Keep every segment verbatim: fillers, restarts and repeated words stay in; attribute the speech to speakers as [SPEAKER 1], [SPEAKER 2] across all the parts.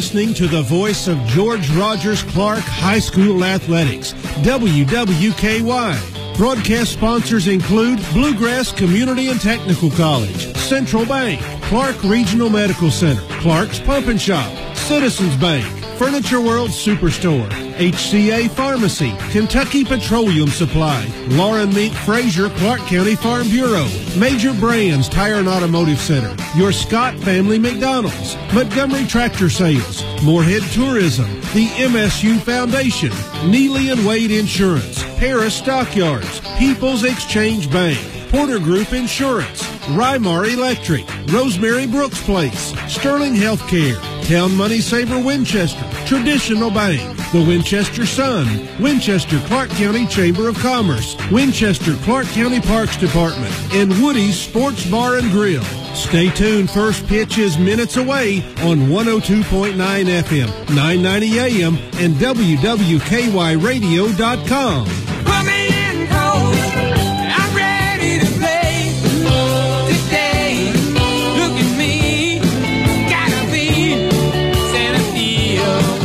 [SPEAKER 1] listening to the voice of George Rogers Clark High School Athletics, W W K Y. Broadcast sponsors include Bluegrass Community and Technical College, Central Bank, Clark Regional Medical Center, Clark's Pump and Shop, Citizens Bank, Furniture World Superstore, H C A Pharmacy, Kentucky Petroleum Supply, Lauren Meek Frazier Clark County Farm Bureau, Major Brands Tire and Automotive Center, your Scott Family McDonald's, Montgomery Tractor Sales, Moorhead Tourism, the M S U Foundation, Neely and Wade Insurance, Paris Stockyards, People's Exchange Bank, Porter Group Insurance, Rymar Electric, Rosemary Brooks Place, Sterling Healthcare, Town Money Saver Winchester, Traditional Bank, the Winchester Sun, Winchester Clark County Chamber of Commerce, Winchester Clark County Parks Department, and Woody's Sports Bar and Grill. Stay tuned. First pitch is minutes away on one oh two point nine F M, nine ninety A M, and W W K Y radio dot com.
[SPEAKER 2] Put me in coach. I'm ready to play today. Look at me. Gotta be center field.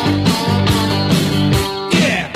[SPEAKER 2] Yeah.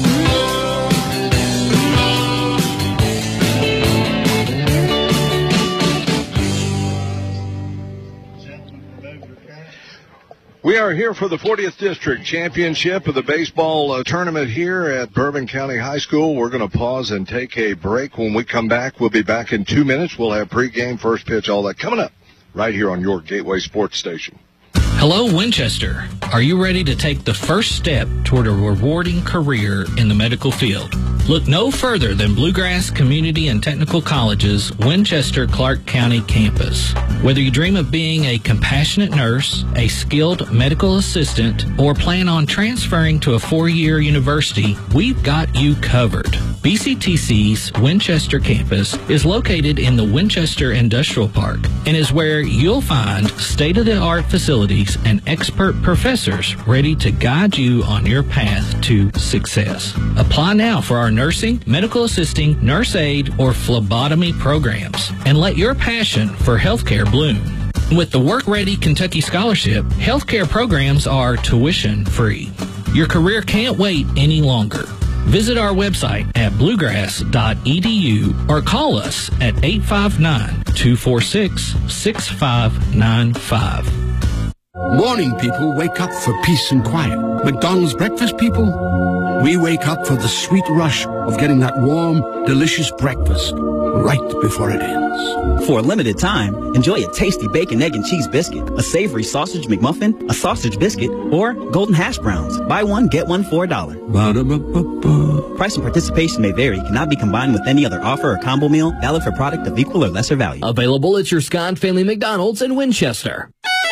[SPEAKER 3] We are here for the fortieth District Championship of the baseball uh, tournament here at Bourbon County High School. We're going to pause and take a break. When we come back, we'll be back in two minutes. We'll have pregame, first pitch, all that coming up right here on your Gateway Sports Station.
[SPEAKER 4] Hello, Winchester. Are you ready to take the first step toward a rewarding career in the medical field? Look no further than Bluegrass Community and Technical College's Winchester Clark County campus. Whether you dream of being a compassionate nurse, a skilled medical assistant, or plan on transferring to a four-year university, we've got you covered. B C T C's Winchester campus is located in the Winchester Industrial Park and is where you'll find state-of-the-art facilities and expert professors ready to guide you on your path to success. Apply now for our nursing, medical assisting, nurse aid, or phlebotomy programs, and let your passion for healthcare bloom. With the Work Ready Kentucky Scholarship, healthcare programs are tuition free. Your career can't wait any longer. Visit our website at bluegrass dot e d u or call us at eight five nine, two four six, six five nine five.
[SPEAKER 5] Morning people wake up for peace and quiet. McDonald's breakfast people, we wake up for the sweet rush of getting that warm, delicious breakfast right before it ends.
[SPEAKER 6] For a limited time, enjoy a tasty bacon, egg, and cheese biscuit, a savory sausage McMuffin, a sausage biscuit, or golden hash browns. Buy one, get one for a dollar.
[SPEAKER 5] Ba-da-ba-ba-ba.
[SPEAKER 6] Price and participation may vary. Cannot be combined with any other offer or combo meal. Valid for product of equal or lesser value.
[SPEAKER 7] Available at your Scott Family McDonald's in Winchester.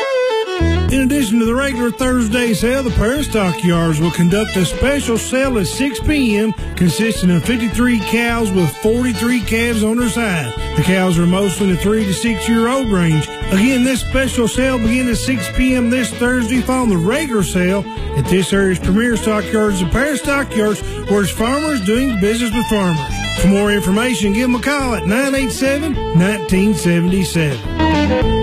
[SPEAKER 8] In addition to the regular Thursday sale, the Paris Stockyards will conduct a special sale at six p.m. consisting of fifty-three cows with forty-three calves on their side. The cows are mostly in the three to six year old range. Again, this special sale begins at six p.m. this Thursday following the regular sale at this area's premier stockyards, the Paris Stockyards, where it's farmers doing business with farmers. For more information, give them a call at nine eight seven, one nine seven seven.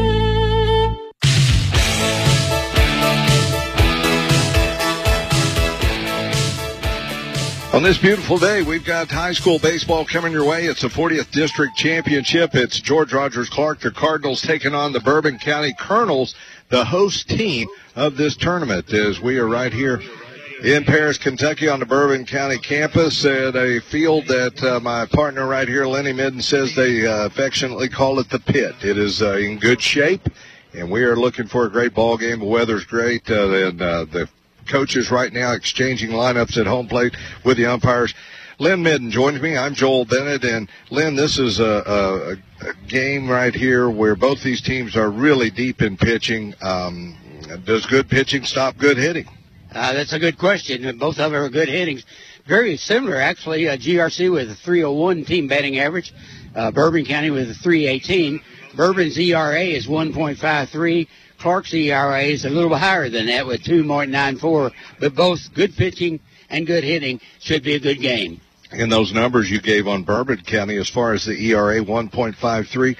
[SPEAKER 3] On this beautiful day, we've got high school baseball coming your way. It's the fortieth District Championship. It's George Rogers Clark, the Cardinals, taking on the Bourbon County Colonels, the host team of this tournament, as we are right here in Paris, Kentucky, on the Bourbon County campus at a field that uh, my partner right here, Lenny Midden, says they uh, affectionately call it the Pit. It is uh, in good shape, and we are looking for a great ball game. The weather's great, uh, and uh, the coaches right now exchanging lineups at home plate with the umpires. Lynn Midden joins me. I'm Joel Bennett. And, Lynn, this is a, a, a game right here where both these teams are really deep in pitching. Um, does good pitching stop good hitting?
[SPEAKER 9] Uh, that's a good question. Both of them are good hittings. Very similar, actually. Uh, G R C with a three oh one team batting average. Uh, Bourbon County with a three eighteen. Bourbon's E R A is one point five three. Clark's E R A is a little bit higher than that with two point nine four, but both good pitching and good hitting. Should be a good game.
[SPEAKER 3] And those numbers you gave on Bourbon County as far as the E R A, one point five three,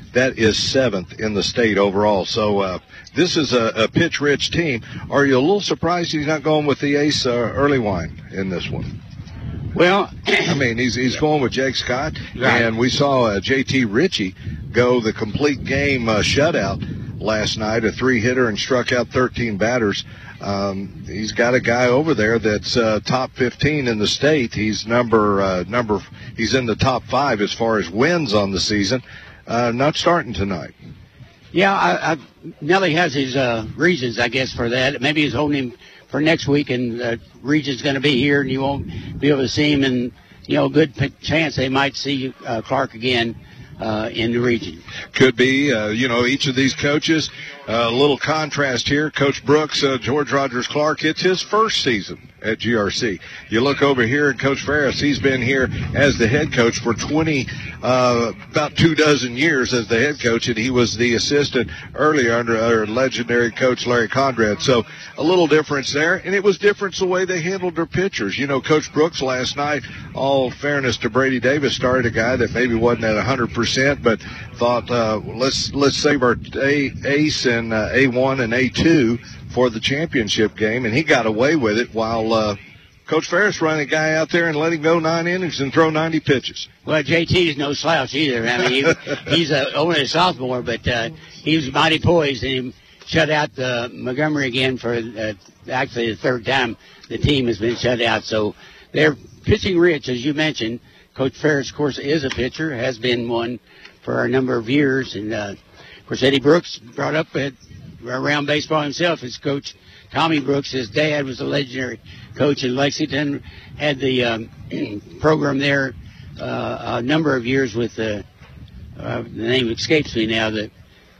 [SPEAKER 3] That is seventh in the state overall. So uh, this is a, a pitch-rich team. Are you a little surprised he's not going with the ace uh, Earlywine in this one?
[SPEAKER 9] Well,
[SPEAKER 3] I mean, he's he's going with Jake Scott,
[SPEAKER 9] right.
[SPEAKER 3] And we saw uh, J T Ritchie go the complete game uh, shutout last night, a three-hitter, and struck out thirteen batters. Um, he's got a guy over there that's uh, top fifteen in the state. He's number uh, number. He's in the top five as far as wins on the season. Uh, not starting tonight.
[SPEAKER 9] Yeah, I, I, Nelly has his uh, reasons, I guess, for that. Maybe he's holding him for next week, and uh, Regent's going to be here, and you won't be able to see him. And you know, good p- chance they might see uh, Clark again uh, in the region.
[SPEAKER 3] Could be. Uh, you know, each of these coaches. A uh, little contrast here. Coach Brooks, uh, George Rogers Clark, it's his first season at G R C. You look over here at Coach Ferris. He's been here as the head coach for twenty, uh, about two dozen years as the head coach, and he was the assistant earlier under our legendary coach Larry Conrad. So a little difference there, and it was different the way they handled their pitchers. You know, Coach Brooks last night, all fairness to Brady Davis, started a guy that maybe wasn't at one hundred percent, but thought uh, let's let's save our a- ace and uh, A one and A two for the championship game, and he got away with it while uh, Coach Ferris ran a guy out there and let him go nine innings and throw ninety pitches.
[SPEAKER 9] Well, J T's no slouch either. I mean, he, he's a, only a sophomore, but uh, he was mighty poised, and he shut out uh, Montgomery again for uh, actually the third time the team has been shut out. So they're pitching rich, as you mentioned. Coach Ferris, of course, is a pitcher, has been one for a number of years, and uh, of course Eddie Brooks brought up at around baseball himself. His coach, Tommy Brooks, his dad was a legendary coach in Lexington, had the um, program there uh, a number of years with uh, uh, the name escapes me now, the,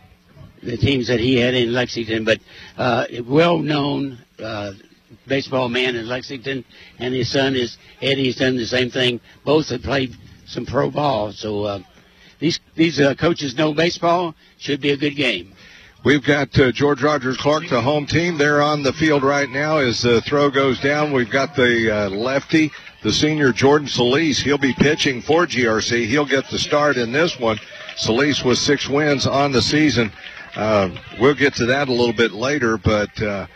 [SPEAKER 9] the teams that he had in Lexington, but uh, well-known uh, baseball man in Lexington, and his son is Eddie. He's done the same thing. Both have played some pro ball, so uh, these, these uh, coaches know baseball. Should be a good game.
[SPEAKER 3] We've got uh, George Rogers Clark, the home team. They're on the field right now as the throw goes down. We've got the uh, lefty, the senior Jordan Solis. He'll be pitching for G R C. He'll get the start in this one. Solis with six wins on the season. Uh, we'll get to that a little bit later, but uh,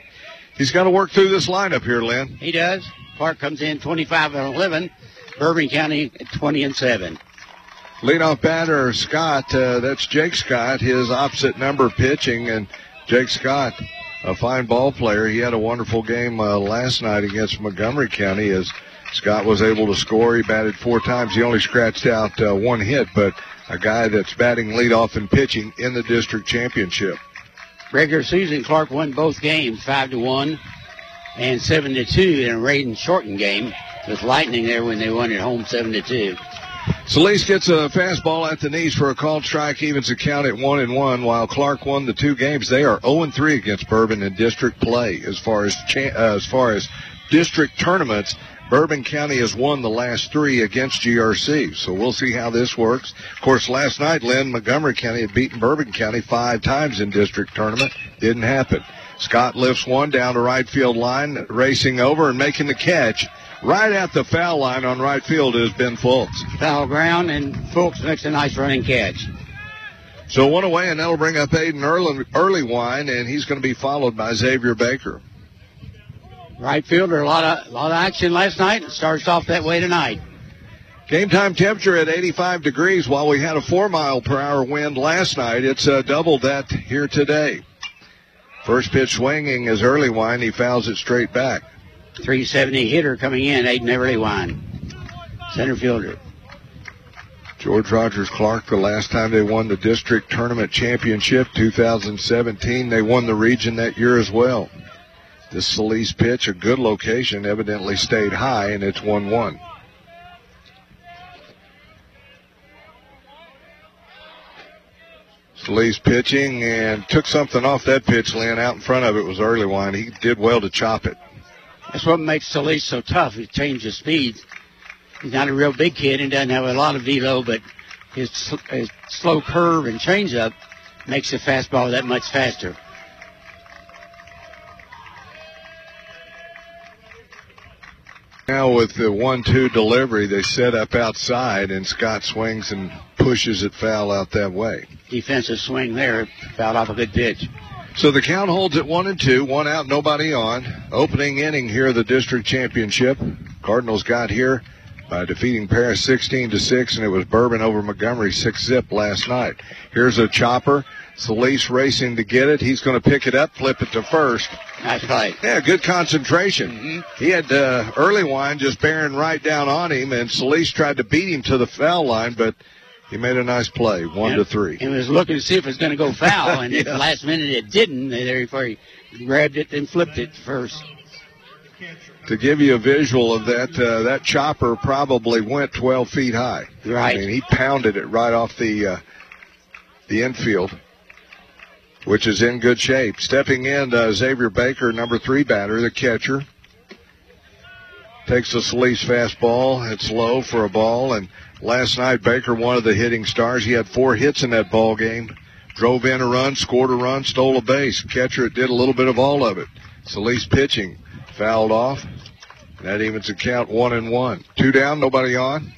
[SPEAKER 3] he's got to work through this lineup here, Lynn.
[SPEAKER 9] He does. Clark comes in twenty-five and eleven. Bourbon County twenty and seven.
[SPEAKER 3] Leadoff batter, Scott, uh, that's Jake Scott, his opposite number pitching, and Jake Scott, a fine ball player. He had a wonderful game uh, last night against Montgomery County as Scott was able to score. He batted four times. He only scratched out uh, one hit, but a guy that's batting leadoff and pitching in the district championship.
[SPEAKER 9] Regular season, Clark won both games, five to one and seven to two in a rain shortened game with Lightning there when they won at home seven to two.
[SPEAKER 3] Solis gets a fastball at the knees for a called strike, evens the count at one and one. While Clark won the two games, they are oh and three against Bourbon in district play. As far as cha- uh, as far as district tournaments, Bourbon County has won the last three against G R C. So we'll see how this works. Of course, last night, Lynn, Montgomery County had beaten Bourbon County five times in district tournament. Didn't happen. Scott lifts one down to right field line, racing over and making the catch. Right at the foul line on right field is Ben Fultz.
[SPEAKER 9] Foul ground, and Fultz makes a nice running catch.
[SPEAKER 3] So one away, and that'll bring up Aiden Early, Earlywine, and he's going to be followed by Xavier Baker.
[SPEAKER 9] Right fielder, a lot of, a lot of action last night. It starts off that way tonight.
[SPEAKER 3] Game time temperature at eighty-five degrees. While we had a four mile per hour wind last night, it's uh, doubled that here today. First pitch swinging is Earlywine. He fouls it straight back.
[SPEAKER 9] three seventy hitter coming in, Aiden Earlywine, center fielder.
[SPEAKER 3] George Rogers Clark, the last time they won the district tournament championship, two thousand seventeen, they won the region that year as well. This Solis pitch, a good location, evidently stayed high, and it's one one. Solis pitching and took something off that pitch, Lynn. Out in front of it was Earlywine. He did well to chop it.
[SPEAKER 9] That's what makes Solis so tough. He changed his speed. He's not a real big kid and doesn't have a lot of velo, but his, his slow curve and changeup makes the fastball that much faster.
[SPEAKER 3] Now with the one two delivery, they set up outside, and Scott swings and pushes it foul out that way.
[SPEAKER 9] Defensive swing there, fouled off a good pitch.
[SPEAKER 3] So the count holds at one and two, one out, nobody on. Opening inning here of the district championship. Cardinals got here by defeating Paris sixteen to six, and it was Bourbon over Montgomery six zip last night. Here's a chopper. Solis racing to get it. He's going to pick it up, flip it to first.
[SPEAKER 9] Nice play.
[SPEAKER 3] Yeah, good concentration. Mm-hmm. He had uh, early wine just bearing right down on him, and Solis tried to beat him to the foul line, but he made a nice play, one
[SPEAKER 9] and,
[SPEAKER 3] to three.
[SPEAKER 9] He was looking to see if it was going to go foul, and
[SPEAKER 3] yeah.
[SPEAKER 9] at the last minute it didn't. Therefore, he grabbed it and flipped it first.
[SPEAKER 3] To give you a visual of that, uh, that chopper probably went twelve feet high.
[SPEAKER 9] Right.
[SPEAKER 3] I mean, he pounded it right off the uh, the infield, which is in good shape. Stepping in, uh, Xavier Baker, number three batter, the catcher. Takes the Solis fastball. It's low for a ball, and last night, Baker, one of the hitting stars. He had four hits in that ball game. Drove in a run, scored a run, stole a base. Catcher did a little bit of all of it. Solis pitching, fouled off. That evens the count one and one. Two down, nobody on.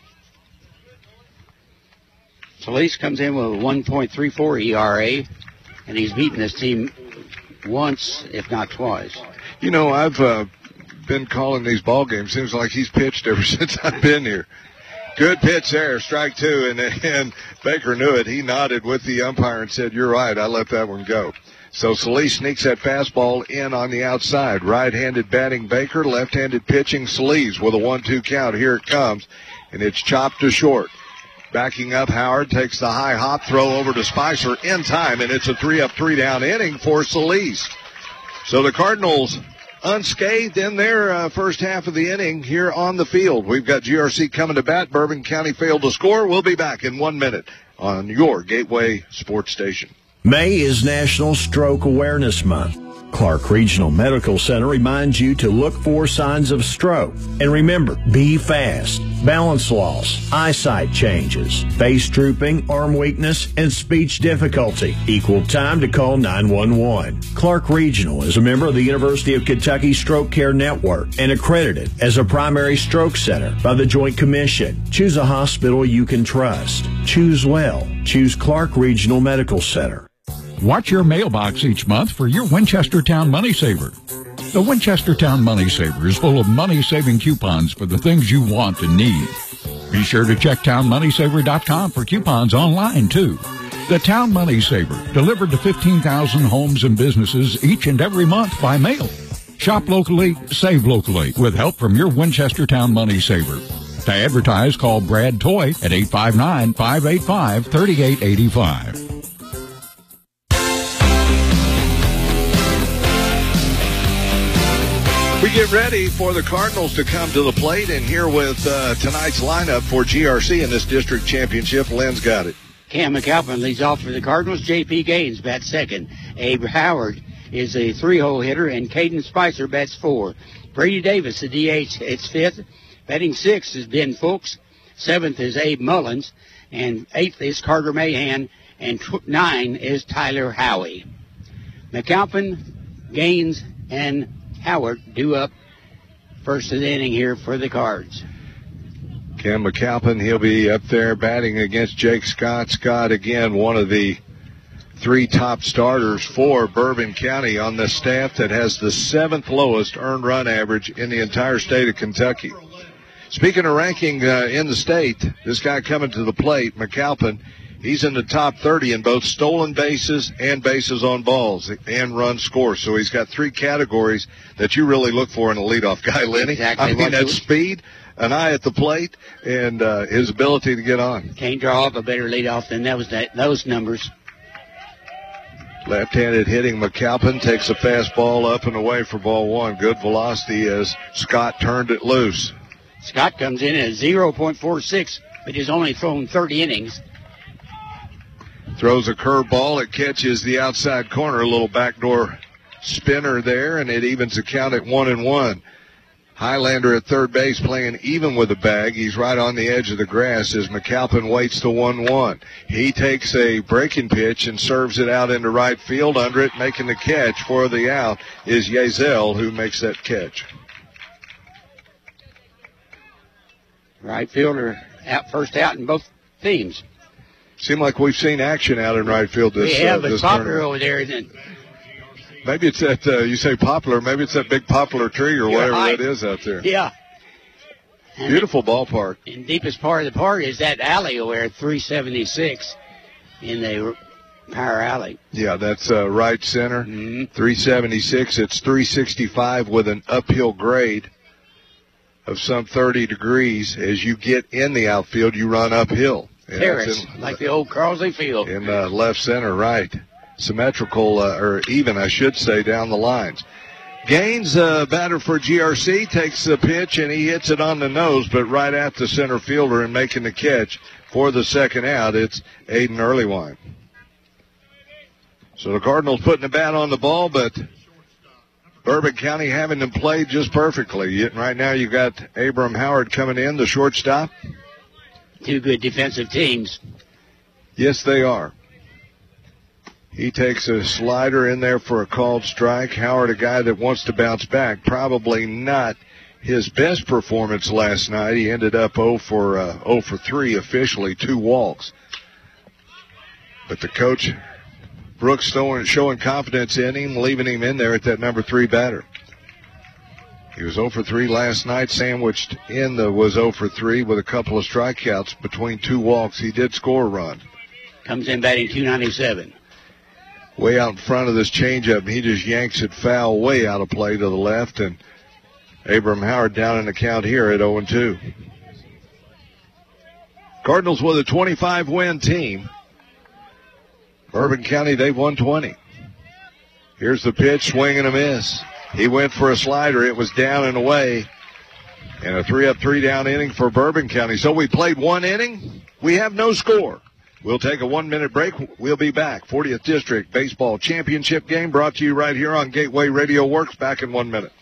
[SPEAKER 9] Solis comes in with a one point three four E R A, and he's beaten this team once, if not twice.
[SPEAKER 3] You know, I've uh, been calling these ball games. Seems like he's pitched ever since I've been here. Good pitch there, strike two, and, and Baker knew it. He nodded with the umpire and said, "You're right, I let that one go." So Solis sneaks that fastball in on the outside. Right-handed batting Baker, left-handed pitching Solis with a one two count. Here it comes, and it's chopped to short. Backing up, Howard takes the high hop throw over to Spicer in time, and it's a three-up, three-down inning for Solis. So the Cardinals unscathed in their uh, first half of the inning here on the field. We've got G R C coming to bat. Bourbon County failed to score. We'll be back in one minute on your Gateway Sports Station.
[SPEAKER 10] May is National Stroke Awareness Month. Clark Regional Medical Center reminds you to look for signs of stroke. And remember, be fast. Balance loss, eyesight changes, face drooping, arm weakness, and speech difficulty. Equal time to call nine one one. Clark Regional is a member of the University of Kentucky Stroke Care Network and accredited as a primary stroke center by the Joint Commission. Choose a hospital you can trust. Choose well. Choose Clark Regional Medical Center.
[SPEAKER 11] Watch your mailbox each month for your Winchestertown Money Saver. The Winchestertown Money Saver is full of money-saving coupons for the things you want and need. Be sure to check town money saver dot com for coupons online, too. The Town Money Saver, delivered to fifteen thousand homes and businesses each and every month by mail. Shop locally, save locally, with help from your Winchestertown Money Saver. To advertise, call Brad Toy at eight five nine, five eight five, three eight eight five.
[SPEAKER 3] We get ready for the Cardinals to come to the plate, and here with uh, tonight's lineup for G R C in this district championship, Lynn's got it.
[SPEAKER 9] Cam McAlpin leads off for the Cardinals. J P Gaines bats second. Abe Howard is a three-hole hitter, and Caden Spicer bats four. Brady Davis, the D H, it's fifth. Batting sixth is Ben Fulks. Seventh is Abe Mullins. And eighth is Carter Mahan. And tw- nine is Tyler Howie. McAlpin, Gaines, and Howard due up first of the inning here for the Cards.
[SPEAKER 3] Cam McAlpin, he'll be up there batting against Jake Scott. Scott, again, one of the three top starters for Bourbon County on the staff that has the seventh lowest earned run average in the entire state of Kentucky. Speaking of ranking uh, in the state, this guy coming to the plate, McAlpin, he's in the top thirty in both stolen bases and bases on balls and run scores. So he's got three categories that you really look for in a leadoff guy, Lenny.
[SPEAKER 9] Exactly.
[SPEAKER 3] I mean, that's speed, an eye at the plate, and uh, his ability to get on.
[SPEAKER 9] Can't draw up a better leadoff than that was that, those numbers.
[SPEAKER 3] Left-handed hitting McAlpin takes a fastball up and away for ball one. Good velocity as Scott turned it loose.
[SPEAKER 9] Scott comes in at zero point four six, but he's only thrown thirty innings.
[SPEAKER 3] Throws a curveball. It catches the outside corner. A little backdoor spinner there, and it evens the count at one and one. Highlander at third base playing even with the bag. He's right on the edge of the grass as McAlpin waits to one one. He takes a breaking pitch and serves it out into right field. Under it, making the catch for the out is Yazel, who makes that catch.
[SPEAKER 9] Right fielder out first out in both teams.
[SPEAKER 3] Seemed like we've seen action out in right field this
[SPEAKER 9] We have,
[SPEAKER 3] uh,
[SPEAKER 9] but
[SPEAKER 3] this
[SPEAKER 9] Poplar
[SPEAKER 3] tournament.
[SPEAKER 9] over there isn't.
[SPEAKER 3] Maybe it's that, uh, you say poplar, maybe it's that big poplar tree or
[SPEAKER 9] You're
[SPEAKER 3] whatever
[SPEAKER 9] right.
[SPEAKER 3] that is out there.
[SPEAKER 9] Yeah.
[SPEAKER 3] Beautiful ballpark.
[SPEAKER 9] And deepest part of the park is that alley over there at three seventy-six in the Power Alley.
[SPEAKER 3] Yeah, that's uh, right center.
[SPEAKER 9] Mm-hmm.
[SPEAKER 3] three seventy-six. It's three sixty-five with an uphill grade of some thirty degrees. As you get in the outfield, you run uphill. And
[SPEAKER 9] Terrace,
[SPEAKER 3] it's in-
[SPEAKER 9] like the old Carlsley Field.
[SPEAKER 3] in uh, left center, right. Symmetrical, uh, or even, I should say, down the lines. Gaines, uh, batter for G R C, takes the pitch, and he hits it on the nose, but right at the center fielder and making the catch for the second out, it's Aiden Earlywine. So the Cardinals putting the bat on the ball, but Bourbon County having them played just perfectly. Yet right now you got Abram Howard coming in, the shortstop.
[SPEAKER 9] Two good defensive teams.
[SPEAKER 3] Yes, they are. He takes a slider in there for a called strike. Howard, a guy that wants to bounce back, probably not his best performance last night. He ended up oh for three officially, two walks. But the coach, Brooks, showing, showing confidence in him, leaving him in there at that number three batter. He was oh for three last night, sandwiched in the was oh for three with a couple of strikeouts between two walks. He did score a run.
[SPEAKER 9] Comes in batting two ninety-seven.
[SPEAKER 3] Way out in front of this changeup, he just yanks it foul way out of play to the left, and Abram Howard down in the count here at oh and two. Cardinals with a twenty-five win team. Bourbon County, they've won twenty. Here's the pitch, swing and a miss. He went for a slider. It was down and away. And a three up, three down inning for Bourbon County. So we played one inning. We have no score. We'll take a one-minute break. We'll be back. fortieth District Baseball Championship game brought to you right here on Gateway Radio Works. Back in one minute.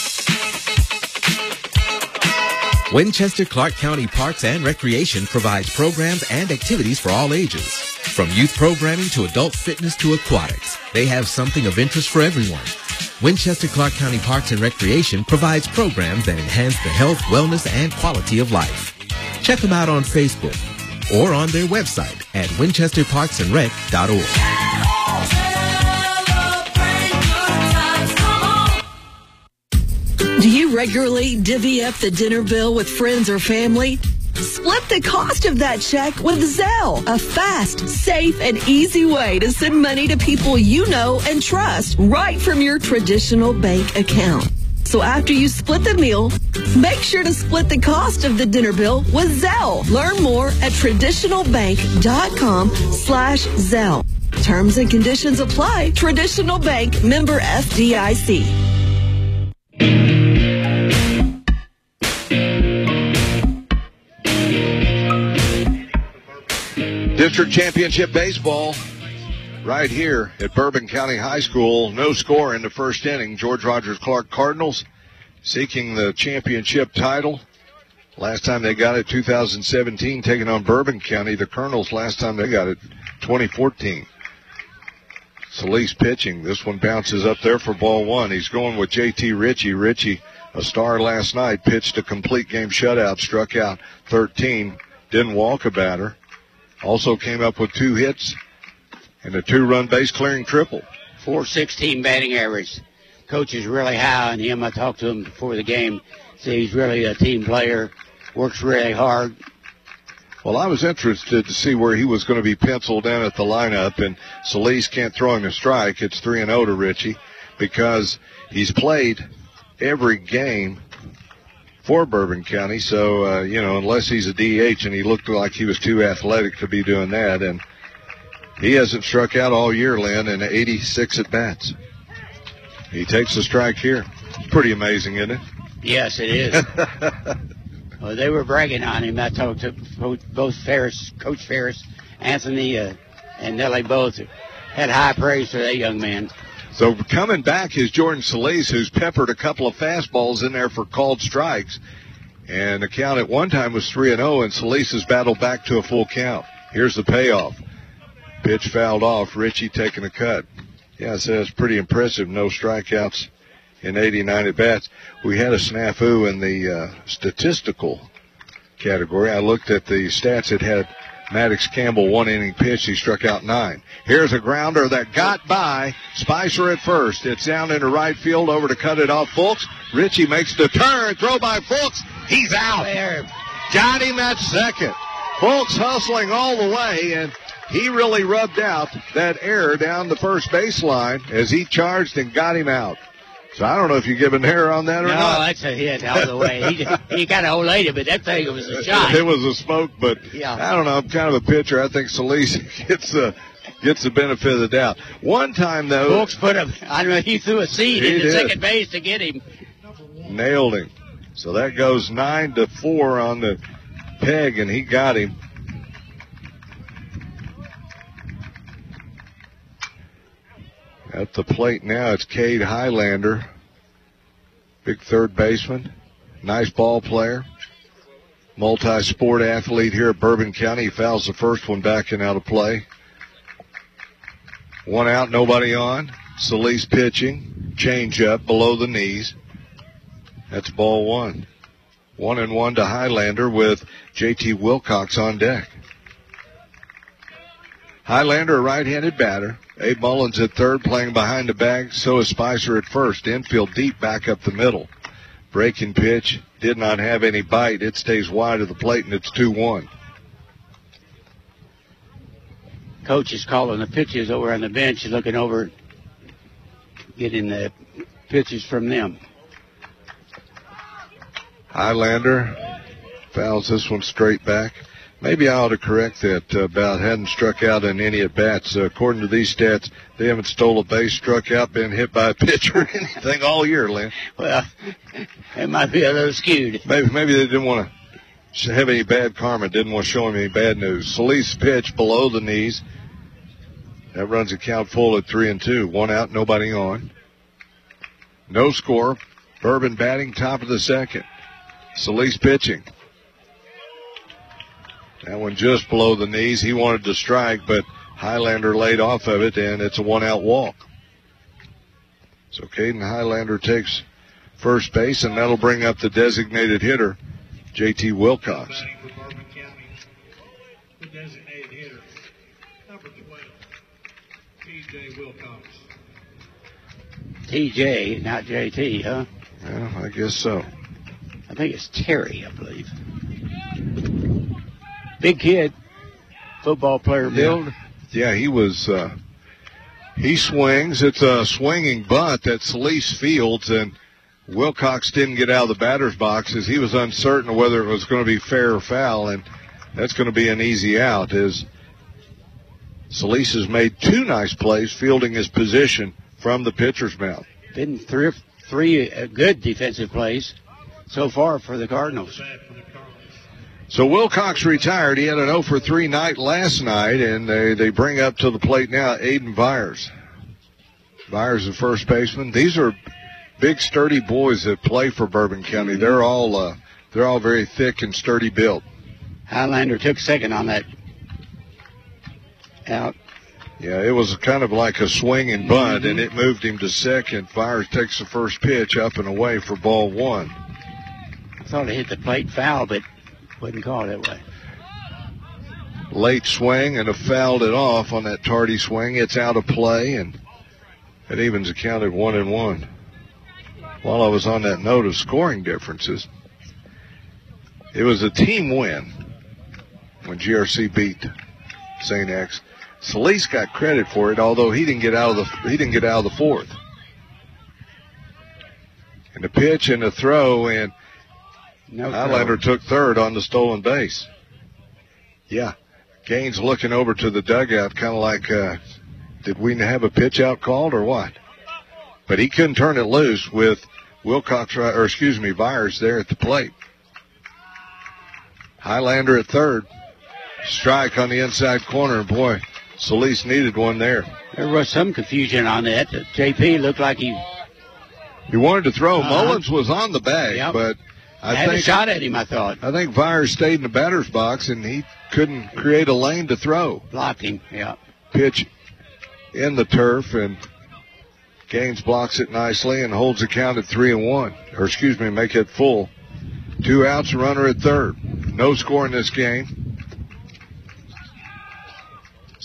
[SPEAKER 12] Winchester Clark County Parks and Recreation provides programs and activities for all ages. From youth programming to adult fitness to aquatics, they have something of interest for everyone. Winchester Clark County Parks and Recreation provides programs that enhance the health, wellness, and quality of life. Check them out on Facebook or on their website at winchester parks and rec dot org.
[SPEAKER 13] Do you regularly divvy up the dinner bill with friends or family? Split the cost of that check with Zelle, a fast, safe, and easy way to send money to people you know and trust right from your traditional bank account. So after you split the meal, make sure to split the cost of the dinner bill with Zelle. Learn more at traditionalbank.com slash Zelle. Terms and conditions apply. Traditional Bank, member F D I C.
[SPEAKER 3] District Championship Baseball right here at Bourbon County High School. No score in the first inning. George Rogers Clark Cardinals seeking the championship title. Last time they got it, two thousand seventeen, taking on Bourbon County. The Colonels, last time they got it, twenty fourteen. Solis pitching. This one bounces up there for ball one. He's going with J T Ritchie. Ritchie, a star last night, pitched a complete game shutout, struck out thirteen, didn't walk a batter. Also came up with two hits and a two-run base-clearing triple.
[SPEAKER 9] four sixteen batting average. Coach is really high on him. I talked to him before the game. So he's really a team player, works really hard.
[SPEAKER 3] Well, I was interested to see where he was going to be penciled in at the lineup, and Solis can't throw him a strike. It's three and oh to Ritchie because he's played every game for Bourbon County. So, uh, you know, unless he's a D H, and he looked like he was too athletic to be doing that, and he hasn't struck out all year, Lynn, in eighty-six at-bats. He takes a strike here. It's pretty amazing, isn't it?
[SPEAKER 9] Yes, it is. Well, they were bragging on him. I talked to both Ferris, Coach Ferris, Anthony, uh, and Nellie both had high praise for that young man.
[SPEAKER 3] So coming back is Jordan Solis, who's peppered a couple of fastballs in there for called strikes. And the count at one time was three and oh, and Solis has battled back to a full count. Here's the payoff. Pitch fouled off. Ritchie taking a cut. Yeah, so that's pretty impressive. No strikeouts in eighty-nine at-bats. We had a snafu in the uh, statistical category. I looked at the stats. It had Maddox Campbell one inning pitch. He struck out nine. Here's a grounder that got by Spicer at first. It's down into right field, over to cut it off Fulks. Ritchie makes the turn. Throw by Fulks. He's out. Got him at second. Fulks hustling all the way, and he really rubbed out that error down the first baseline as he charged and got him out. So I don't know if you give an error on that or
[SPEAKER 9] no,
[SPEAKER 3] not.
[SPEAKER 9] No, that's a hit all the way. He, he got a old lady, but that thing was a shot.
[SPEAKER 3] It was a smoke, but
[SPEAKER 9] yeah.
[SPEAKER 3] I don't know. I'm kind of a pitcher. I think Solis gets the gets the benefit of the doubt. One time though,
[SPEAKER 9] Fulks put him. I don't know. He threw a seed into
[SPEAKER 3] did.
[SPEAKER 9] second base to get him.
[SPEAKER 3] Nailed him. So that goes nine to four on the peg, and he got him. At the plate now, it's Cade Highlander, big third baseman, nice ball player, multi-sport athlete here at Bourbon County. He fouls the first one back and out of play. One out, nobody on. Solis pitching, change up below the knees. That's ball one. One and one to Highlander with J T Wilcox on deck. Highlander, a right-handed batter. Abe Mullins at third, playing behind the bag. So is Spicer at first. Infield deep, back up the middle. Breaking pitch, did not have any bite. It stays wide of the plate, and it's two one.
[SPEAKER 9] Coach is calling the pitches over on the bench, looking over, getting the pitches from them.
[SPEAKER 3] Highlander fouls this one straight back. Maybe I ought to correct that uh, about hadn't struck out in any at-bats. Uh, according to these stats, they haven't stole a base, struck out, been hit by a pitcher or anything all year, Lynn.
[SPEAKER 9] Well, it might be a little skewed.
[SPEAKER 3] Maybe maybe they didn't want to have any bad karma, didn't want to show him any bad news. Solis pitch below the knees. That runs a count full at three and two. One out, nobody on. No score. Bourbon batting, top of the second. Solis pitching. That one just below the knees. He wanted to strike, but Highlander laid off of it, and it's a one-out walk. So Caden Highlander takes first base, and that'll bring up the designated hitter, J T Wilcox.
[SPEAKER 8] The designated hitter, number twelve, T J Wilcox.
[SPEAKER 9] T J, not J T, huh?
[SPEAKER 3] Yeah, I guess so.
[SPEAKER 9] I think it's Terry, I believe. Big kid, football player build.
[SPEAKER 3] Yeah, yeah he was, uh, he swings. It's a swinging bunt that Solis fields, and Wilcox didn't get out of the batter's box as he was uncertain of whether it was going to be fair or foul, and that's going to be an easy out as Solis has made two nice plays fielding his position from the pitcher's mound.
[SPEAKER 9] Been three, three uh, good defensive plays so far for the Cardinals.
[SPEAKER 3] So Wilcox retired. He had an oh for three night last night, and they, they bring up to the plate now Aiden Byers. Byers, the first baseman. These are big, sturdy boys that play for Bourbon County. They're all uh, they're all very thick and sturdy built.
[SPEAKER 9] Highlander took second on that out.
[SPEAKER 3] Yeah, it was kind of like a swing and bunt, mm-hmm. and it moved him to second. Byers takes the first pitch up and away for ball one.
[SPEAKER 9] I thought it hit the plate foul, but wouldn't call it that way.
[SPEAKER 3] Late swing and a fouled it off on that tardy swing. It's out of play, and it evens the count at one and one. While I was on that note of scoring differences, it was a team win when G R C beat Saint X. Solis got credit for it, although he didn't get out of the he didn't get out of the fourth. And the pitch and the throw, and
[SPEAKER 9] no
[SPEAKER 3] Highlander took third on the stolen base. Yeah, Gaines looking over to the dugout, kind of like, uh, did we have a pitch out called or what? But he couldn't turn it loose with Wilcox, or excuse me, Byers there at the plate. Highlander at third. Strike on the inside corner. Boy, Solis needed one there.
[SPEAKER 9] There was some confusion on that. J P looked like he...
[SPEAKER 3] He wanted to throw.
[SPEAKER 9] Uh-huh.
[SPEAKER 3] Mullins was on the bag,
[SPEAKER 9] yep.
[SPEAKER 3] but I,
[SPEAKER 9] I had
[SPEAKER 3] think,
[SPEAKER 9] a shot at him, I thought.
[SPEAKER 3] I think Byers stayed in the batter's box, and he couldn't create a lane to throw.
[SPEAKER 9] Blocked him, yeah.
[SPEAKER 3] Pitch in the turf, and Gaines blocks it nicely and holds the count at three and one. Or excuse me, make it full. Two outs, runner at third. No score in this game.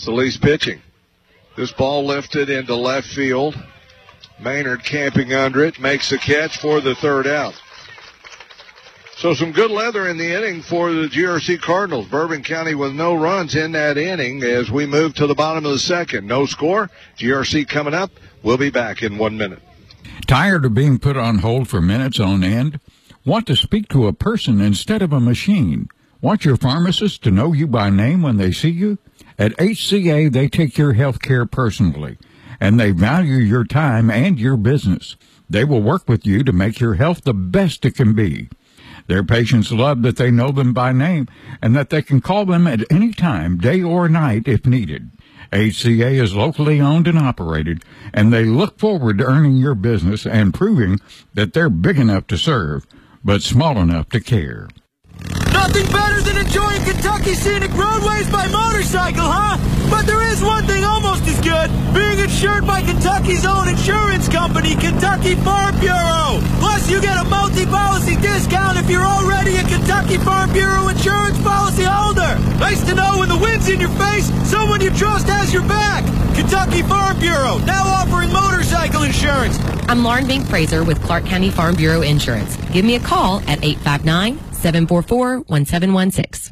[SPEAKER 3] Solis pitching. This ball lifted into left field. Maynard camping under it, makes the catch for the third out. So some good leather in the inning for the G R C Cardinals. Bourbon County with no runs in that inning as we move to the bottom of the second. No score. G R C coming up. We'll be back in one minute.
[SPEAKER 11] Tired of being put on hold for minutes on end? Want to speak to a person instead of a machine? Want your pharmacist to know you by name when they see you? At H C A, they take your health care personally, and they value your time and your business. They will work with you to make your health the best it can be. Their patients love that they know them by name and that they can call them at any time, day or night, if needed. H C A is locally owned and operated, and they look forward to earning your business and proving that they're big enough to serve, but small enough to care.
[SPEAKER 14] Nothing better than enjoying Kentucky scenic roadways by motorcycle, huh? But there is one thing almost as good, being insured by Kentucky's own insurance company, Kentucky Farm Bureau. Plus, you get a multi-policy discount if you're already a Kentucky Farm Bureau insurance policy holder. Nice to know when the wind's in your face, someone you trust has your back. Kentucky Farm Bureau, now offering motorcycle insurance.
[SPEAKER 15] I'm Lauren Bink Fraser with Clark County Farm Bureau Insurance. Give me a call at eight five nine, seven four four, one seven one six.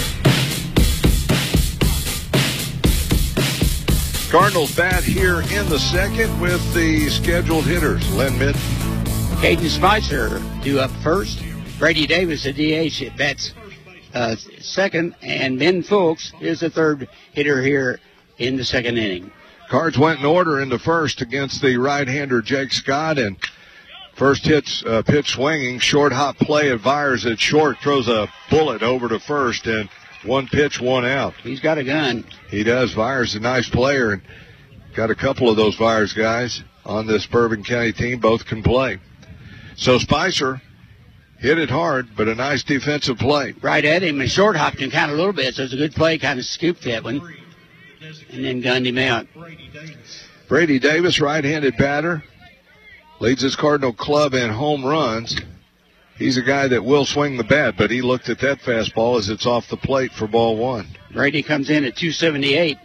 [SPEAKER 3] Cardinals bat here in the second with the scheduled hitters. Len Mid.
[SPEAKER 9] Caden Spicer due up first. Brady Davis, the D H, bats uh, second. And Ben Fulks is the third hitter here in the second inning.
[SPEAKER 3] Cards went in order in the first against the right-hander Jake Scott, and first hits, uh, pitch swinging, short hop play at Vyers at short, throws a bullet over to first, and one pitch, one out.
[SPEAKER 9] He's got a gun.
[SPEAKER 3] He does. Vyers a nice player, and got a couple of those Vyers guys on this Bourbon County team. Both can play. So Spicer hit it hard, but a nice defensive play.
[SPEAKER 9] Right at him and short hopped him kind of a little bit, so it's a good play, kind of scooped that one, and then gunned him out.
[SPEAKER 3] Brady Davis, right-handed batter, leads his Cardinal club in home runs. He's a guy that will swing the bat, but he looked at that fastball as it's off the plate for ball one.
[SPEAKER 9] Brady comes in at two seventy-eight.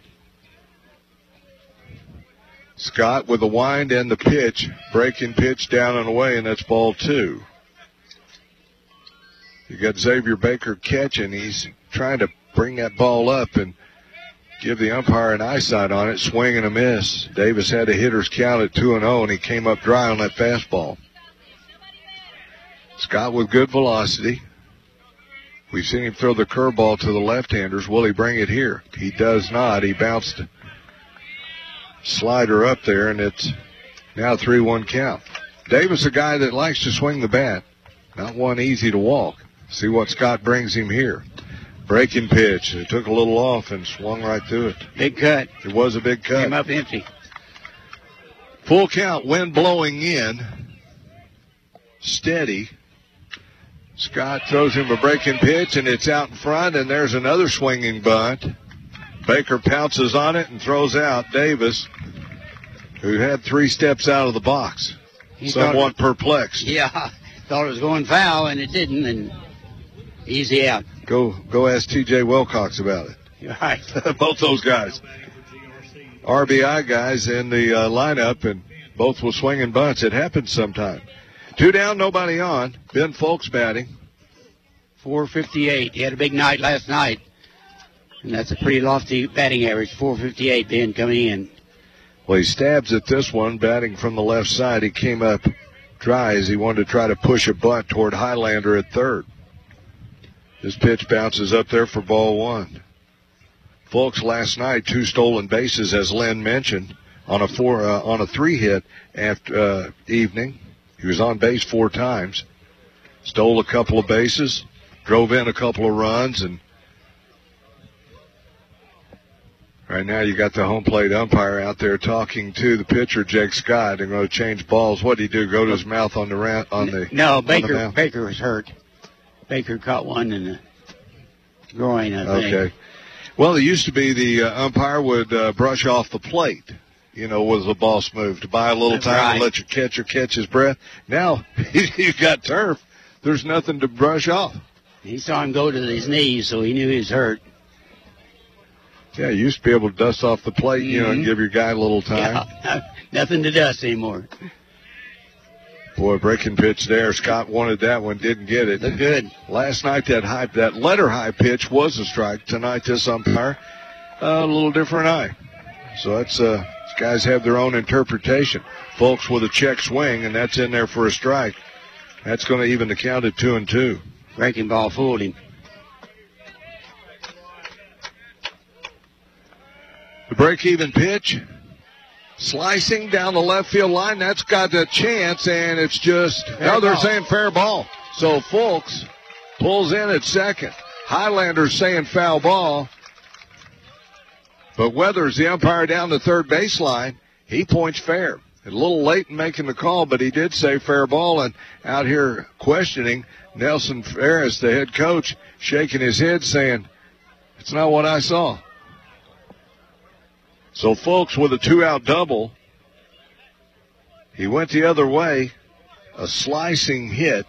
[SPEAKER 3] Scott with the wind and the pitch, breaking pitch down and away, and that's ball two. You got Xavier Baker catching. He's trying to bring that ball up and give the umpire an eyesight on it. Swing and a miss. Davis had a hitter's count at two and oh, and he came up dry on that fastball. Scott with good velocity. We've seen him throw the curveball to the left-handers. Will he bring it here? He does not. He bounced a slider up there, and it's now three one count. Davis, a guy that likes to swing the bat. Not one easy to walk. See what Scott brings him here. Breaking pitch. It took a little off and swung right through it.
[SPEAKER 9] Big cut.
[SPEAKER 3] It was a big cut.
[SPEAKER 9] Came up empty.
[SPEAKER 3] Full count, wind blowing in. Steady. Scott throws him a breaking pitch, and it's out in front, and there's another swinging bunt. Baker pounces on it and throws out Davis, who had three steps out of the box.
[SPEAKER 9] He
[SPEAKER 3] Somewhat
[SPEAKER 9] it,
[SPEAKER 3] perplexed.
[SPEAKER 9] Yeah, thought it was going foul, and it didn't, and easy out.
[SPEAKER 3] Go go ask T J Wilcox about it.
[SPEAKER 9] Right.
[SPEAKER 3] Both those guys. R B I guys in the uh, lineup, and both were swinging bunts. It happens sometime. Two down, nobody on. Ben Fulks batting.
[SPEAKER 9] four fifty-eight. He had a big night last night, and that's a pretty lofty batting average, four fifty-eight, Ben coming in.
[SPEAKER 3] Well, he stabs at this one, batting from the left side. He came up dry as he wanted to try to push a bunt toward Highlander at third. This pitch bounces up there for ball one. Fulks last night, two stolen bases, as Len mentioned, on a four uh, on a three hit after uh, evening. He was on base four times, stole a couple of bases, drove in a couple of runs, and right now you got the home plate umpire out there talking to the pitcher, Jake Scott. They're going to change balls. What did he do? Go to his mouth on the ra- on the
[SPEAKER 9] no Baker.
[SPEAKER 3] On the
[SPEAKER 9] Baker was hurt. Baker caught one in the groin, I think.
[SPEAKER 3] Okay. Well, it used to be the uh, umpire would uh, brush off the plate, you know, was the ball smooth, to buy a little
[SPEAKER 9] That's
[SPEAKER 3] time
[SPEAKER 9] right.
[SPEAKER 3] and let your catcher catch his breath. Now, you've got turf. There's nothing to brush off.
[SPEAKER 9] He saw him go to his knees, so he knew he was hurt.
[SPEAKER 3] Yeah, you used to be able to dust off the plate, you know, and
[SPEAKER 9] Mhm.
[SPEAKER 3] give your guy a little time.
[SPEAKER 9] Yeah, nothing to dust anymore.
[SPEAKER 3] Boy, breaking pitch there. Scott wanted that one, didn't get it.
[SPEAKER 9] Look good.
[SPEAKER 3] Last night, that high, that letter high pitch was a strike. Tonight, this umpire, uh, a little different eye. So that's, uh, these guys have their own interpretation. Folks with a check swing, and that's in there for a strike. That's going to even the count at two and two.
[SPEAKER 9] Breaking ball fooled him.
[SPEAKER 3] The break-even pitch, slicing down the left field line. That's got a chance, and it's just,
[SPEAKER 9] Fair
[SPEAKER 3] no, they're
[SPEAKER 9] ball.
[SPEAKER 3] saying fair ball. So Fulks pulls in at second. Highlander's saying foul ball. But Weathers, the umpire down the third baseline, he points fair. A little late in making the call, but he did say fair ball. And out here questioning, Nelson Ferris, the head coach, shaking his head saying, it's not what I saw. So Fulks with a two-out double. He went the other way, a slicing hit.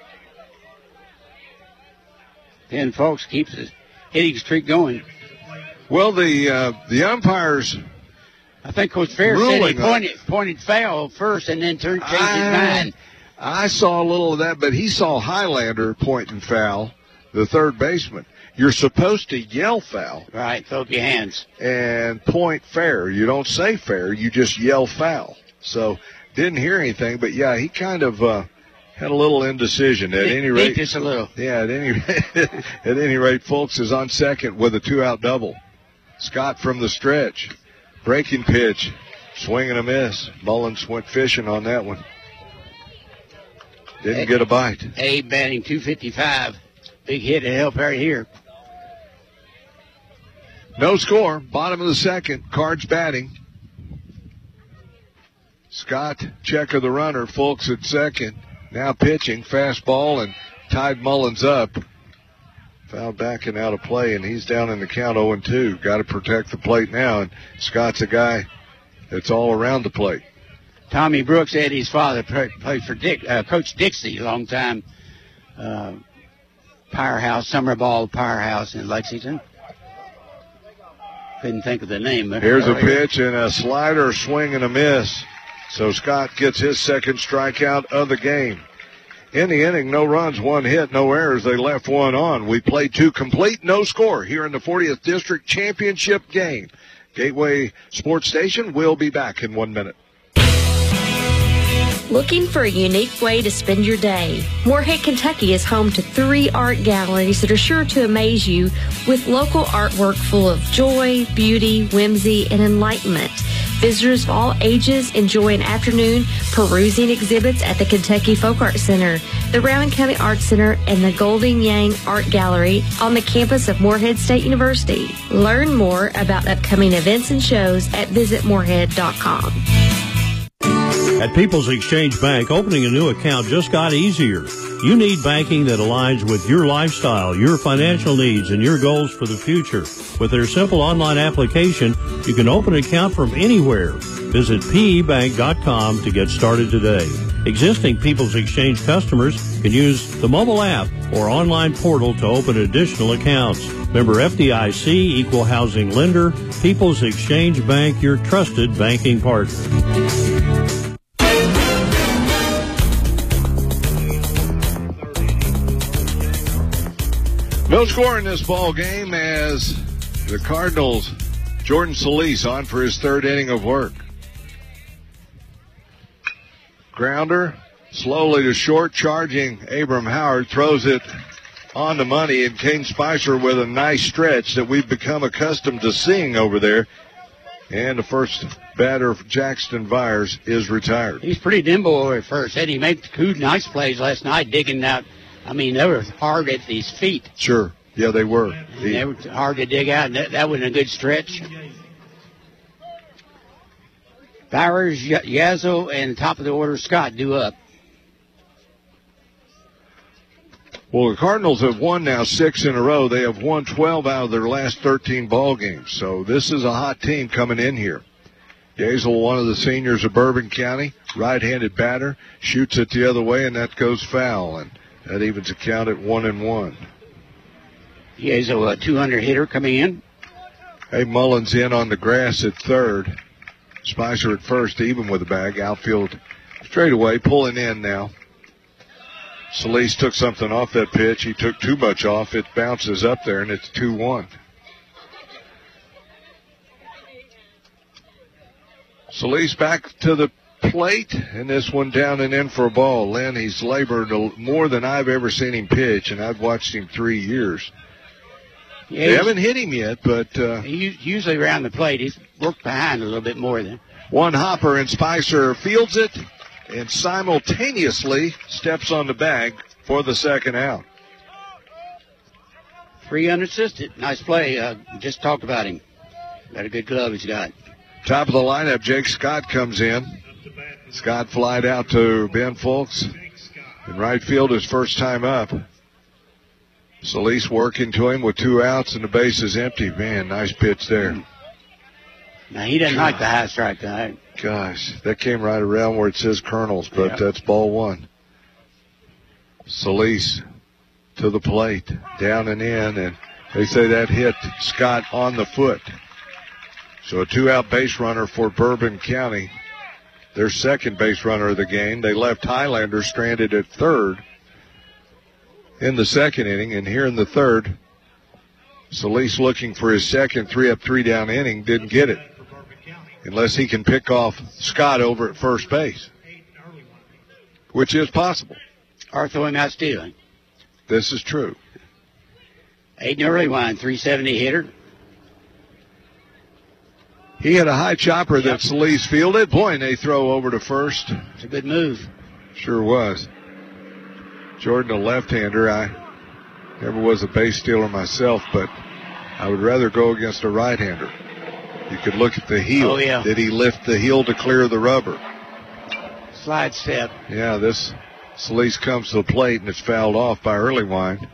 [SPEAKER 9] Then Fulks keeps his hitting streak going.
[SPEAKER 3] Well, the uh, the umpires,
[SPEAKER 9] I think Coach Fair said he
[SPEAKER 3] ruling on-
[SPEAKER 9] pointed, pointed foul first and then turned changed his
[SPEAKER 3] I,
[SPEAKER 9] mind.
[SPEAKER 3] I saw a little of that, but he saw Highlander pointing foul, the third baseman. You're supposed to yell foul.
[SPEAKER 9] Right, throw up your hands.
[SPEAKER 3] And point fair. You don't say fair, you just yell foul. So didn't hear anything, but yeah, he kind of uh, had a little indecision. At
[SPEAKER 9] Think-
[SPEAKER 3] any rate,
[SPEAKER 9] think just a little.
[SPEAKER 3] Yeah, at any at any rate, Fulks is on second with a two-out double. Scott from the stretch, breaking pitch, swing and a miss. Mullins went fishing on that one. Didn't get a bite.
[SPEAKER 9] Abe batting two fifty-five. Big hit to help right here.
[SPEAKER 3] No score. Bottom of the second. Cards batting. Scott, checker the runner. Fulks at second. Now pitching. Fastball and tied Mullins up. Fouled back and out of play, and he's down in the count oh and two. Got to protect the plate now, and Scott's a guy that's all around the plate.
[SPEAKER 9] Tommy Brooks, Eddie's father, played for Dick, uh, Coach Dixie, a long time. Uh, Powerhouse, summer ball Powerhouse in Lexington. Couldn't think of the name.
[SPEAKER 3] Here's a pitch and a slider, swing and a miss. So Scott gets his second strikeout of the game. In the inning, no runs, one hit, no errors. They left one on. We played two complete, no score here in the fortieth District Championship game. Gateway Sports Station will be back in one minute.
[SPEAKER 16] Looking for a unique way to spend your day? Moorhead, Kentucky is home to three art galleries that are sure to amaze you with local artwork full of joy, beauty, whimsy, and enlightenment. Visitors of all ages enjoy an afternoon perusing exhibits at the Kentucky Folk Art Center, the Rowan County Art Center, and the Golden Yang Art Gallery on the campus of Moorhead State University. Learn more about upcoming events and shows at visit moorhead dot com.
[SPEAKER 17] At People's Exchange Bank, opening a new account just got easier. You need banking that aligns with your lifestyle, your financial needs, and your goals for the future. With their simple online application, you can open an account from anywhere. Visit P E bank dot com to get started today. Existing People's Exchange customers can use the mobile app or online portal to open additional accounts. Member F D I C, Equal Housing Lender, People's Exchange Bank, your trusted banking partner.
[SPEAKER 3] No score in this ball game as the Cardinals, Jordan Solis on for his third inning of work. Grounder slowly to short, charging Abram Howard, throws it on the money, and Kane Spicer with a nice stretch that we've become accustomed to seeing over there. And the first batter, Jackson Vyers, is retired.
[SPEAKER 9] He's pretty nimble over at first. Said he made two nice plays last night, digging out. I mean, they were hard at his feet.
[SPEAKER 3] Sure. Yeah, they were.
[SPEAKER 9] He, they were hard to dig out, and that, that wasn't a good stretch. Bowers, Yazzo, and top of the order, Scott, due up.
[SPEAKER 3] Well, the Cardinals have won now six in a row. They have won twelve out of their last thirteen ball games. So this is a hot team coming in here. Yazel, one of the seniors of Bourbon County, right-handed batter, shoots it the other way, and that goes foul. And that evens a count at one and one.
[SPEAKER 9] Yazel, a two hundred hitter coming in.
[SPEAKER 3] Hey, Mullins in on the grass at third. Spicer at first, even with the bag. Outfield straight away, pulling in now. Solis took something off that pitch. He took too much off. It bounces up there, and it's two one. Solis back to the plate, and this one down and in for a ball. Lynn, he's labored more than I've ever seen him pitch, and I've watched him three years.
[SPEAKER 9] Yeah,
[SPEAKER 3] they haven't hit him yet, but... Uh,
[SPEAKER 9] he usually around the plate. He's worked behind a little bit more than...
[SPEAKER 3] One hopper, and Spicer fields it and simultaneously steps on the bag for the second out.
[SPEAKER 9] Three unassisted. Nice play. Uh, just talked about him. Got a good glove he's got.
[SPEAKER 3] Top of the lineup, Jake Scott comes in. Scott flied out to Ben Fulks in right field his first time up. Solis working to him with two outs and the base is empty. Man, nice pitch there.
[SPEAKER 9] Now, he doesn't like the high strike guy.
[SPEAKER 3] Gosh, that came right around where it says Colonels, but
[SPEAKER 9] yeah.
[SPEAKER 3] That's ball one. Solis to the plate, down and in, and they say that hit Scott on the foot. So a two-out base runner for Bourbon County. Their second base runner of the game. They left Highlander stranded at third in the second inning, and here in the third, Solis looking for his second three-up, three-down inning, didn't get it. Unless he can pick off Scott over at first base, which is possible.
[SPEAKER 9] Or throw him out stealing.
[SPEAKER 3] This is true.
[SPEAKER 9] Aiden Earlywine, three seventy hitter.
[SPEAKER 3] He had a high chopper yep. that Solis fielded. Boy, and they throw over to first.
[SPEAKER 9] It's a good move.
[SPEAKER 3] Sure was. Jordan, a left-hander. I never was a base stealer myself, but I would rather go against a right-hander. You could look at the heel.
[SPEAKER 9] Oh, yeah.
[SPEAKER 3] Did he lift the heel to clear the rubber?
[SPEAKER 9] Slide step.
[SPEAKER 3] Yeah, this Solis comes to the plate, and it's fouled off by Earlywine.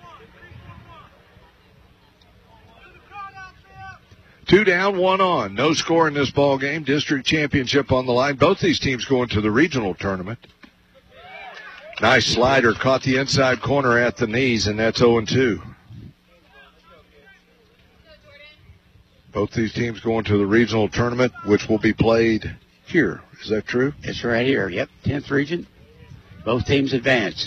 [SPEAKER 3] Two down, one on. No score in this ball game. District championship on the line. Both these teams going to the regional tournament. Nice slider. Caught the inside corner at the knees, and that's oh and two. Both these teams going to the regional tournament, which will be played here. Is that true?
[SPEAKER 9] It's right here. Yep, tenth region. Both teams advance.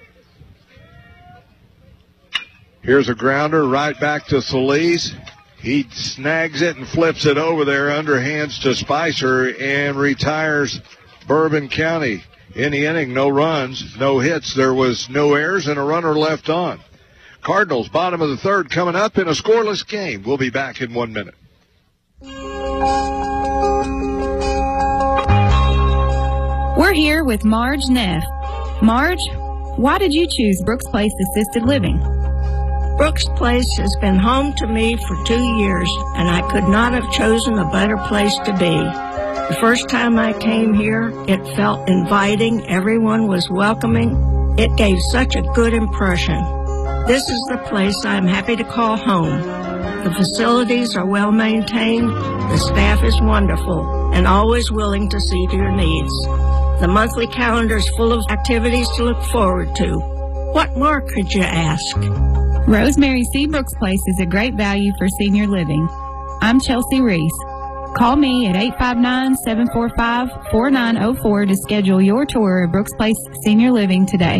[SPEAKER 3] Here's a grounder right back to Solis. He snags it and flips it over there, underhands to Spicer, and retires Bourbon County. In the inning, no runs, no hits. There was no errors and a runner left on. Cardinals, bottom of the third, coming up in a scoreless game. We'll be back in one minute.
[SPEAKER 18] We're here with Marge Neff. Marge, why did you choose Brooks Place Assisted Living?
[SPEAKER 19] Brooks Place has been home to me for two years, and I could not have chosen a better place to be. The first time I came here, it felt inviting. Everyone was welcoming. It gave such a good impression. This is the place I'm happy to call home. The facilities are well maintained, the staff is wonderful, and always willing to see to your needs. The monthly calendar is full of activities to look forward to. What more could you ask?
[SPEAKER 18] Rosemary C. Brooks Place is a great value for senior living. I'm Chelsea Reese. Call me at eight five nine, seven four five, four nine zero four to schedule your tour of Brooks Place Senior Living today.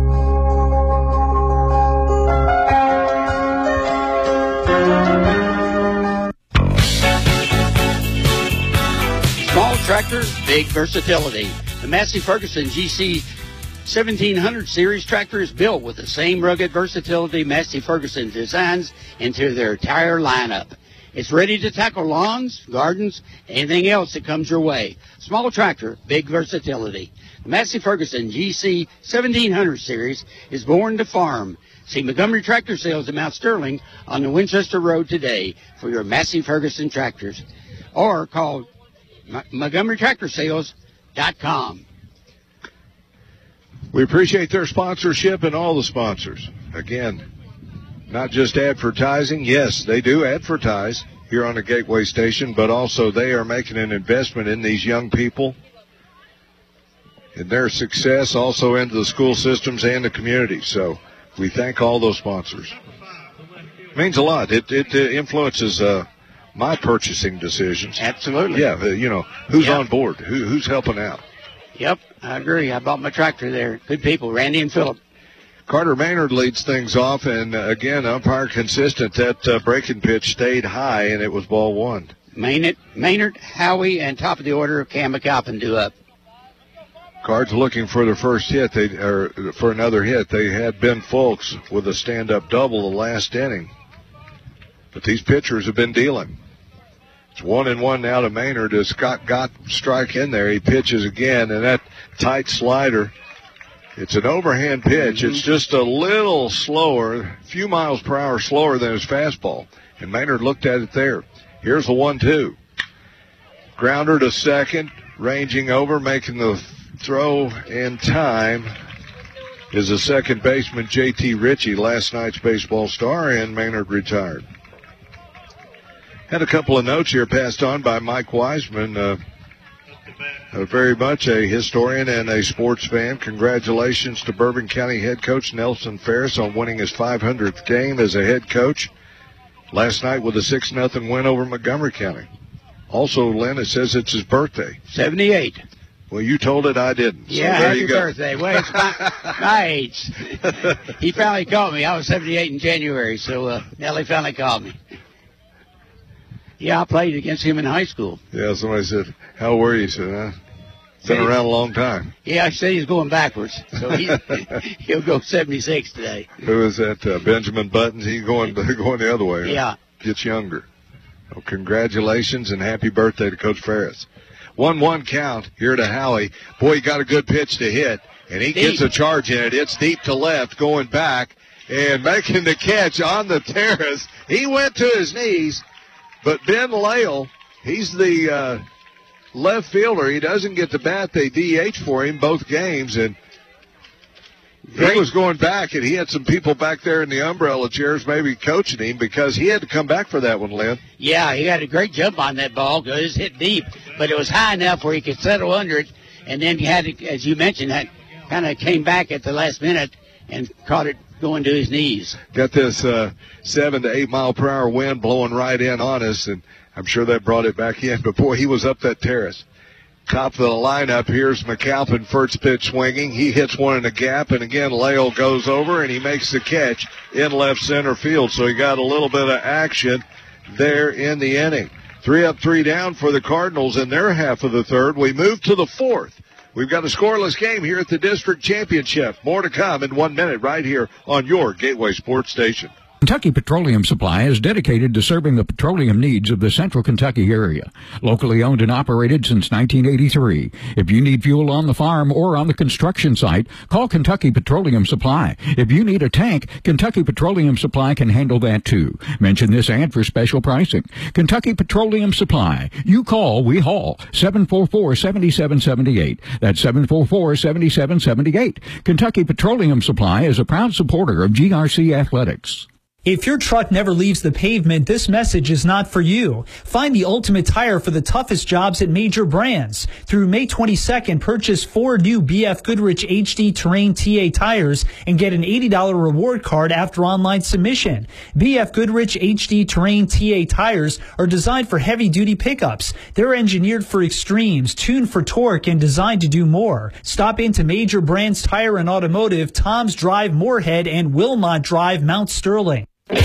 [SPEAKER 9] Small tractor, big versatility. The Massey Ferguson G C seventeen hundred series tractor is built with the same rugged versatility Massey Ferguson designs into their entire lineup. It's ready to tackle lawns, gardens, anything else that comes your way. Small tractor, big versatility. The Massey Ferguson G C seventeen hundred series is born to farm. See Montgomery Tractor Sales in Mount Sterling on the Winchester Road today for your Massey Ferguson tractors. Or call Montgomery Tractor Sales dot com.
[SPEAKER 3] We appreciate their sponsorship and all the sponsors. Again, not just advertising. Yes, they do advertise here on the Gateway Station, but also they are making an investment in these young people, in their success, also into the school systems and the community. So we thank all those sponsors. It means a lot. It, it uh, influences uh, my purchasing decisions.
[SPEAKER 9] Absolutely.
[SPEAKER 3] Yeah, uh, you know, who's
[SPEAKER 9] Yeah.
[SPEAKER 3] on board? Who, who's helping out?
[SPEAKER 9] Yep, I agree. I bought my tractor there. Good people, Randy and Philip.
[SPEAKER 3] Carter Maynard leads things off, and uh, again, umpire consistent. That uh, breaking pitch stayed high, and it was ball one.
[SPEAKER 9] Maynard, Maynard, Howie, and top of the order, Cam McAlpin due up.
[SPEAKER 3] Cards looking for their first hit, they or for another hit. They had Ben Folks with a stand-up double the last inning, but these pitchers have been dealing. It's one and one now to Maynard as Scott got strike in there. He pitches again, and that tight slider. It's an overhand pitch.
[SPEAKER 9] Mm-hmm.
[SPEAKER 3] It's just a little slower, a few miles per hour slower than his fastball. And Maynard looked at it there. Here's the one two. Grounder to second, ranging over, making the throw in time is the second baseman, J T Ritchie, last night's baseball star, and Maynard retired. Had a couple of notes here passed on by Mike Wiseman. Uh, uh, very much a historian and a sports fan. Congratulations to Bourbon County head coach Nelson Ferris on winning his five hundredth game as a head coach last night with a six nothing win over Montgomery County. Also, Lynn, it says it's his birthday.
[SPEAKER 9] seventy-eight.
[SPEAKER 3] Well, you told it, I didn't.
[SPEAKER 9] Yeah,
[SPEAKER 3] so there
[SPEAKER 9] happy
[SPEAKER 3] you go.
[SPEAKER 9] birthday. Well, it's my, my age. He finally called me. I was seventy-eight in January, so uh, Nellie finally called me. Yeah, I played against him in high school.
[SPEAKER 3] Yeah, somebody said, how were you? He said, huh? Been around a long time.
[SPEAKER 9] Yeah, I said he's going backwards, so he, he'll go seventy-six today.
[SPEAKER 3] Who is that? Uh, Benjamin Buttons? He's going, going the other way. Huh?
[SPEAKER 9] Yeah.
[SPEAKER 3] Gets younger. Well, congratulations and happy birthday to Coach Ferris. one one count here to Howie. Boy, he got a good pitch to hit, and he
[SPEAKER 9] Deep.
[SPEAKER 3] gets a charge in it. It's deep to left, going back, and making the catch on the terrace. He went to his knees, but Ben Lale, he's the uh, left fielder. He doesn't get the bat. They D H for him both games, and
[SPEAKER 9] Great.
[SPEAKER 3] he was going back, and he had some people back there in the umbrella chairs maybe coaching him because he had to come back for that one, Lynn.
[SPEAKER 9] Yeah, he had a great jump on that ball because it was hit deep, but it was high enough where he could settle under it, and then he had, to, as you mentioned, that kind of came back at the last minute and caught it going to his knees.
[SPEAKER 3] Got this uh, seven to eight mile per hour wind blowing right in on us, and I'm sure that brought it back in. But boy, he was up that terrace. Top of the lineup, here's McAlpin, first pitch swinging. He hits one in the gap, and again, Lale goes over, and he makes the catch in left center field. So he got a little bit of action there in the inning. Three up, three down for the Cardinals in their half of the third. We move to the fourth. We've got a scoreless game here at the district championship. More to come in one minute right here on your Gateway Sports Station.
[SPEAKER 11] Kentucky Petroleum Supply is dedicated to serving the petroleum needs of the central Kentucky area. Locally owned and operated since nineteen eighty-three. If you need fuel on the farm or on the construction site, call Kentucky Petroleum Supply. If you need a tank, Kentucky Petroleum Supply can handle that too. Mention this ad for special pricing. Kentucky Petroleum Supply. You call, we haul. seven four four, seven seven seven eight. That's seven four four, seven seven seven eight. Kentucky Petroleum Supply is a proud supporter of G R C Athletics.
[SPEAKER 20] If your truck never leaves the pavement, this message is not for you. Find the ultimate tire for the toughest jobs at major brands. Through May twenty-second, purchase four new B F Goodrich H D Terrain T A tires and get an eighty dollars reward card after online submission. B F Goodrich H D Terrain T A tires are designed for heavy-duty pickups. They're engineered for extremes, tuned for torque, and designed to do more. Stop into Major Brands Tire and Automotive, Tom's Drive, Moorhead, and Wilmot Drive, Mount Sterling.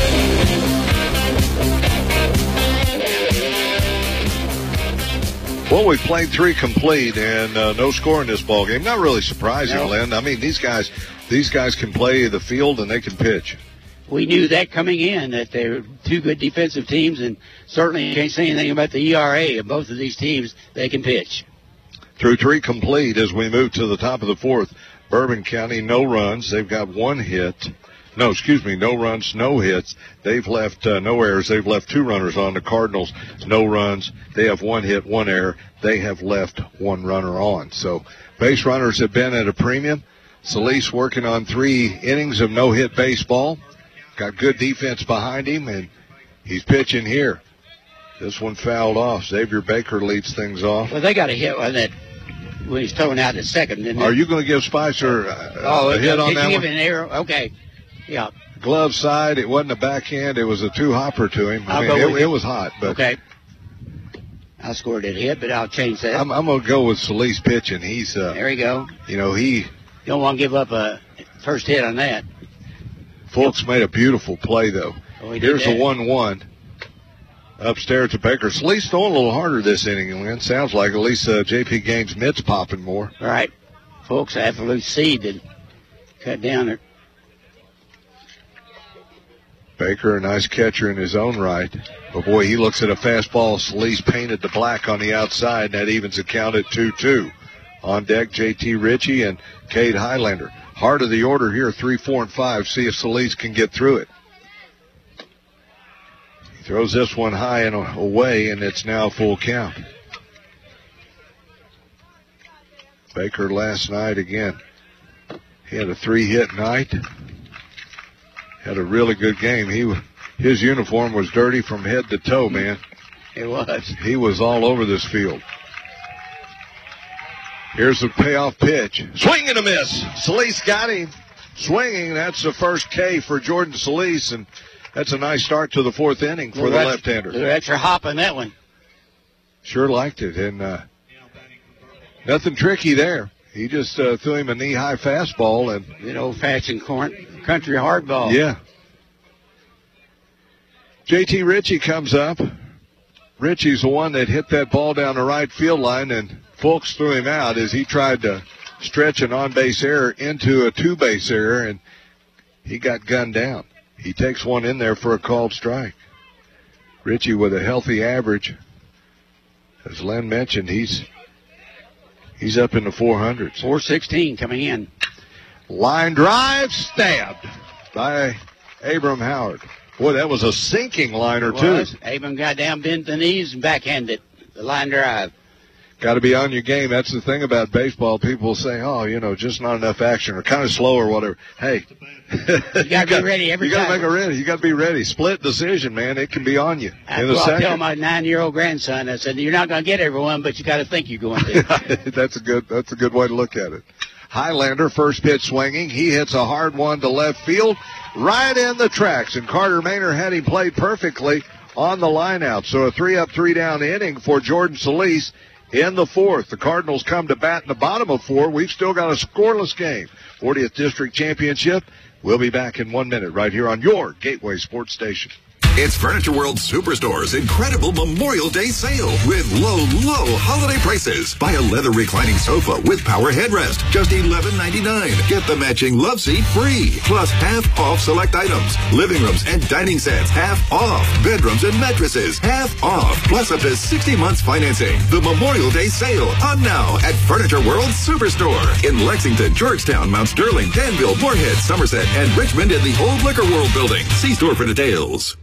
[SPEAKER 3] Well, we played three complete and uh, no score in this ball game. Not really surprising,
[SPEAKER 9] No.
[SPEAKER 3] Lynn. I mean, these guys, these guys can play the field and they can pitch.
[SPEAKER 9] We knew that coming in, that they were two good defensive teams, and certainly you can't say anything about the E R A of both of these teams. They can pitch.
[SPEAKER 3] Through three complete as we move to the top of the fourth. Bourbon County, no runs. They've got one hit. No, excuse me, no runs, no hits. They've left uh, no errors. They've left two runners on. The Cardinals, no runs. They have one hit, one error. They have left one runner on. So base runners have been at a premium. Solis working on three innings of no-hit baseball. Got good defense behind him, and he's pitching here. This one fouled off. Xavier Baker leads things off.
[SPEAKER 9] Well, they got a hit on that when he's throwing out at second. Didn't
[SPEAKER 3] Are
[SPEAKER 9] they?
[SPEAKER 3] you going to give Spicer uh,
[SPEAKER 9] Oh,
[SPEAKER 3] a hit on
[SPEAKER 9] did
[SPEAKER 3] that
[SPEAKER 9] you give
[SPEAKER 3] one?
[SPEAKER 9] an error? Okay. Yeah.
[SPEAKER 3] glove side. It wasn't a backhand. It was a two-hopper to him. I
[SPEAKER 9] I'll
[SPEAKER 3] mean,
[SPEAKER 9] go
[SPEAKER 3] it,
[SPEAKER 9] with
[SPEAKER 3] it
[SPEAKER 9] you.
[SPEAKER 3] was hot. But
[SPEAKER 9] Okay. I scored it hit, but I'll change that.
[SPEAKER 3] I'm, I'm going to go with Solis pitching. He's, uh,
[SPEAKER 9] there you go.
[SPEAKER 3] you know, he,
[SPEAKER 9] Don't want to give up a first hit on that.
[SPEAKER 3] Fulks made a beautiful play, though.
[SPEAKER 9] Oh, he did
[SPEAKER 3] Here's
[SPEAKER 9] that.
[SPEAKER 3] the one one. Upstairs to Baker. Solis throwing a little harder this inning, Lynn. Sounds like at least uh, J P Gaines' mitts popping more.
[SPEAKER 9] Right. Folks, absolute seed to cut down it.
[SPEAKER 3] Baker, a nice catcher in his own right. But, boy, he looks at a fastball. Solis painted the black on the outside, and that evens the count at two two. On deck, J T Ritchie and Cade Highlander. Heart of the order here, three, four, and five. See if Solis can get through it. He throws this one high and away, and it's now full count. Baker last night again. He had a three-hit night. Had a really good game. He, his uniform was dirty from head to toe, man.
[SPEAKER 9] It was.
[SPEAKER 3] He was all over this field. Here's the payoff pitch. Swing and a miss. Solis got him. Swinging. That's the first K for Jordan Solis, and that's a nice start to the fourth inning for
[SPEAKER 9] Little
[SPEAKER 3] the
[SPEAKER 9] extra-
[SPEAKER 3] left-hander.
[SPEAKER 9] little extra hop on that one.
[SPEAKER 3] Sure liked it, and uh, nothing tricky there. He just uh, threw him a knee-high fastball, and
[SPEAKER 9] Good old-fashioned corn, country hardball.
[SPEAKER 3] yeah. J T Ritchie comes up. Ritchie's the one that hit that ball down the right field line, and Fulks threw him out as he tried to stretch an on-base error into a two-base error, and he got gunned down. He takes one in there for a called strike. Ritchie with a healthy average. As Len mentioned, he's he's up in the four hundreds.
[SPEAKER 9] four sixteen coming in.
[SPEAKER 3] Line drive, stabbed by Abram Howard. Boy, that was a sinking liner,
[SPEAKER 9] It
[SPEAKER 3] too.
[SPEAKER 9] was. Abram got down, bent the knees, and backhanded the line drive.
[SPEAKER 3] Got to be on your game. That's the thing about baseball. People say, oh, you know, just not enough action or kind of slow or whatever. Hey.
[SPEAKER 9] You got to be ready every
[SPEAKER 3] You got to
[SPEAKER 9] time.
[SPEAKER 3] make it ready. You got to be ready. Split decision, man. It can be on you
[SPEAKER 9] That's
[SPEAKER 3] in a
[SPEAKER 9] what I tell
[SPEAKER 3] second.
[SPEAKER 9] my nine-year-old grandson. I said, you're not going to get everyone, but you got to think you're going to.
[SPEAKER 3] that's a good. That's a good way to look at it. Highlander, first pitch swinging. He hits a hard one to left field, right in the tracks. And Carter Maynor had him played perfectly on the line out. So a three-up, three-down inning for Jordan Solis in the fourth. The Cardinals come to bat in the bottom of four. We've still got a scoreless game. fortieth District Championship. We'll be back in one minute right here on your Gateway Sports Station.
[SPEAKER 21] It's Furniture World Superstore's incredible Memorial Day sale with low, low holiday prices. Buy a leather reclining sofa with power headrest, just eleven ninety-nine. Get the matching love seat free, plus half off select items. Living rooms and dining sets, half off. Bedrooms and mattresses, half off. Plus up to sixty months financing. The Memorial Day sale on now at Furniture World Superstore in Lexington, Georgetown, Mount Sterling, Danville, Moorhead, Somerset, and Richmond in the Old Liquor World building. See store for details.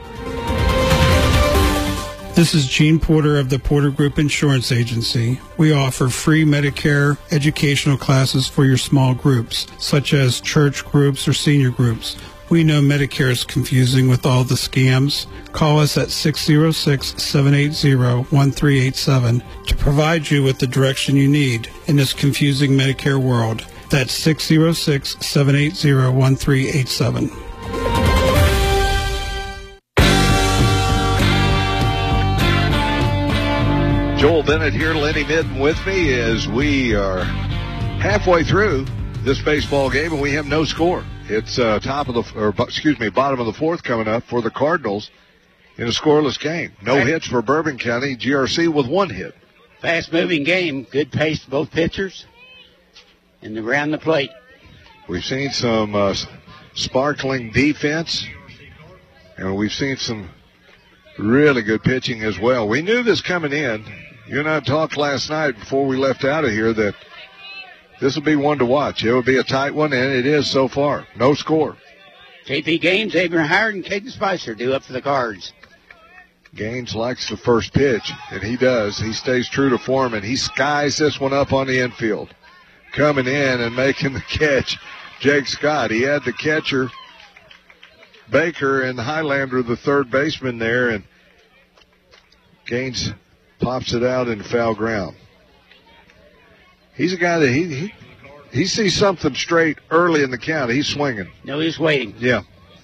[SPEAKER 8] This is Gene Porter of the Porter Group Insurance Agency. We offer free Medicare educational classes for your small groups, such as church groups or senior groups. We know Medicare is confusing with all the scams. Call us at six oh six, seven eight zero, one three eight seven to provide you with the direction you need in this confusing Medicare world. That's six oh six, seven eight zero, one three eight seven.
[SPEAKER 3] Joel Bennett here, Lenny Midden with me as we are halfway through this baseball game and we have no score. It's uh, top of the, or excuse me, bottom of the fourth coming up for the Cardinals in a scoreless game. No
[SPEAKER 9] Right.
[SPEAKER 3] hits for Bourbon County. G R C with one hit.
[SPEAKER 9] Fast-moving game, good pace to both pitchers, and around the plate.
[SPEAKER 3] We've seen some uh, sparkling defense, and we've seen some really good pitching as well. We knew this coming in. You and I talked last night before we left out of here that this would be one to watch. It would be a tight one, and it is so far. No score.
[SPEAKER 9] J P Gaines, Abraham Howard, and Caden Spicer due up for the Cards.
[SPEAKER 3] Gaines likes the first pitch, and he does. He stays true to form, and he skies this one up on the infield. Coming in and making the catch, Jake Scott. He had the catcher, Baker, and Highlander, the third baseman there, and Gaines pops it out in foul ground. He's a guy that he he, he sees something straight early in the count. He's swinging.
[SPEAKER 9] No, he's waiting.
[SPEAKER 3] Yeah.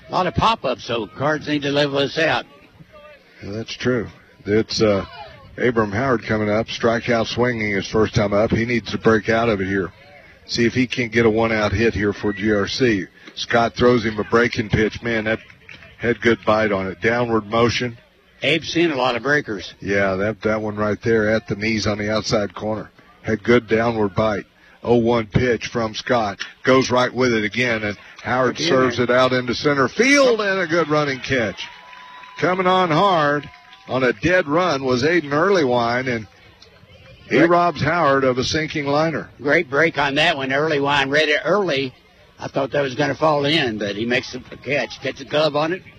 [SPEAKER 9] A lot of pop-ups, so Cards need to level this out.
[SPEAKER 3] Yeah, that's true. It's uh, Abram Howard coming up, strikeout swinging his first time up. He needs to break out of it here. See if he can't get a one-out hit here for G R C. Scott throws him a breaking pitch. Man, that had good bite on it. Downward motion.
[SPEAKER 9] Abe's seen a lot of breakers.
[SPEAKER 3] Yeah, that, that one right there at the knees on the outside corner. Had good downward bite. oh one pitch from Scott. Goes right with it again, and Howard
[SPEAKER 9] Again.
[SPEAKER 3] serves it out into center field, and a good running catch. Coming on hard on a dead run was Aiden Earlywine, and he robs Howard of a sinking liner.
[SPEAKER 9] Great break on that one. Earlywine read it early. I thought that was going to fall in, but he makes a catch. Gets a glove on it.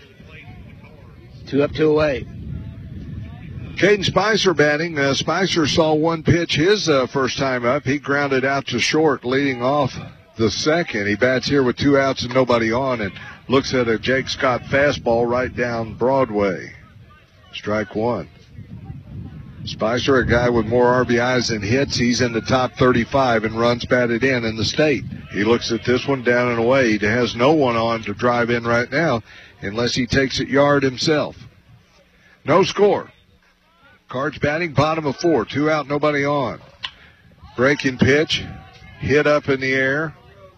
[SPEAKER 9] Two up, two away.
[SPEAKER 3] Caden Spicer batting. Uh, Spicer saw one pitch his uh, first time up. He grounded out to short, leading off the second. He bats here with two outs and nobody on, and looks at a Jake Scott fastball right down Broadway. Strike one. Spicer, a guy with more R B Is than hits. He's in the top thirty-five and runs batted in in the state. He looks at this one down and away. He has no one on to drive in right now unless he takes it yard himself. No score. Cards batting bottom of four. Two out, nobody on. Breaking pitch. Hit up in the air.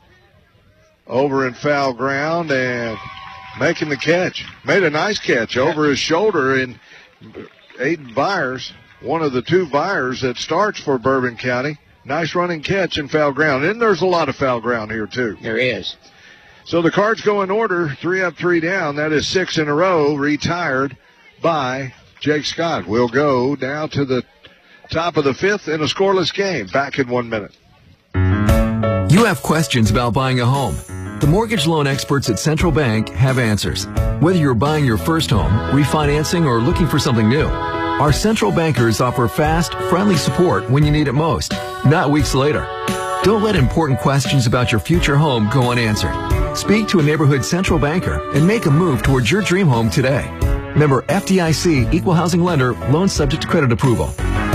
[SPEAKER 3] Over in foul ground and making the catch. Made a nice catch over his shoulder, and Aiden Byers, one of the two Byers that starts for Bourbon County. Nice running catch in foul ground. And there's a lot of foul ground here, too.
[SPEAKER 9] There is.
[SPEAKER 3] So the Cards go in order. Three up, three down. That is six in a row, retired by Jake Scott. We'll go now to the top of the fifth in a scoreless game. Back in one minute.
[SPEAKER 1] You have questions about buying a home. The mortgage loan experts at Central Bank have answers. Whether you're buying your first home, refinancing, or looking for something new, our Central Bankers offer fast, friendly support when you need it most, not weeks later. Don't let important questions about your future home go unanswered. Speak to a neighborhood Central Banker and make a move towards your dream home today. Member F D I C, Equal Housing Lender, loan subject to credit approval.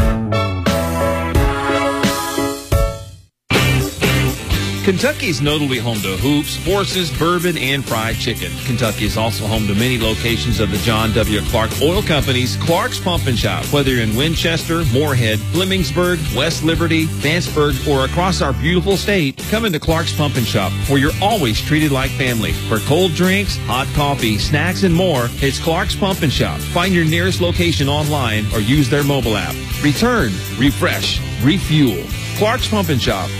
[SPEAKER 22] Kentucky's notably home to hoops, horses, bourbon, and fried chicken. Kentucky is also home to many locations of the John W. Clark Oil Company's Clark's Pump and Shop. Whether you're in Winchester, Moorhead, Blemmingsburg, West Liberty, Vanceburg, or across our beautiful state, come into Clark's Pump and Shop, where you're always treated like family. For cold drinks, hot coffee, snacks, and more, it's Clark's Pump and Shop. Find your nearest location online or use their mobile app. Return, refresh, refuel. Clark's Pump and Shop.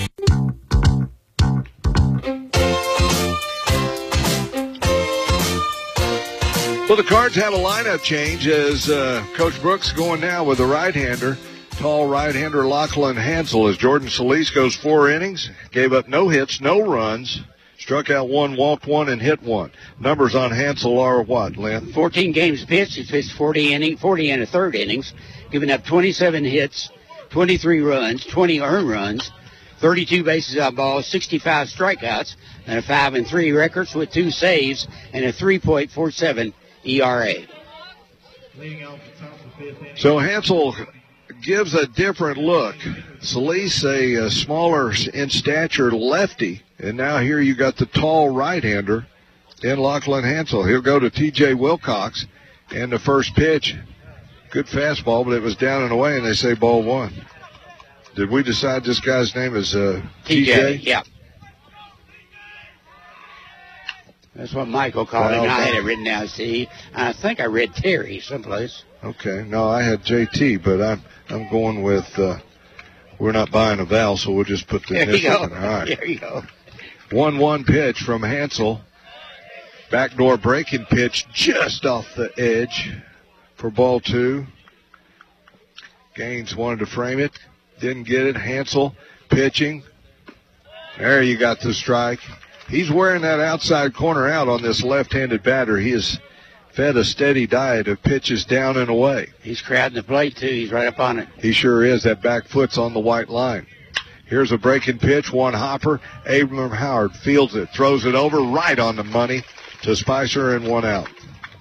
[SPEAKER 3] Well, the Cards have a lineup change as uh, Coach Brooks going now with a right-hander. Tall right-hander Lachlan Hansel as Jordan Solis goes four innings, gave up no hits, no runs, struck out one, walked one, and hit one. Numbers on Hansel are what, Lynn?
[SPEAKER 9] fourteen games pitched. He's pitched forty inning, forty and a third innings, giving up twenty-seven hits, twenty-three runs, twenty earned runs, thirty-two bases on balls, sixty-five strikeouts, and a five and three records with two saves and a three point four seven E R A.
[SPEAKER 3] So Hansel gives a different look. Solis, a, a smaller in stature lefty, and now here you got the tall right-hander in Lachlan Hansel. He'll go to T J Wilcox, and the first pitch, good fastball, but it was down and away, and they say ball one. Did we decide this guy's name is uh, T J?
[SPEAKER 9] T J, yeah. That's what Michael called him. I had it written down, see. I think I read Terry someplace.
[SPEAKER 3] Okay. No, I had J T, but I'm I'm going with, uh, we're not buying a vowel, so we'll just put the
[SPEAKER 9] There you
[SPEAKER 3] initial
[SPEAKER 9] go.
[SPEAKER 3] in. All right.
[SPEAKER 9] There you go.
[SPEAKER 3] one one pitch from Hansel. Backdoor breaking pitch just off the edge for ball two. Gaines wanted to frame it. Didn't get it. Hansel pitching. There you got the strike. He's wearing that outside corner out on this left-handed batter. He has fed a steady diet of pitches down and away.
[SPEAKER 9] He's crowding the plate, too. He's right up on it.
[SPEAKER 3] He sure is. That back foot's on the white line. Here's a breaking pitch, one hopper. Abram Howard fields it, throws it over right on the money to Spicer, and one out.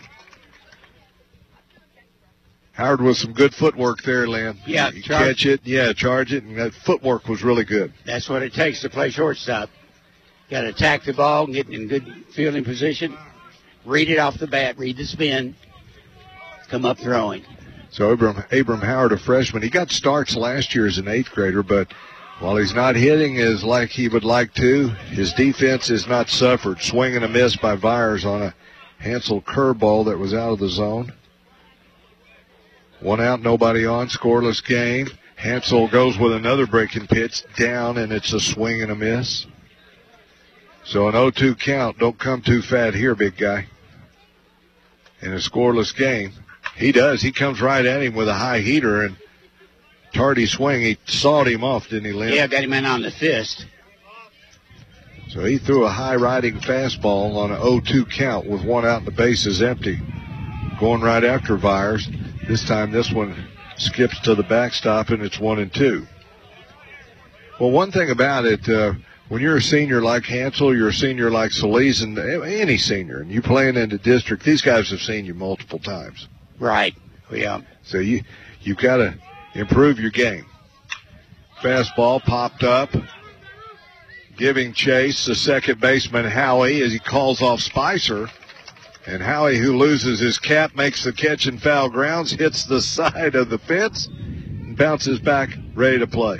[SPEAKER 3] Howard with some good footwork there, Lynn.
[SPEAKER 9] Yeah,
[SPEAKER 3] You
[SPEAKER 9] charge.
[SPEAKER 3] catch it, yeah, charge it, and that footwork was really good.
[SPEAKER 9] That's what it takes to play shortstop. Got to attack the ball and get in good fielding position. read it off the bat, read the spin, come up throwing.
[SPEAKER 3] So Abram, Abram Howard, a freshman, he got starts last year as an eighth grader, but while he's not hitting as like he would like to, his defense has not suffered. Swing and a miss by Byers on a Hansel curveball that was out of the zone. One out, nobody on, scoreless game. Hansel goes with another breaking pitch down, and it's a swing and a miss. So an oh two count. Don't come too fat here, big guy. In a scoreless game. He does. He comes right at him with a high heater, and tardy swing. He sawed him off, didn't he, Lynn?
[SPEAKER 9] Yeah, got him in on the fist.
[SPEAKER 3] So he threw a high-riding fastball on an oh two count with one out and the bases empty. Going right after Byers. This time this one skips to the backstop, and it's one and two. Well, one thing about it, uh, when you're a senior like Hansel, you're a senior like Solis, and any senior, and you playing in the district, these guys have seen you multiple times.
[SPEAKER 9] Right. Yeah.
[SPEAKER 3] So you, you've got to improve your game. Fastball popped up. Giving chase to second baseman Howie as he calls off Spicer. And Howie, who loses his cap, makes the catch in foul grounds, hits the side of the fence, and bounces back, ready to play.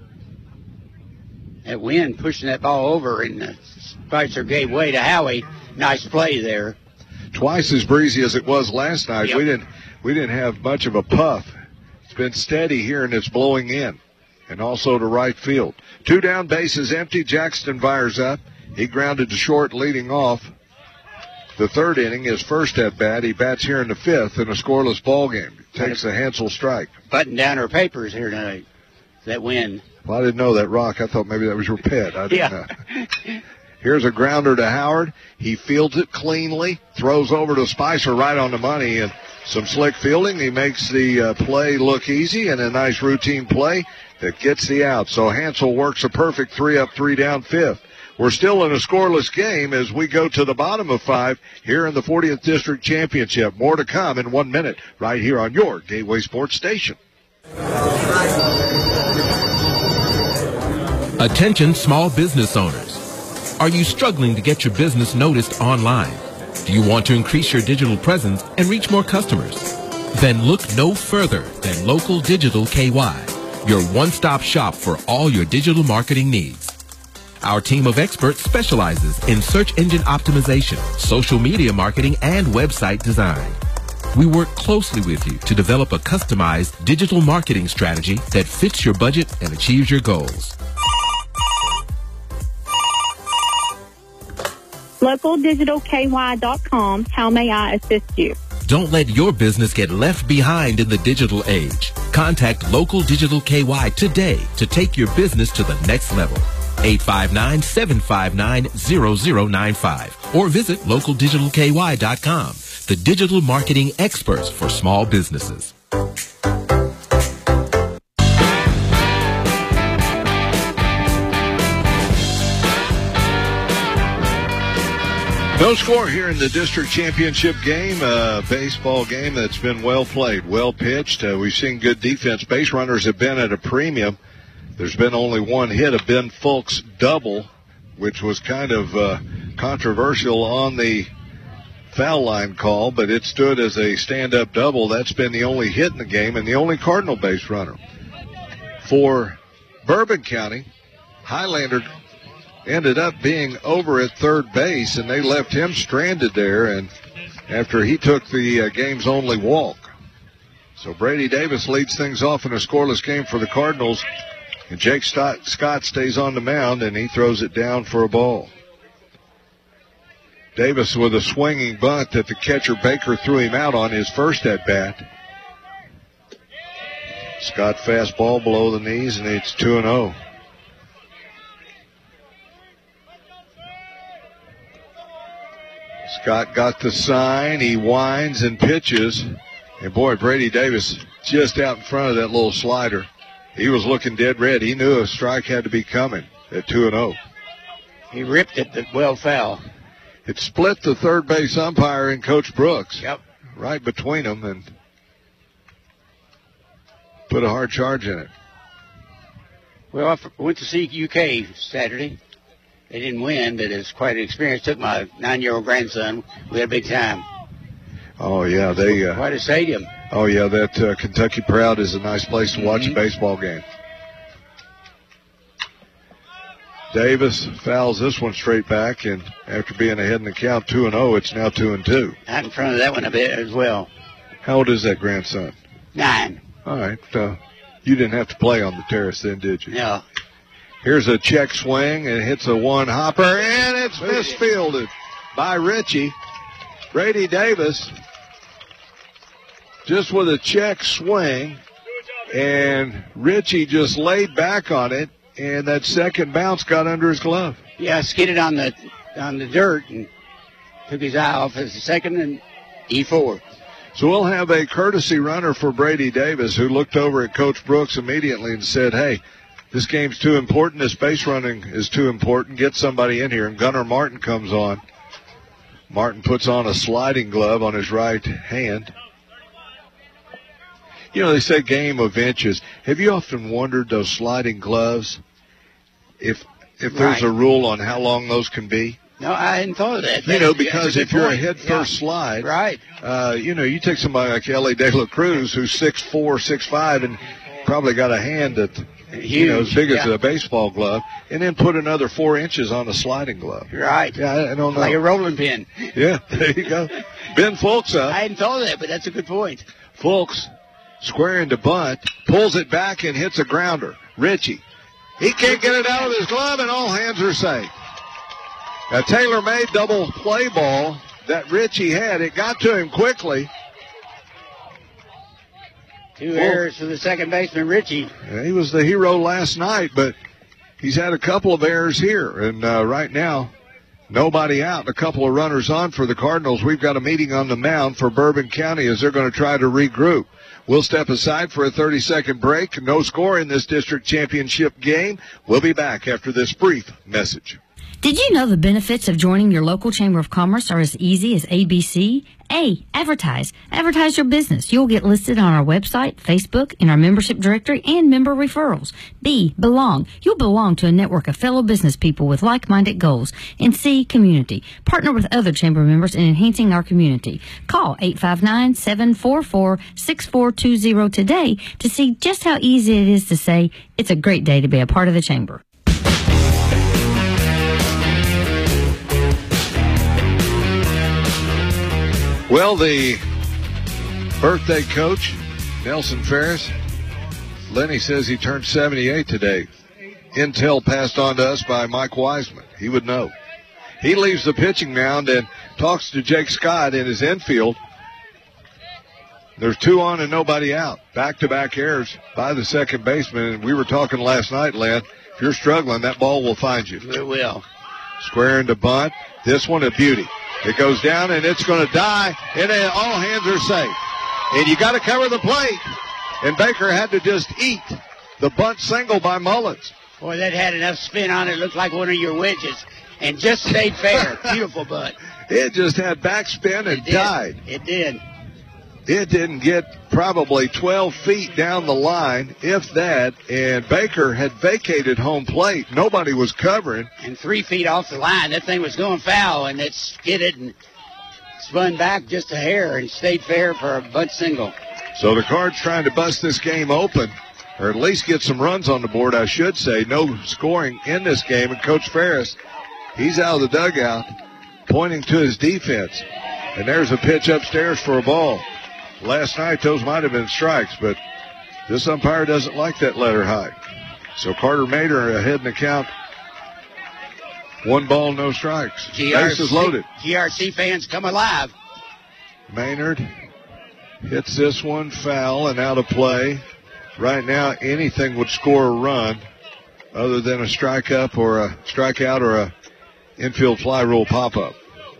[SPEAKER 9] That wind pushing that ball over, and uh, Spicer gave way to Howie. Nice play there.
[SPEAKER 3] Twice as breezy as it was last night.
[SPEAKER 9] Yep.
[SPEAKER 3] We didn't we didn't have much of a puff. It's been steady here, and it's blowing in. And also to right field. Two down, bases empty. Jackson Byers up. He grounded to short, leading off the third inning. His first at bat. He bats here in the fifth in a scoreless ball game. Takes a Hansel strike.
[SPEAKER 9] Button down our papers here tonight. That win.
[SPEAKER 3] Well, I didn't know that, Rock. I thought maybe that was your pet. I didn't
[SPEAKER 9] yeah.
[SPEAKER 3] know. Here's a grounder to Howard. He fields it cleanly, throws over to Spicer right on the money, and some slick fielding. He makes the uh, play look easy, and a nice routine play that gets the out. So Hansel works a perfect three up, three down, fifth. We're still in a scoreless game as we go to the bottom of five here in the fortieth District Championship. More to come in one minute right here on your Gateway Sports Station.
[SPEAKER 12] Attention small business owners. Are you struggling to get your business noticed online? Do you want to increase your digital presence and reach more customers? Then look no further than Local Digital K Y, your one-stop shop for all your digital marketing needs. Our team of experts specializes in search engine optimization, social media marketing, and website design. We work closely with you to develop a customized digital marketing strategy that fits your budget and achieves your goals.
[SPEAKER 2] local digital k y dot com. How may I assist you?
[SPEAKER 12] Don't let your business get left behind in the digital age. Contact Local Digital K Y today to take your business to the next level. eight five nine, seven five nine, zero zero nine five or visit local digital k y dot com, the digital marketing experts for small businesses.
[SPEAKER 3] No score here in the district championship game, a baseball game that's been well played, well pitched. Uh, we've seen good defense. Base runners have been at a premium. There's been only one hit, a Ben Fulks double, which was kind of uh, controversial on the foul line call, but it stood as a stand-up double. That's been the only hit in the game and the only Cardinal base runner. For Bourbon County, Highlander ended up being over at third base, and they left him stranded there, and after he took the uh, game's only walk. So Brady Davis leads things off in a scoreless game for the Cardinals, and Jake Scott, Scott stays on the mound, and he throws it down for a ball. Davis with a swinging bunt that the catcher Baker threw him out on his first at-bat. Scott fastball below the knees, and it's two and oh. Scott got the sign. He winds and pitches. And, boy, Brady Davis just out in front of that little slider. He was looking dead red. He knew a strike had to be coming at two and oh.
[SPEAKER 9] He ripped it, but well foul.
[SPEAKER 3] It split the third base umpire and Coach Brooks.
[SPEAKER 9] Yep.
[SPEAKER 3] Right between them and put a hard charge in it.
[SPEAKER 9] Well, I went to see U K Saturday. They didn't win, but it's quite an experience. Took my nine-year-old grandson. We had a big time.
[SPEAKER 3] Oh, yeah. they uh,
[SPEAKER 9] Quite a stadium.
[SPEAKER 3] Oh, yeah, that uh, Kentucky Proud is a nice place to watch
[SPEAKER 9] Mm-hmm.
[SPEAKER 3] a baseball game. Davis fouls this one straight back, and after being ahead in the count two and oh, it's now two and two.
[SPEAKER 9] Out in front of that one a bit as well.
[SPEAKER 3] How old is that grandson?
[SPEAKER 9] Nine.
[SPEAKER 3] All right. Uh, you didn't have to play on the terrace then, did you?
[SPEAKER 9] No.
[SPEAKER 3] Here's a check swing, and hits a one-hopper, and it's misfielded by Richie. Brady Davis just with a check swing, and Richie just laid back on it, and that second bounce got under his glove.
[SPEAKER 9] Yeah, skidded on the on the dirt and took his eye off as the second and E four.
[SPEAKER 3] So we'll have a courtesy runner for Brady Davis, who looked over at Coach Brooks immediately and said, hey, this game's too important. This base running is too important. Get somebody in here. And Gunnar Martin comes on. Martin puts on a sliding glove on his right hand. You know, they say game of inches. Have you often wondered those sliding gloves, if if there's
[SPEAKER 9] Right.
[SPEAKER 3] a rule on how long those can be?
[SPEAKER 9] No, I hadn't thought of that.
[SPEAKER 3] You know,
[SPEAKER 9] That's-
[SPEAKER 3] because
[SPEAKER 9] that's a
[SPEAKER 3] if
[SPEAKER 9] good
[SPEAKER 3] you're a
[SPEAKER 9] point.
[SPEAKER 3] head-first
[SPEAKER 9] Yeah.
[SPEAKER 3] slide,
[SPEAKER 9] Right.
[SPEAKER 3] uh, you know, you take somebody like Ellie De La Cruz, who's six four, six five, and probably got a hand that, you know, as big as
[SPEAKER 9] yeah.
[SPEAKER 3] a baseball glove, and then put another four inches on a sliding glove.
[SPEAKER 9] Right.
[SPEAKER 3] Yeah, I, I don't know.
[SPEAKER 9] Like a rolling pin.
[SPEAKER 3] Yeah, there you go. Ben Fulks up.
[SPEAKER 9] I hadn't thought of that, but that's a good point.
[SPEAKER 3] Fulks squaring to bunt, pulls it back and hits a grounder. Richie, he can't get it out of his glove, and all hands are safe. A tailor-made double play ball that Richie had. It got to him quickly.
[SPEAKER 9] Two
[SPEAKER 3] Well-
[SPEAKER 9] errors for the second baseman, Richie.
[SPEAKER 3] Yeah, he was the hero last night, but he's had a couple of errors here. And uh, right now, nobody out, and a couple of runners on for the Cardinals. We've got a meeting on the mound for Bourbon County as they're going to try to regroup. We'll step aside for a thirty-second break. No score in this district championship game. We'll be back after this brief message.
[SPEAKER 4] Did you know the benefits of joining your local Chamber of Commerce are as easy as A B C? A. Advertise. Advertise your business. You'll get listed on our website, Facebook, in our membership directory, and member referrals. B. Belong. You'll belong to a network of fellow business people with like-minded goals. And C. Community. Partner with other Chamber members in enhancing our community. Call eight five nine, seven four four, six four two zero today to see just how easy it is to say, it's a great day to be a part of the Chamber.
[SPEAKER 3] Well, the birthday coach, Nelson Ferris, Lenny says he turned seventy-eight today. Intel passed on to us by Mike Wiseman. He would know. He leaves the pitching mound and talks to Jake Scott in his infield. There's two on and nobody out. Back-to-back errors by the second baseman. And we were talking last night, Len, if you're struggling, that ball will find you.
[SPEAKER 9] It will.
[SPEAKER 3] Squaring to bunt. This one a beauty. It goes down, and it's going to die, and then all hands are safe. And you got to cover the plate. And Baker had to just eat the bunt single by Mullins.
[SPEAKER 9] Boy, that had enough spin on it. Looked like one of your wedges. And just stayed fair. Beautiful butt.
[SPEAKER 3] It just had backspin and
[SPEAKER 9] It did.
[SPEAKER 3] died.
[SPEAKER 9] It did.
[SPEAKER 3] It didn't get probably twelve feet down the line, if that, and Baker had vacated home plate. Nobody was covering.
[SPEAKER 9] And three feet off the line, that thing was going foul, and it skidded and spun back just a hair and stayed fair for a bunt single.
[SPEAKER 3] So the Cards trying to bust this game open, or at least get some runs on the board, I should say. No scoring in this game, and Coach Ferris, he's out of the dugout, pointing to his defense. And there's a pitch upstairs for a ball. Last night, those might have been strikes, but this umpire doesn't like that letter high. So Carter Mater ahead in the count. One ball, no strikes. Base is loaded.
[SPEAKER 9] G R C fans come alive.
[SPEAKER 3] Maynard hits this one foul and out of play. Right now, anything would score a run other than a strike up or a strikeout or a infield fly rule pop-up.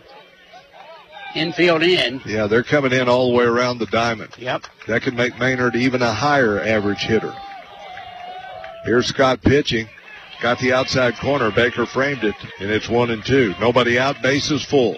[SPEAKER 9] Infield in.
[SPEAKER 3] Yeah, they're coming in all the way around the diamond.
[SPEAKER 9] Yep.
[SPEAKER 3] That could make Maynard even a higher average hitter. Here's Scott pitching. Got the outside corner. Baker framed it, and it's one and two. Nobody out. Base is full.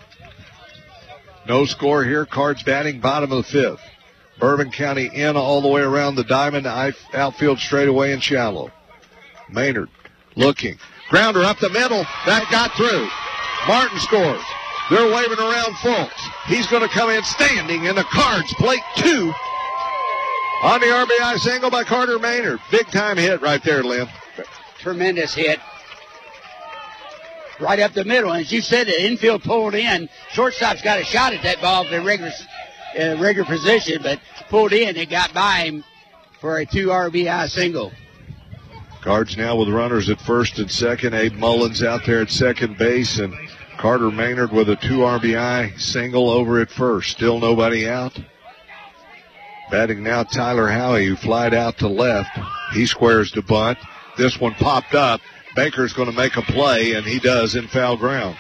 [SPEAKER 3] No score here. Cards batting bottom of the fifth. Bourbon County in all the way around the diamond. Outfield straightaway and shallow. Maynard looking. Grounder up the middle. That got through. Martin scores. They're waving around Fultz. He's going to come in standing in the Cards plate two on the R B I single by Carter Maynard. Big time hit right there, Lynn.
[SPEAKER 9] Tremendous hit. Right up the middle. As you said, the infield pulled in. Shortstop's got a shot at that ball in regular, uh, regular position, but pulled in. It got by him for a two R B I single.
[SPEAKER 3] Cards now with runners at first and second. Abe Mullins out there at second base, and Carter Maynard with a two R B I single over at first. Still nobody out. Batting now Tyler Howie, who flied out to left. He squares to bunt. This one popped up. Baker's going to make a play, and he does in foul ground.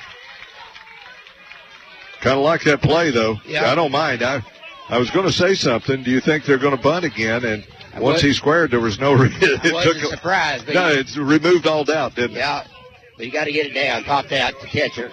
[SPEAKER 3] Kind of like that play, though.
[SPEAKER 9] Yeah.
[SPEAKER 3] I don't mind. I I was going to say something. Do you think they're going to bunt again? And
[SPEAKER 9] I
[SPEAKER 3] once
[SPEAKER 9] was,
[SPEAKER 3] he squared, there was no... It
[SPEAKER 9] I wasn't
[SPEAKER 3] took,
[SPEAKER 9] surprised. But
[SPEAKER 3] no,
[SPEAKER 9] you,
[SPEAKER 3] it's removed all doubt, didn't
[SPEAKER 9] yeah,
[SPEAKER 3] it?
[SPEAKER 9] Yeah, but you got to get it down. Popped out the catcher.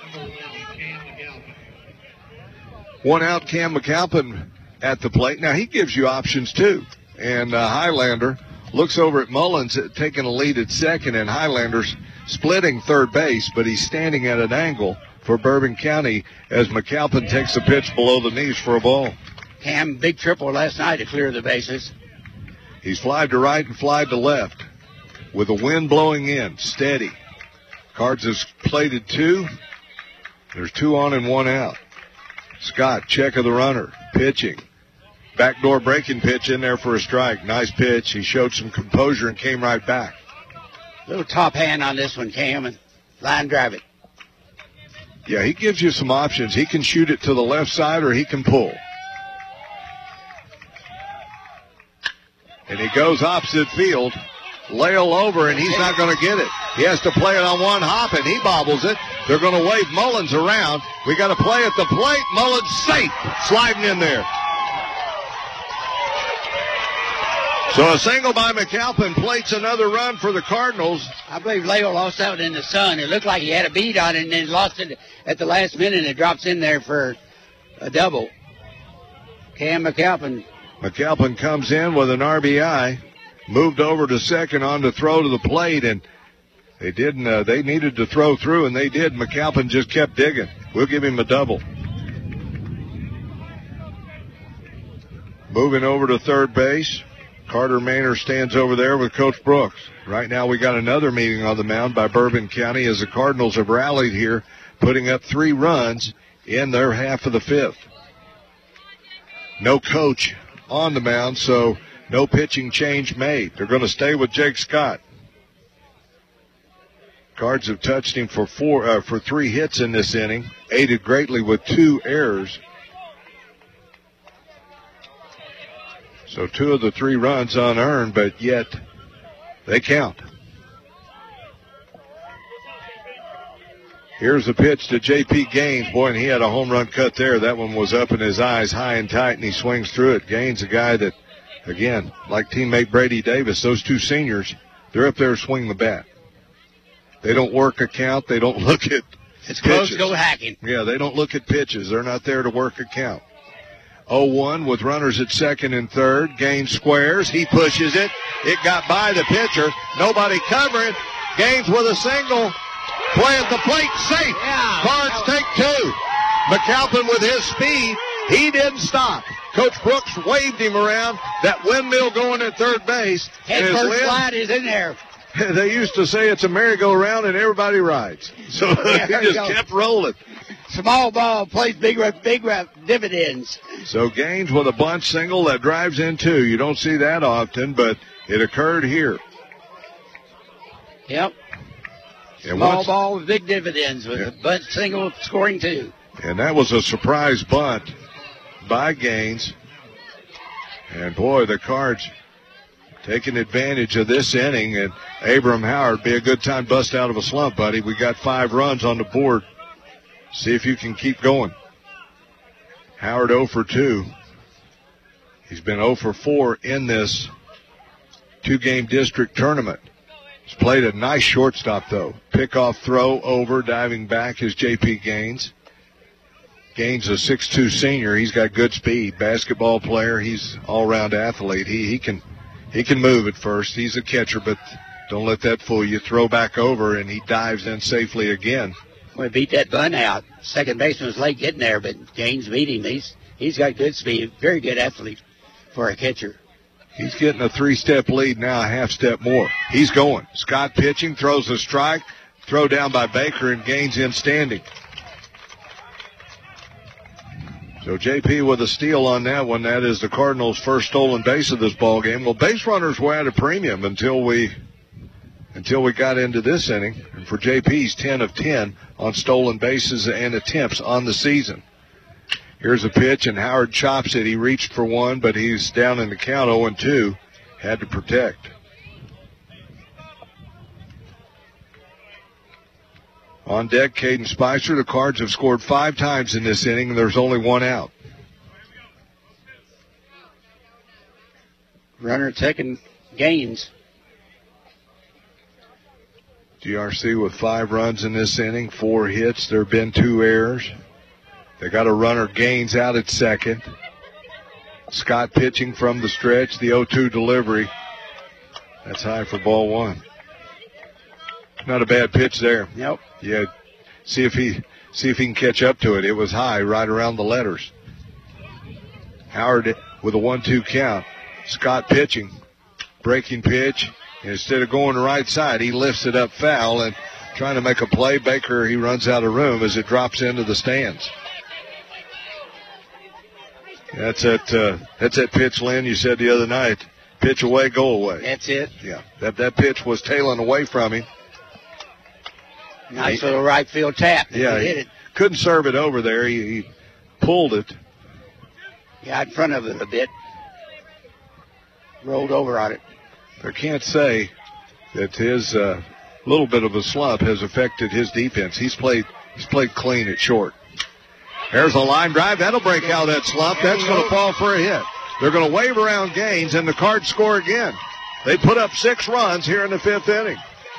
[SPEAKER 3] One out, Cam McAlpin at the plate. Now, he gives you options, too. And uh, Highlander looks over at Mullins at taking a lead at second, and Highlander's splitting third base, but he's standing at an angle for Bourbon County as McAlpin takes a pitch below the knees for a ball.
[SPEAKER 9] Cam, big triple last night to clear the bases.
[SPEAKER 3] He's flied to right and flied to left with the wind blowing in, steady. Cards has plated two. There's two on and one out. Scott, check of the runner, pitching. Backdoor breaking pitch in there for a strike. Nice pitch. He showed some composure and came right back.
[SPEAKER 9] Little top hand on this one, Cam, and line drive it.
[SPEAKER 3] Yeah, he gives you some options. He can shoot it to the left side or he can pull. And he goes opposite field. Lail over, and he's not going to get it. He has to play it on one hop, and he bobbles it. They're going to wave Mullins around. We got to play at the plate. Mullins safe, sliding in there. So a single by McAlpin plates another run for the Cardinals.
[SPEAKER 9] I believe Lail lost that one in the sun. It looked like he had a beat on it and then lost it at the last minute, and it drops in there for a double. Cam McAlpin.
[SPEAKER 3] McAlpin comes in with an R B I. Moved over to second on to throw to the plate, and they didn't. Uh, they needed to throw through, and they did. McAlpin just kept digging. We'll give him a double. Moving over to third base, Carter Maynard stands over there with Coach Brooks. Right now we got another meeting on the mound by Bourbon County as the Cardinals have rallied here, putting up three runs in their half of the fifth. No coach on the mound, so no pitching change made. They're going to stay with Jake Scott. Cards have touched him for four, uh, for three hits in this inning, aided greatly with two errors. So two of the three runs unearned, but yet they count. Here's a pitch to J P Gaines. Boy, and he had a home run cut there. That one was up in his eyes, high and tight, and he swings through it. Gaines, a guy that, again, like teammate Brady Davis, those two seniors, they're up there to swing the bat. They don't work a count. They don't look at
[SPEAKER 9] It's
[SPEAKER 3] pitches.
[SPEAKER 9] close, go hacking.
[SPEAKER 3] Yeah, they don't look at pitches. They're not there to work a count. oh one with runners at second and third. Gaines squares. He pushes it. It got by the pitcher. Nobody covering. Gaines with a single. Play at the plate, safe.
[SPEAKER 9] Yeah.
[SPEAKER 3] Cards take two. McAlpin with his speed. He didn't stop. Coach Brooks waved him around. That windmill going at third base.
[SPEAKER 9] Head
[SPEAKER 3] And his
[SPEAKER 9] first
[SPEAKER 3] lid-
[SPEAKER 9] slide is in there.
[SPEAKER 3] They used to say it's a merry-go-round and everybody rides. So
[SPEAKER 9] There
[SPEAKER 3] he
[SPEAKER 9] you
[SPEAKER 3] just
[SPEAKER 9] go.
[SPEAKER 3] kept rolling.
[SPEAKER 9] Small ball plays big, big dividends.
[SPEAKER 3] So Gaines with a bunt single that drives in two. You don't see that often, but it occurred here.
[SPEAKER 9] Yep.
[SPEAKER 3] And
[SPEAKER 9] Small
[SPEAKER 3] once-
[SPEAKER 9] ball with big dividends with a bunt single scoring two.
[SPEAKER 3] And that was a surprise bunt by Gaines. And boy, the Cards taking advantage of this inning. And Abram Howard, be a good time bust out of a slump, buddy. We got five runs on the board. See if you can keep going. Howard oh for two. He's been oh for four in this two-game district tournament. He's played a nice shortstop, though. Pickoff throw over, diving back is J P Gaines. Gaines, a six two senior. He's got good speed. Basketball player. He's all-around athlete. He he can he can move at first. He's a catcher, but Don't let that fool you. Throw back over, and he dives in safely again.
[SPEAKER 9] We beat that bunt out. Second baseman was late getting there, but Gaines beat him. He's, he's got good speed, very good athlete for a catcher.
[SPEAKER 3] He's getting a three-step lead now, a half-step more. He's going. Scott pitching, throws a strike, throw down by Baker, and Gaines in standing. So J P with a steal on that one. That is the Cardinals' first stolen base of this ball game. Well, base runners were at a premium until we until we got into this inning. And for J P, he's ten of ten on stolen bases and attempts on the season. Here's a pitch, and Howard chops it. He reached for one, but he's down in the count oh and two. Had to protect. On deck, Caden Spicer. The Cards have scored five times in this inning, and there's only one out.
[SPEAKER 9] Runner at second, Gaines.
[SPEAKER 3] G R C with five runs in this inning, four hits. There have been two errors. They got a runner, Gaines, out at second. Scott pitching from the stretch, the oh two delivery. That's high for ball one. Not a bad pitch there.
[SPEAKER 9] Nope.
[SPEAKER 3] Yeah, see if he see if he can catch up to it. It was high, right around the letters. Howard with a one two count. Scott pitching, breaking pitch. And instead of going the right side, he lifts it up foul and trying to make a play. Baker, he runs out of room as it drops into the stands. That's that. Uh, that's that pitch, Lynn. You said the other night, pitch away, go away.
[SPEAKER 9] That's it.
[SPEAKER 3] Yeah, that that pitch was tailing away from him.
[SPEAKER 9] Nice little right field tap.
[SPEAKER 3] Yeah,
[SPEAKER 9] he
[SPEAKER 3] he
[SPEAKER 9] hit it.
[SPEAKER 3] Couldn't serve it over there. He, he pulled it.
[SPEAKER 9] Yeah, in front of it a bit. Rolled over on it.
[SPEAKER 3] I can't say that his uh, little bit of a slump has affected his defense. He's played. He's played clean at short. There's a line drive. That'll break out that slump. That's going to fall for a hit. They're going to wave around Gaines, and the Cards score again. They put up six runs here in the fifth inning.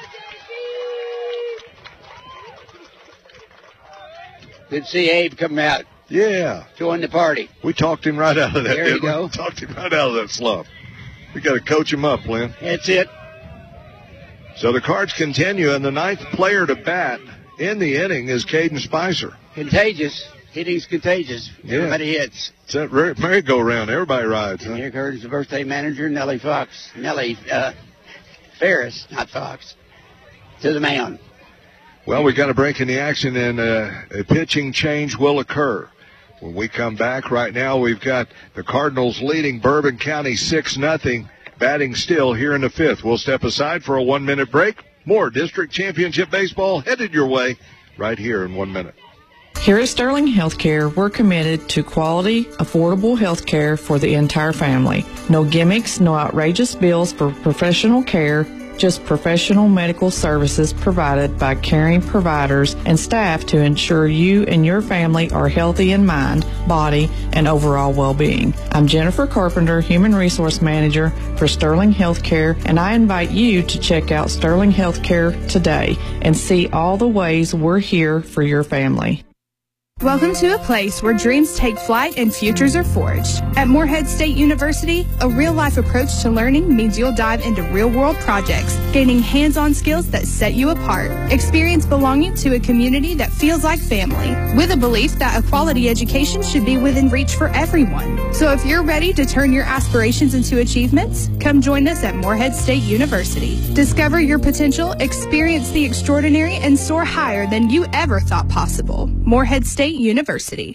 [SPEAKER 9] Good to see Abe come out.
[SPEAKER 3] Yeah.
[SPEAKER 9] Join the party.
[SPEAKER 3] We talked him right out of that.
[SPEAKER 9] There you go.
[SPEAKER 3] We talked him right out of that slump. We got to coach him up, Lynn.
[SPEAKER 9] That's it.
[SPEAKER 3] So the Cards continue, and the ninth player to bat in the inning is Caden Spicer.
[SPEAKER 9] Contagious. Hitting's contagious.
[SPEAKER 3] Yeah.
[SPEAKER 9] Everybody hits.
[SPEAKER 3] It's that merry-go-round. Everybody rides.
[SPEAKER 9] And
[SPEAKER 3] Huh?
[SPEAKER 9] here comes the birthday manager, Nellie Fox. Nellie uh, Ferris, not Fox, to the mound.
[SPEAKER 3] Well, we got a break in the action, and uh, a pitching change will occur. When we come back, right now we've got the Cardinals leading Bourbon County six nothing, batting still here in the fifth. We'll step aside for a one-minute break. More district championship baseball headed your way right here in one minute.
[SPEAKER 5] Here at Sterling Healthcare, we're committed to quality, affordable health care for the entire family. No gimmicks, no outrageous bills for professional care, just professional medical services provided by caring providers and staff to ensure you and your family are healthy in mind, body, and overall well-being. I'm Jennifer Carpenter, Human Resource Manager for Sterling Healthcare, and I invite you to check out Sterling Healthcare today and see all the ways we're here for your family.
[SPEAKER 6] Welcome to a place where dreams take flight and futures are forged. At Morehead State University, a real-life approach to learning means you'll dive into real-world projects, gaining hands-on skills that set you apart. Experience belonging to a community that feels like family, with a belief that a quality education should be within reach for everyone. So if you're ready to turn your aspirations into achievements, come join us at Morehead State University. Discover your potential, experience the extraordinary, and soar higher than you ever thought possible. Morehead State University.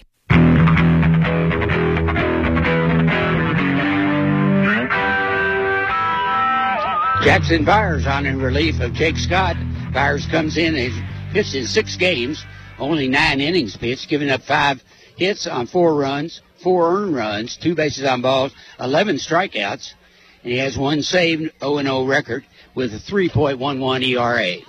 [SPEAKER 9] Jackson Byers on in relief of Jake Scott. Byers comes in and he's pitched in six games, only nine innings pitched, giving up five hits on four runs, four earned runs, two bases on balls, eleven strikeouts, and he has one saved oh and oh record with a three point one one E R A.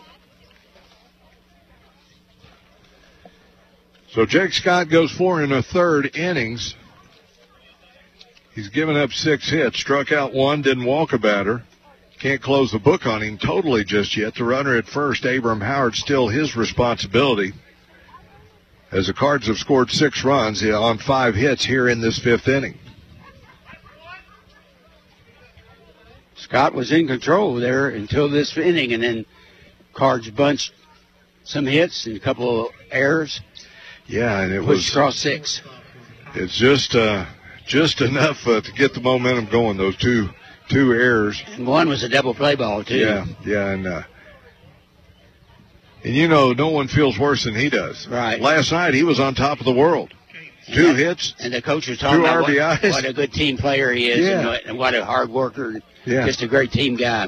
[SPEAKER 3] So Jake Scott goes four and a third innings. He's given up six hits, struck out one, didn't walk a batter. Can't close the book on him totally just yet. The runner at first, Abram Howard, still his responsibility. As the Cards have scored six runs on five hits here in this fifth inning.
[SPEAKER 9] Scott was in control there until this inning, and then Cards bunched some hits and a couple of errors.
[SPEAKER 3] Yeah, and it
[SPEAKER 9] pushed
[SPEAKER 3] was
[SPEAKER 9] across six.
[SPEAKER 3] It's just uh, just enough uh, to get the momentum going. Those two two errors.
[SPEAKER 9] And one was a double play ball too.
[SPEAKER 3] Yeah, yeah, and uh, and you know, no one feels worse than he does.
[SPEAKER 9] Right.
[SPEAKER 3] Last night he was on top of the world. Two
[SPEAKER 9] and,
[SPEAKER 3] hits.
[SPEAKER 9] And the coach was talking
[SPEAKER 3] two
[SPEAKER 9] about
[SPEAKER 3] R B Is.
[SPEAKER 9] What, what a good team player he is,
[SPEAKER 3] Yeah.
[SPEAKER 9] and, what, and what a hard worker.
[SPEAKER 3] Yeah.
[SPEAKER 9] Just a great team guy.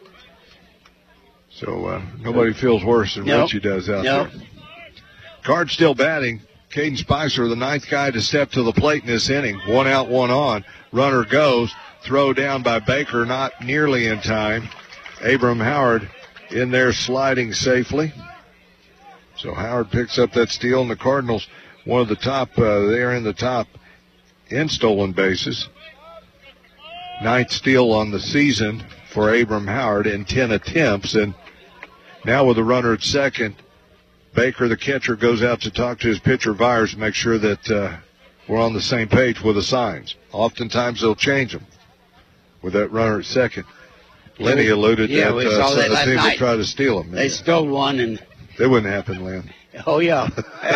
[SPEAKER 3] So uh, nobody feels worse than
[SPEAKER 9] Nope.
[SPEAKER 3] Richie does out
[SPEAKER 9] Nope.
[SPEAKER 3] there. Card still batting. Caden Spicer, the ninth guy to step to the plate in this inning. One out, one on. Runner goes. Throw down by Baker, not nearly in time. Abram Howard in there sliding safely. So Howard picks up that steal, and the Cardinals, one of the top, uh, they're in the top in stolen bases. Ninth steal on the season for Abram Howard in ten attempts. And now with a runner at second, Baker, the catcher, goes out to talk to his pitcher, Vyers, to make sure that uh, we're on the same page with the signs. Oftentimes they'll change them with that runner at second. Lenny alluded
[SPEAKER 9] Yeah,
[SPEAKER 3] that
[SPEAKER 9] we
[SPEAKER 3] uh,
[SPEAKER 9] saw
[SPEAKER 3] some
[SPEAKER 9] that
[SPEAKER 3] of the
[SPEAKER 9] last
[SPEAKER 3] teams will
[SPEAKER 9] night.
[SPEAKER 3] try to steal them.
[SPEAKER 9] They stole one, and
[SPEAKER 3] That wouldn't happen, Lynn.
[SPEAKER 9] oh yeah.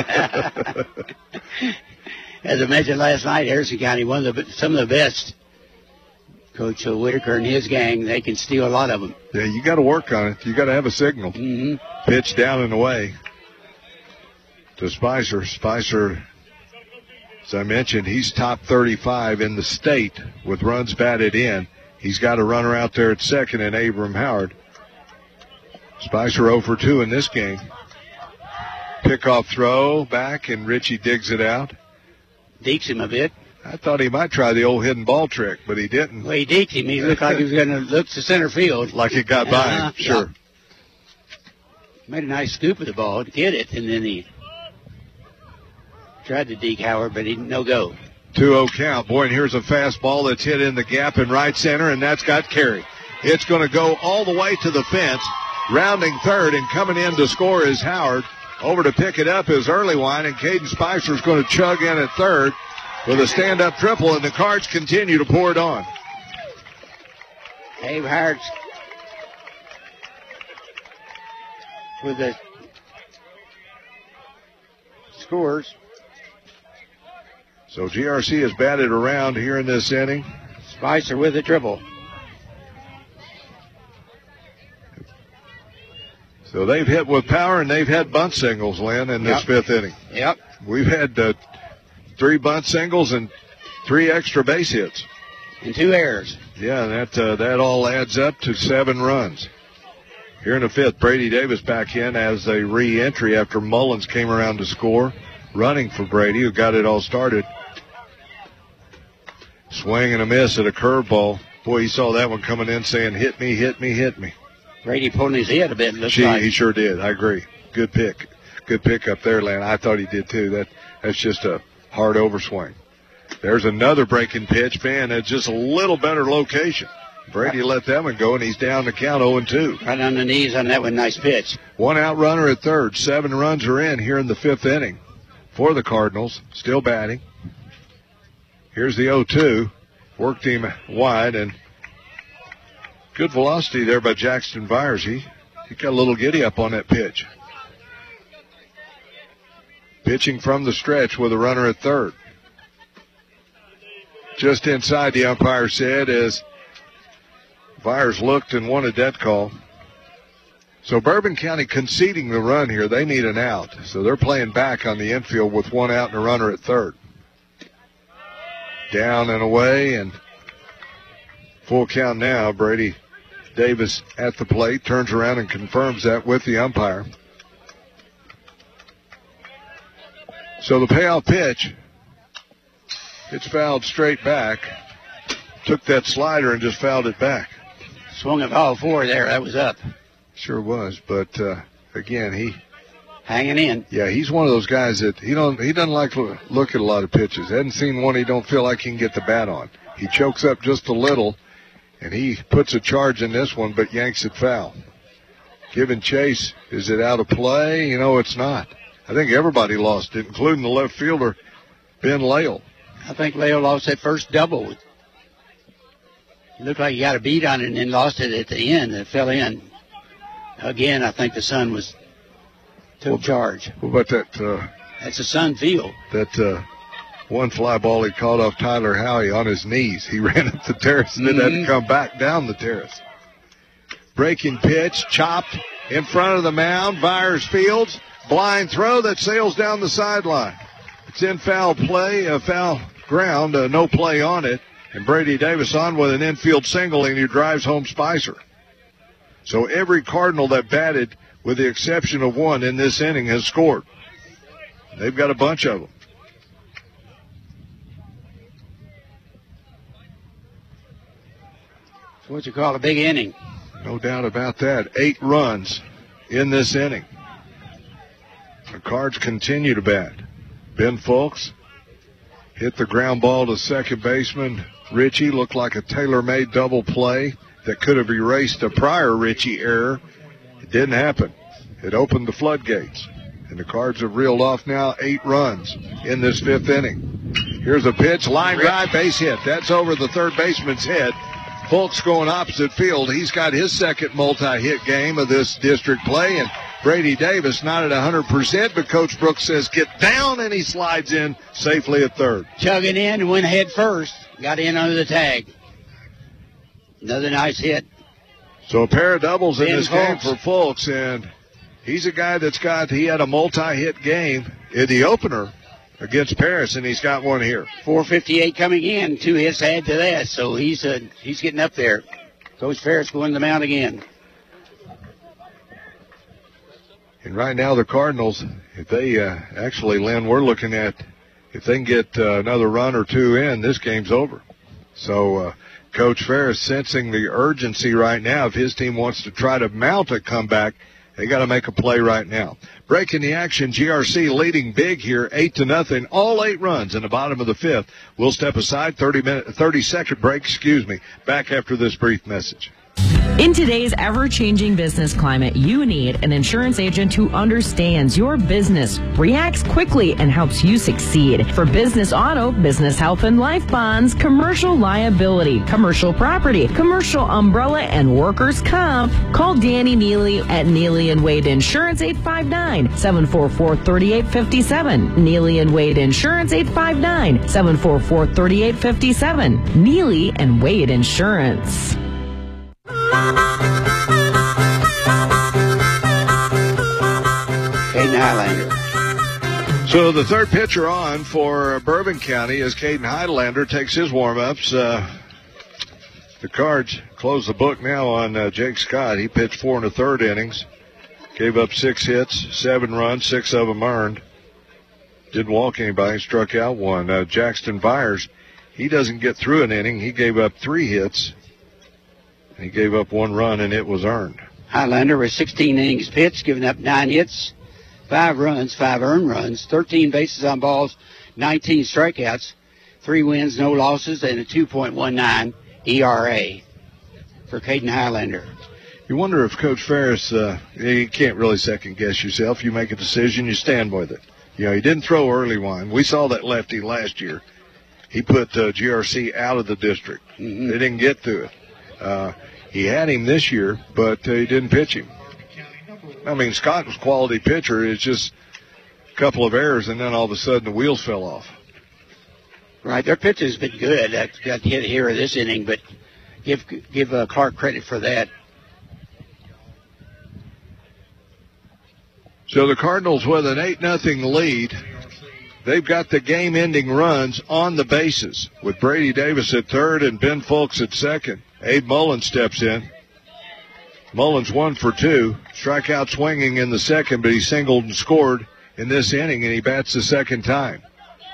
[SPEAKER 9] As I mentioned last night, Harrison County, one of the some of the best. Coach Whitaker and his gang, they can steal a lot of them.
[SPEAKER 3] Yeah, you got to work on it. You got to have a signal.
[SPEAKER 9] Mm-hmm.
[SPEAKER 3] Pitch down and away to Spicer. Spicer, as I mentioned, he's top thirty-five in the state with runs batted in. He's got a runner out there at second and Abram Howard. Spicer oh for two in this game. Pickoff throw back, and Richie digs it out.
[SPEAKER 9] Dekes him a bit.
[SPEAKER 3] I thought he might try the old hidden ball trick, but he didn't.
[SPEAKER 9] Well, he deked him. He looked like he was going to look to center field.
[SPEAKER 3] Like it got by him,
[SPEAKER 9] Uh-huh,
[SPEAKER 3] sure.
[SPEAKER 9] yeah. Made a nice scoop of the ball to hit it, and then he tried to deke Howard, but he no go.
[SPEAKER 3] two oh count. Boy, and here's a fastball that's hit in the gap in right center, and that's got carry. It's going to go all the way to the fence. Rounding third and coming in to score is Howard. Over to pick it up is Earlywine, and Caden Spicer's going to chug in at third with a stand-up triple, and the Cards continue to pour it on.
[SPEAKER 9] Abe Howard's with the scores.
[SPEAKER 3] So G R C has batted around here in this inning.
[SPEAKER 9] Spicer with the triple.
[SPEAKER 3] So they've hit with power, and they've had bunt singles, Lynn, in this
[SPEAKER 9] Yep.
[SPEAKER 3] fifth inning.
[SPEAKER 9] Yep.
[SPEAKER 3] We've had uh, three bunt singles and three extra base hits.
[SPEAKER 9] And two errors.
[SPEAKER 3] Yeah, that uh, that all adds up to seven runs. Here in the fifth, Brady Davis back in as a re-entry after Mullins came around to score, running for Brady, who got it all started. Swing and a miss at a curveball. Boy, he saw that one coming in saying, hit me, hit me, hit me.
[SPEAKER 9] Brady pulling his head a bit. Looks
[SPEAKER 3] Gee,
[SPEAKER 9] like.
[SPEAKER 3] he sure did. I agree. Good pick. Good pick up there, Len. I thought he did too. That That's just a hard overswing. There's another breaking pitch, man. It's just a little better location. Brady let that one go, and he's down to count oh and two.
[SPEAKER 9] Right on the knees on that one. Nice pitch.
[SPEAKER 3] One out runner at third. Seven runs are in here in the fifth inning for the Cardinals. Still batting. Here's the oh two. Worked him wide, and good velocity there by Jackson Vyers. He, he got a little giddy up on that pitch. Pitching from the stretch with a runner at third. Just inside, the umpire said, as Vyers looked and wanted that call. So Bourbon County conceding the run here. They need an out. So they're playing back on the infield with one out and a runner at third. Down and away, and full count now. Brady Davis at the plate, turns around and confirms that with the umpire. So the payoff pitch, it's fouled straight back. Took that slider and just fouled it back.
[SPEAKER 9] Swung it all four there. That was up.
[SPEAKER 3] Sure was, but uh, again, he
[SPEAKER 9] hanging in.
[SPEAKER 3] Yeah, he's one of those guys that he don't he doesn't like to look at a lot of pitches. Hadn't seen one he don't feel like he can get the bat on. He chokes up just a little, and he puts a charge in this one, but yanks it foul. Giving chase, is it out of play? You know, it's not. I think everybody lost it, including the left fielder, Ben Lale.
[SPEAKER 9] I think Lale lost that first double. Looked like he got a beat on it and then lost it at the end. It fell in. Again, I think the Sun was took
[SPEAKER 3] well,
[SPEAKER 9] charge.
[SPEAKER 3] What about that? Uh,
[SPEAKER 9] That's a Sun field.
[SPEAKER 3] That uh, one fly ball he caught off Tyler Howie on his knees. He ran up the terrace and then mm-hmm. had to come back down the terrace. Breaking pitch, chopped in front of the mound. Byers fields. Blind throw that sails down the sideline. It's in foul play, uh, foul ground, uh, no play on it. And Brady Davis on with an infield single, and he drives home Spicer. So every Cardinal that batted, with the exception of one in this inning, has scored. They've got a bunch of them.
[SPEAKER 9] That's what you call a big inning.
[SPEAKER 3] No doubt about that. Eight runs in this inning. The Cards continue to bat. Ben Fulks hit the ground ball to second baseman Ritchie. Looked like a tailor-made double play that could have erased a prior Ritchie error. It didn't happen. It opened the floodgates. And the Cards have reeled off now eight runs in this fifth inning. Here's a pitch, line drive, base hit. That's over the third baseman's head. Fulks going opposite field. He's got his second multi-hit game of this district play, and Brady Davis not at one hundred percent, but Coach Brooks says get down, and he slides in safely at third.
[SPEAKER 9] Chugging in and went head first. Got in under the tag. Another nice hit.
[SPEAKER 3] So a pair of doubles in
[SPEAKER 9] Ben
[SPEAKER 3] this
[SPEAKER 9] Fulks.
[SPEAKER 3] game for Fulks, and he's a guy that's got, he had a multi-hit game in the opener against Paris, and he's got one here.
[SPEAKER 9] four fifty-eight coming in, two hits add to that, so he's uh, he's getting up there. Coach Ferris going to the mound again.
[SPEAKER 3] And right now the Cardinals, if they uh, actually, Lynn, we're looking at, if they can get uh, another run or two in, this game's over. So uh, Coach Ferris sensing the urgency right now. If his team wants to try to mount a comeback, they got to make a play right now. Breaking the action, G R C leading big here, eight to nothing. All eight runs in the bottom of the fifth. We'll step aside, thirty minute, thirty second break. Excuse me. Back after this brief message.
[SPEAKER 7] In today's ever-changing business climate, you need an insurance agent who understands your business, reacts quickly, and helps you succeed. For business auto, business health and life bonds, commercial liability, commercial property, commercial umbrella, and workers' comp, call Danny Neely at Neely and Wade Insurance, eight five nine, seven four four, three eight five seven. Neely and Wade Insurance, eight five nine, seven four four, three eight five seven. Neely and Wade Insurance.
[SPEAKER 9] Caden Highlander.
[SPEAKER 3] So the third pitcher on for Bourbon County as Caden Highlander takes his warm-ups. Uh, the Cards close the book now on uh, Jake Scott. He pitched four and a third innings. Gave up six hits, seven runs, six of them earned. Didn't walk anybody, struck out one. Uh, Jackson Byers, he doesn't get through an inning. He gave up three hits. He gave up one run, and it was earned.
[SPEAKER 9] Highlander with sixteen innings pitched, giving up nine hits, five runs, five earned runs, thirteen bases on balls, nineteen strikeouts, three wins, no losses, and a two point one nine E R A for Caden Highlander.
[SPEAKER 3] You wonder if Coach Ferris, uh, you can't really second-guess yourself. You make a decision, you stand with it. You know, he didn't throw early line. We saw that lefty last year. He put uh, G R C out of the district. Mm-hmm. They didn't get to it. Uh, he had him this year, but uh, he didn't pitch him. I mean, Scott was a quality pitcher. It's just a couple of errors, and then all of a sudden the wheels fell off.
[SPEAKER 9] Right, their pitching's been good. That got hit here this inning, but give give uh, Clark credit for that.
[SPEAKER 3] So the Cardinals with an eight nothing lead. They've got the game-ending runs on the bases with Brady Davis at third and Ben Fulks at second. Abe Mullins steps in. Mullins one for two. Strikeout swinging in the second, but he singled and scored in this inning, and he bats the second time.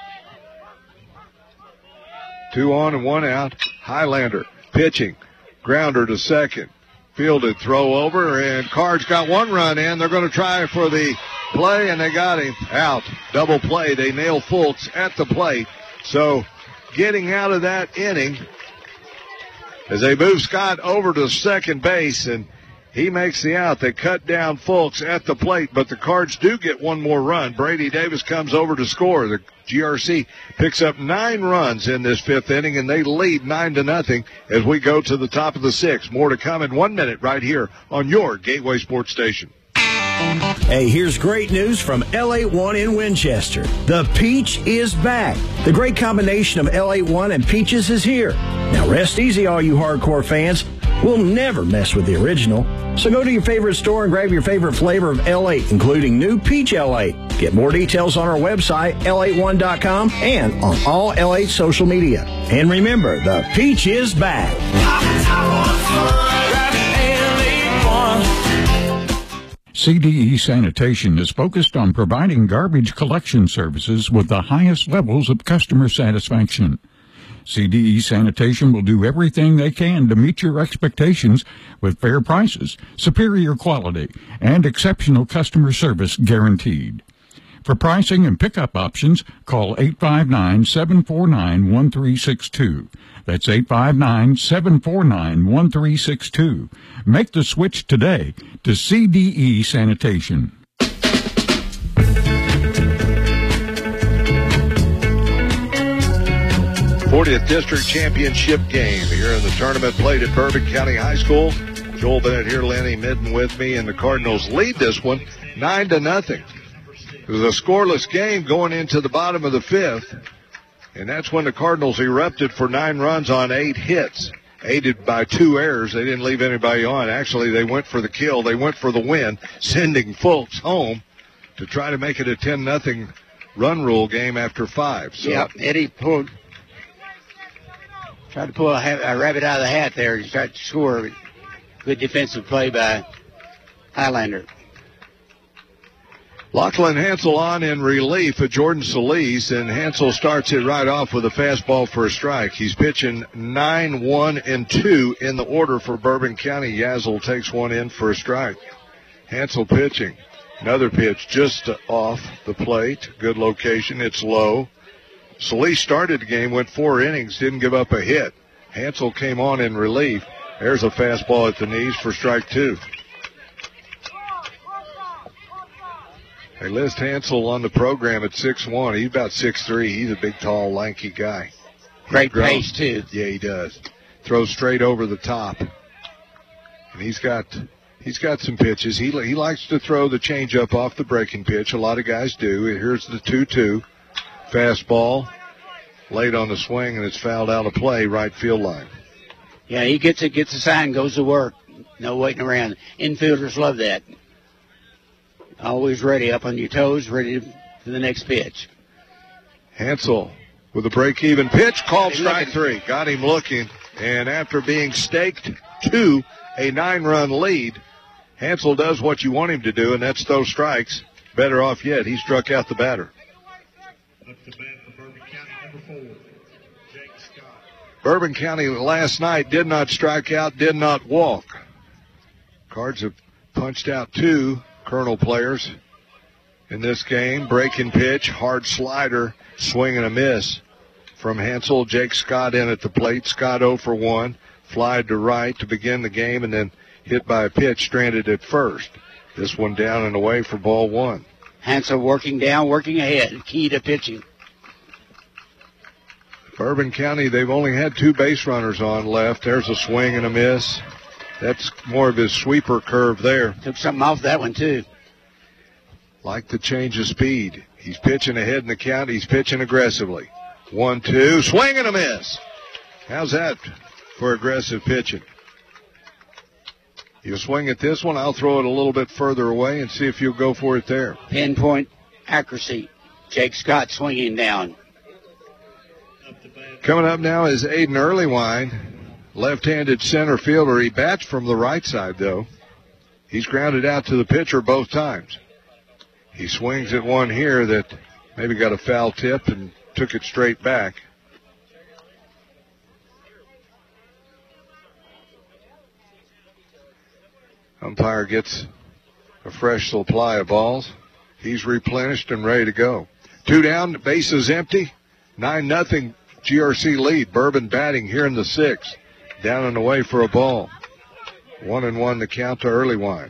[SPEAKER 3] Two on and one out. Highlander pitching. Grounder to second. Fielded, throw over, and Cards got one run in. They're going to try for the play, and they got him out. Double play. They nail Fulks at the plate. So getting out of that inning as they move Scott over to second base, and He makes the out. They cut down Fulks at the plate, but the Cards do get one more run. Brady Davis comes over to score. The G R C picks up nine runs in this fifth inning, and they lead nine to nothing as we go to the top of the sixth. More to come in one minute right here on your Gateway Sports Station.
[SPEAKER 10] Hey, here's great news from L eight one in Winchester. The Peach is back. The great combination of L eight one and Peaches is here. Now rest easy, all you hardcore fans. We'll never mess with the original. So go to your favorite store and grab your favorite flavor of L eight, including new Peach L eight. Get more details on our website, L eight one dot com, and on all L eight social media. And remember, the Peach is back.
[SPEAKER 11] C D E Sanitation is focused on providing garbage collection services with the highest levels of customer satisfaction. C D E Sanitation will do everything they can to meet your expectations with fair prices, superior quality, and exceptional customer service guaranteed. For pricing and pickup options, call eight five nine, seven four nine, one three six two. That's eight five nine, seven four nine, one three six two. Make the switch today to C D E Sanitation.
[SPEAKER 3] fortieth District Championship game here in the tournament played at Bourbon County High School. Joel Bennett here, Lenny Midden with me, and the Cardinals lead this one nine to nothing. It was a scoreless game going into the bottom of the fifth, and that's when the Cardinals erupted for nine runs on eight hits, aided by two errors. They didn't leave anybody on. Actually, they went for the kill. They went for the win, sending Fulks home to try to make it a ten nothing run rule game after five. So.
[SPEAKER 9] Yeah, Eddie pulled, tried to pull a, a rabbit out of the hat there and tried to score. Good defensive play by Highlander.
[SPEAKER 3] Lachlan Hansel on in relief of Jordan Solis, and Hansel starts it right off with a fastball for a strike. He's pitching nine, one, and two in the order for Bourbon County. Yazel takes one in for a strike. Hansel pitching. Another pitch just off the plate. Good location. It's low. Solis started the game, went four innings, didn't give up a hit. Hansel came on in relief. There's a fastball at the knees for strike two. They list Hansel on the program at six one. He's about six three. He's a big, tall, lanky guy.
[SPEAKER 9] Great pace, too.
[SPEAKER 3] Yeah, he does. Throws straight over the top. And he's got he's got some pitches. He, he likes to throw the changeup off the breaking pitch. A lot of guys do. Here's the two two. Fastball. Late on the swing, and it's fouled out of play, right field line.
[SPEAKER 9] Yeah, he gets it, gets a sign, goes to work. No waiting around. Infielders love that. Always ready, up on your toes, ready for the next pitch.
[SPEAKER 3] Hansel with a break-even pitch, called strike three. Got him looking, and after being staked to a nine-run lead, Hansel does what you want him to do, and that's throw strikes. Better off yet, he struck out the batter. Bourbon County last night did not strike out, did not walk. Cards have punched out two Colonel players in this game. Breaking pitch, hard slider, swing and a miss from Hansel. Jake Scott in at the plate. Scott oh for one. Fly to right to begin the game, and then hit by a pitch, stranded at first. This one down and away for ball one.
[SPEAKER 9] Hansel working down, working ahead. Key to pitching.
[SPEAKER 3] Bourbon County, they've only had two base runners on left. There's a swing and a miss. That's more of his sweeper curve there.
[SPEAKER 9] Took something off that one, too.
[SPEAKER 3] Like the change of speed. He's pitching ahead in the count. He's pitching aggressively. One, two, swing and a miss. How's that for aggressive pitching? You swing at this one, I'll throw it a little bit further away and see if you'll go for it there.
[SPEAKER 9] Pinpoint accuracy. Jake Scott swinging down.
[SPEAKER 3] Coming up now is Aiden Earlywine, left-handed center fielder. He bats from the right side, though. He's grounded out to the pitcher both times. He swings at one here that maybe got a foul tip and took it straight back. Umpire gets a fresh supply of balls. He's replenished and ready to go. Two down, the base is empty. nine nothing G R C lead. Bourbon batting here in the sixth. Down and away for a ball. One and one to count to Earlywine.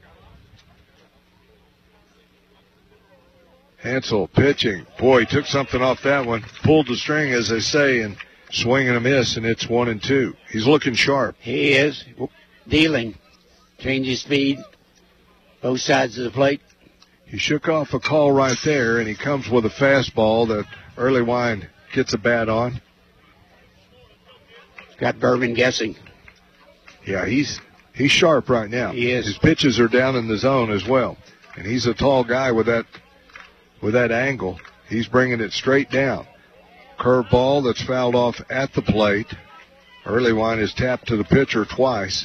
[SPEAKER 3] Hansel pitching. Boy, he took something off that one. Pulled the string, as they say, and swing and a miss, and it's one and two. He's looking sharp.
[SPEAKER 9] He is dealing. Changing speed. Both sides of the plate.
[SPEAKER 3] He shook off a call right there, and he comes with a fastball that Earlywine gets a bat on.
[SPEAKER 9] Got Bourbon guessing.
[SPEAKER 3] Yeah, he's he's sharp right now.
[SPEAKER 9] He is.
[SPEAKER 3] His pitches are down in the zone as well, and he's a tall guy with that with that angle. He's bringing it straight down. Curveball that's fouled off at the plate. Earlywine is tapped to the pitcher twice.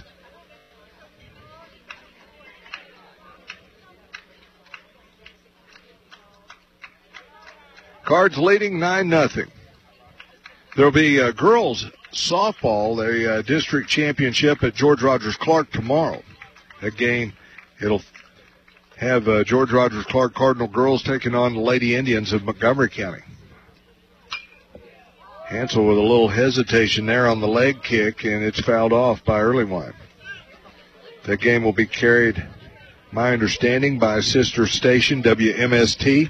[SPEAKER 3] Cards leading nine nothing. There'll be uh, girls softball, the uh, district championship at George Rogers Clark tomorrow. That game, it'll have uh, George Rogers Clark Cardinal girls taking on the Lady Indians of Montgomery County. Hansel with a little hesitation there on the leg kick, and it's fouled off by Earlywine. That game will be carried, my understanding, by a sister station, W M S T.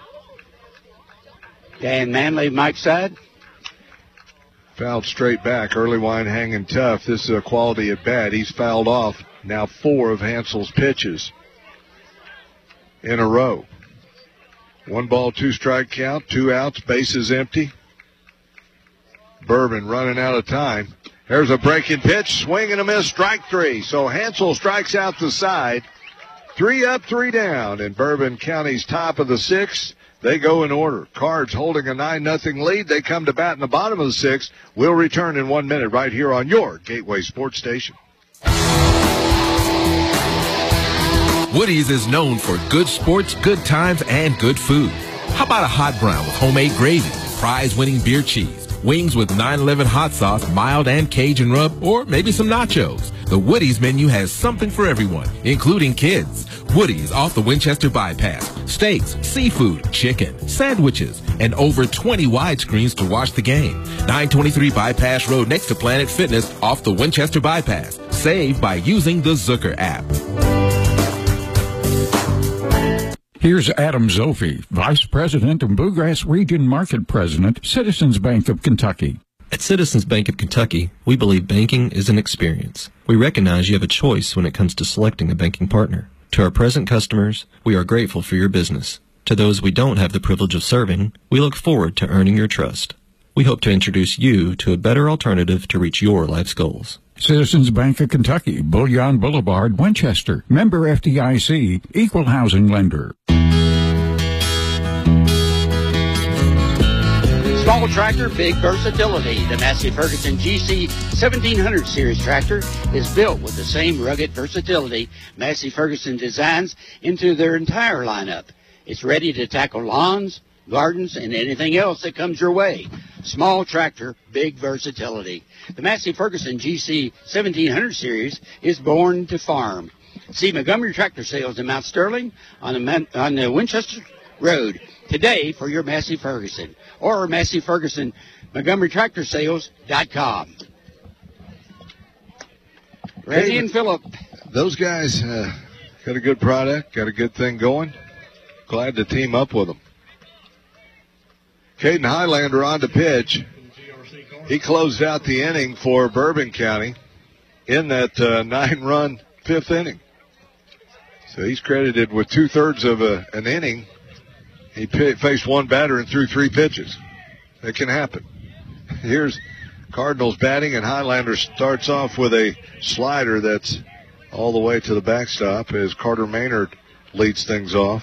[SPEAKER 9] Dan Manley, Mike's side.
[SPEAKER 3] Fouled straight back. Earlywine hanging tough. This is a quality at bat. He's fouled off now four of Hansel's pitches in a row. One ball, two strike count, two outs, bases empty. Bourbon running out of time. There's a breaking pitch, swing and a miss, strike three. So Hansel strikes out the side. Three up, three down in Bourbon County's top of the sixth. They go in order. Cards holding a nine nothing lead. They come to bat in the bottom of the sixth. We'll return in one minute right here on your Gateway Sports Station.
[SPEAKER 12] Woody's is known for good sports, good times, and good food. How about a hot brown with homemade gravy, prize-winning beer cheese, wings with nine eleven hot sauce, mild and Cajun rub, or maybe some nachos? The Woody's menu has something for everyone, including kids. Woody's off the Winchester Bypass. Steaks, seafood, chicken, sandwiches, and over twenty widescreens to watch the game. nine twenty-three Bypass Road next to Planet Fitness off the Winchester Bypass. Save by using the Zucker app.
[SPEAKER 11] Here's Adam Zofi, Vice President and Bluegrass Region Market President, Citizens Bank of Kentucky.
[SPEAKER 13] At Citizens Bank of Kentucky, we believe banking is an experience. We recognize you have a choice when it comes to selecting a banking partner. To our present customers, we are grateful for your business. To those we don't have the privilege of serving, we look forward to earning your trust. We hope to introduce you to a better alternative to reach your life's goals.
[SPEAKER 11] Citizens Bank of Kentucky, Bullion Boulevard, Winchester. Member F D I C, Equal Housing Lender.
[SPEAKER 9] Small tractor, big versatility. The Massey Ferguson G C seventeen hundred series tractor is built with the same rugged versatility Massey Ferguson designs into their entire lineup. It's ready to tackle lawns, gardens, and anything else that comes your way. Small tractor, big versatility. The Massey Ferguson G C seventeen hundred series is born to farm. See Montgomery Tractor Sales in Mount Sterling on the, Man- on the Winchester Road today for your Massey Ferguson, or Massey Ferguson Montgomery Tractor Sales dot com. Randy
[SPEAKER 3] Hey,
[SPEAKER 9] and Phillip.
[SPEAKER 3] Those guys uh, got a good product, got a good thing going. Glad to team up with them. Caden Highlander on to pitch. He closed out the inning for Bourbon County in that uh, nine-run fifth inning. So he's credited with two-thirds of a, an inning. He p- faced one batter and threw three pitches. It can happen. Here's Cardinals batting, and Highlander starts off with a slider that's all the way to the backstop as Carter Maynard leads things off.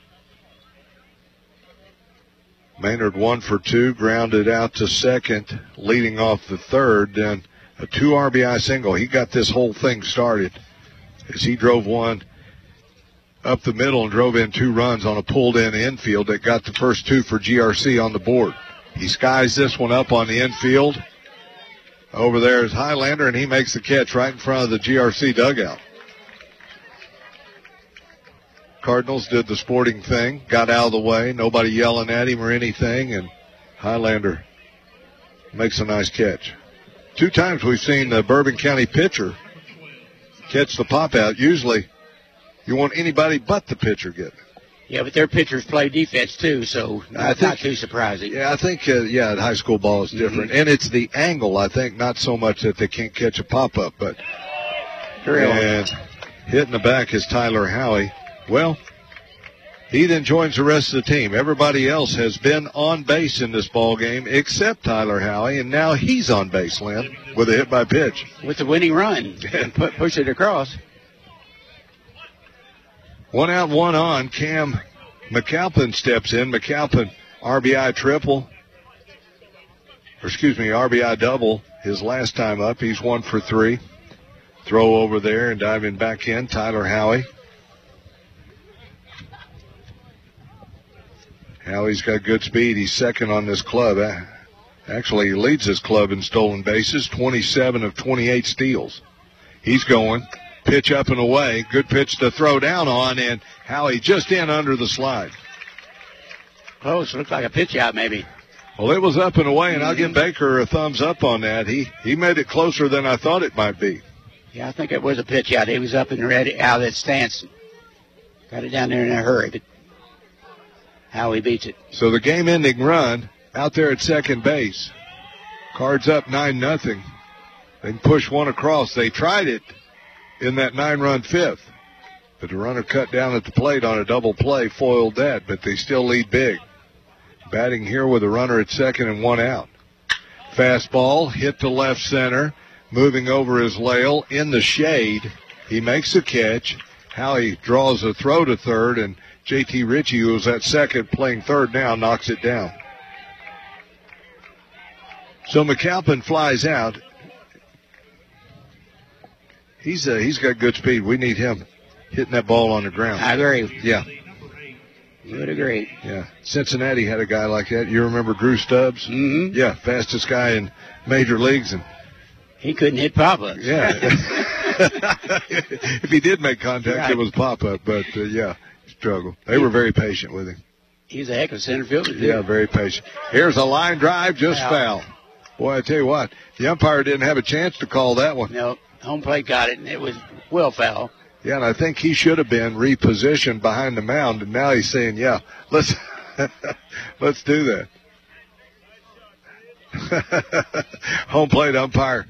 [SPEAKER 3] Maynard one for two, grounded out to second, leading off the third, then a two R B I single. He got this whole thing started as he drove one up the middle and drove in two runs on a pulled-in infield that got the first two for G R C on the board. He skies this one up on the infield. Over there is Highlander, and he makes the catch right in front of the G R C dugout. Cardinals did the sporting thing, got out of the way, nobody yelling at him or anything, and Highlander makes a nice catch. Two times we've seen the Bourbon County pitcher catch the pop out. Usually you want anybody but the pitcher getting it.
[SPEAKER 9] Yeah, but their pitchers play defense too, so
[SPEAKER 3] I
[SPEAKER 9] not,
[SPEAKER 3] think,
[SPEAKER 9] not too surprising.
[SPEAKER 3] Yeah, I think, uh, yeah, high school ball is different. Mm-hmm. And it's the angle, I think, not so much that they can't catch a pop-up, but and hitting the back is Tyler Howie. Well, he then joins the rest of the team. Everybody else has been on base in this ball game except Tyler Howie, and now he's on base, Lynn, with a hit by pitch.
[SPEAKER 9] With the winning run and put, push it across.
[SPEAKER 3] One out, one on. Cam McAlpin steps in. McAlpin, R B I triple. Or excuse me, R B I double. His last time up, he's one for three. Throw over there and diving back in, Tyler Howie. Howie's got good speed. He's second on this club. Actually, he leads this club in stolen bases, twenty-seven of twenty-eight steals. He's going. Pitch up and away. Good pitch to throw down on, and Howie just in under the slide.
[SPEAKER 9] Close. Looks like a pitch out, maybe.
[SPEAKER 3] Well, it was up and away, and I'll give Baker a thumbs up on that. He he made it closer than I thought it might be.
[SPEAKER 9] Yeah, I think it was a pitch out. He was up and ready out of that stance. Got it down there in a hurry, but Howie beats it.
[SPEAKER 3] So the game-ending run out there at second base. Cards up nine nothing. They can push one across. They tried it in that nine-run fifth. But the runner cut down at the plate on a double play, foiled that, but they still lead big. Batting here with a runner at second and one out. Fastball hit to left center, moving over his Lael in the shade. He makes the catch. Howie draws a throw to third, and J T Ritchie, who was at second playing third now, knocks it down. So McAlpin flies out. He's uh, he's got good speed. We need him hitting that ball on the ground.
[SPEAKER 9] I agree.
[SPEAKER 3] Yeah.
[SPEAKER 9] Would agree.
[SPEAKER 3] Yeah. Cincinnati had a guy like that. You remember Drew Stubbs?
[SPEAKER 9] Mm-hmm.
[SPEAKER 3] Yeah, fastest guy in major leagues. And
[SPEAKER 9] he couldn't hit pop-ups.
[SPEAKER 3] Yeah. If he did make contact, right. It was pop-up. But, uh, yeah, struggled. They he, were very patient with him.
[SPEAKER 9] He's a heck of a center fielder, too.
[SPEAKER 3] Yeah, very patient. Here's a line drive, just foul. foul. Boy, I tell you what, the umpire didn't have a chance to call that one.
[SPEAKER 9] No. Home plate got it, and it was well foul.
[SPEAKER 3] Yeah, and I think he should have been repositioned behind the mound, and now he's saying, yeah, let's let's do that. Home plate umpire.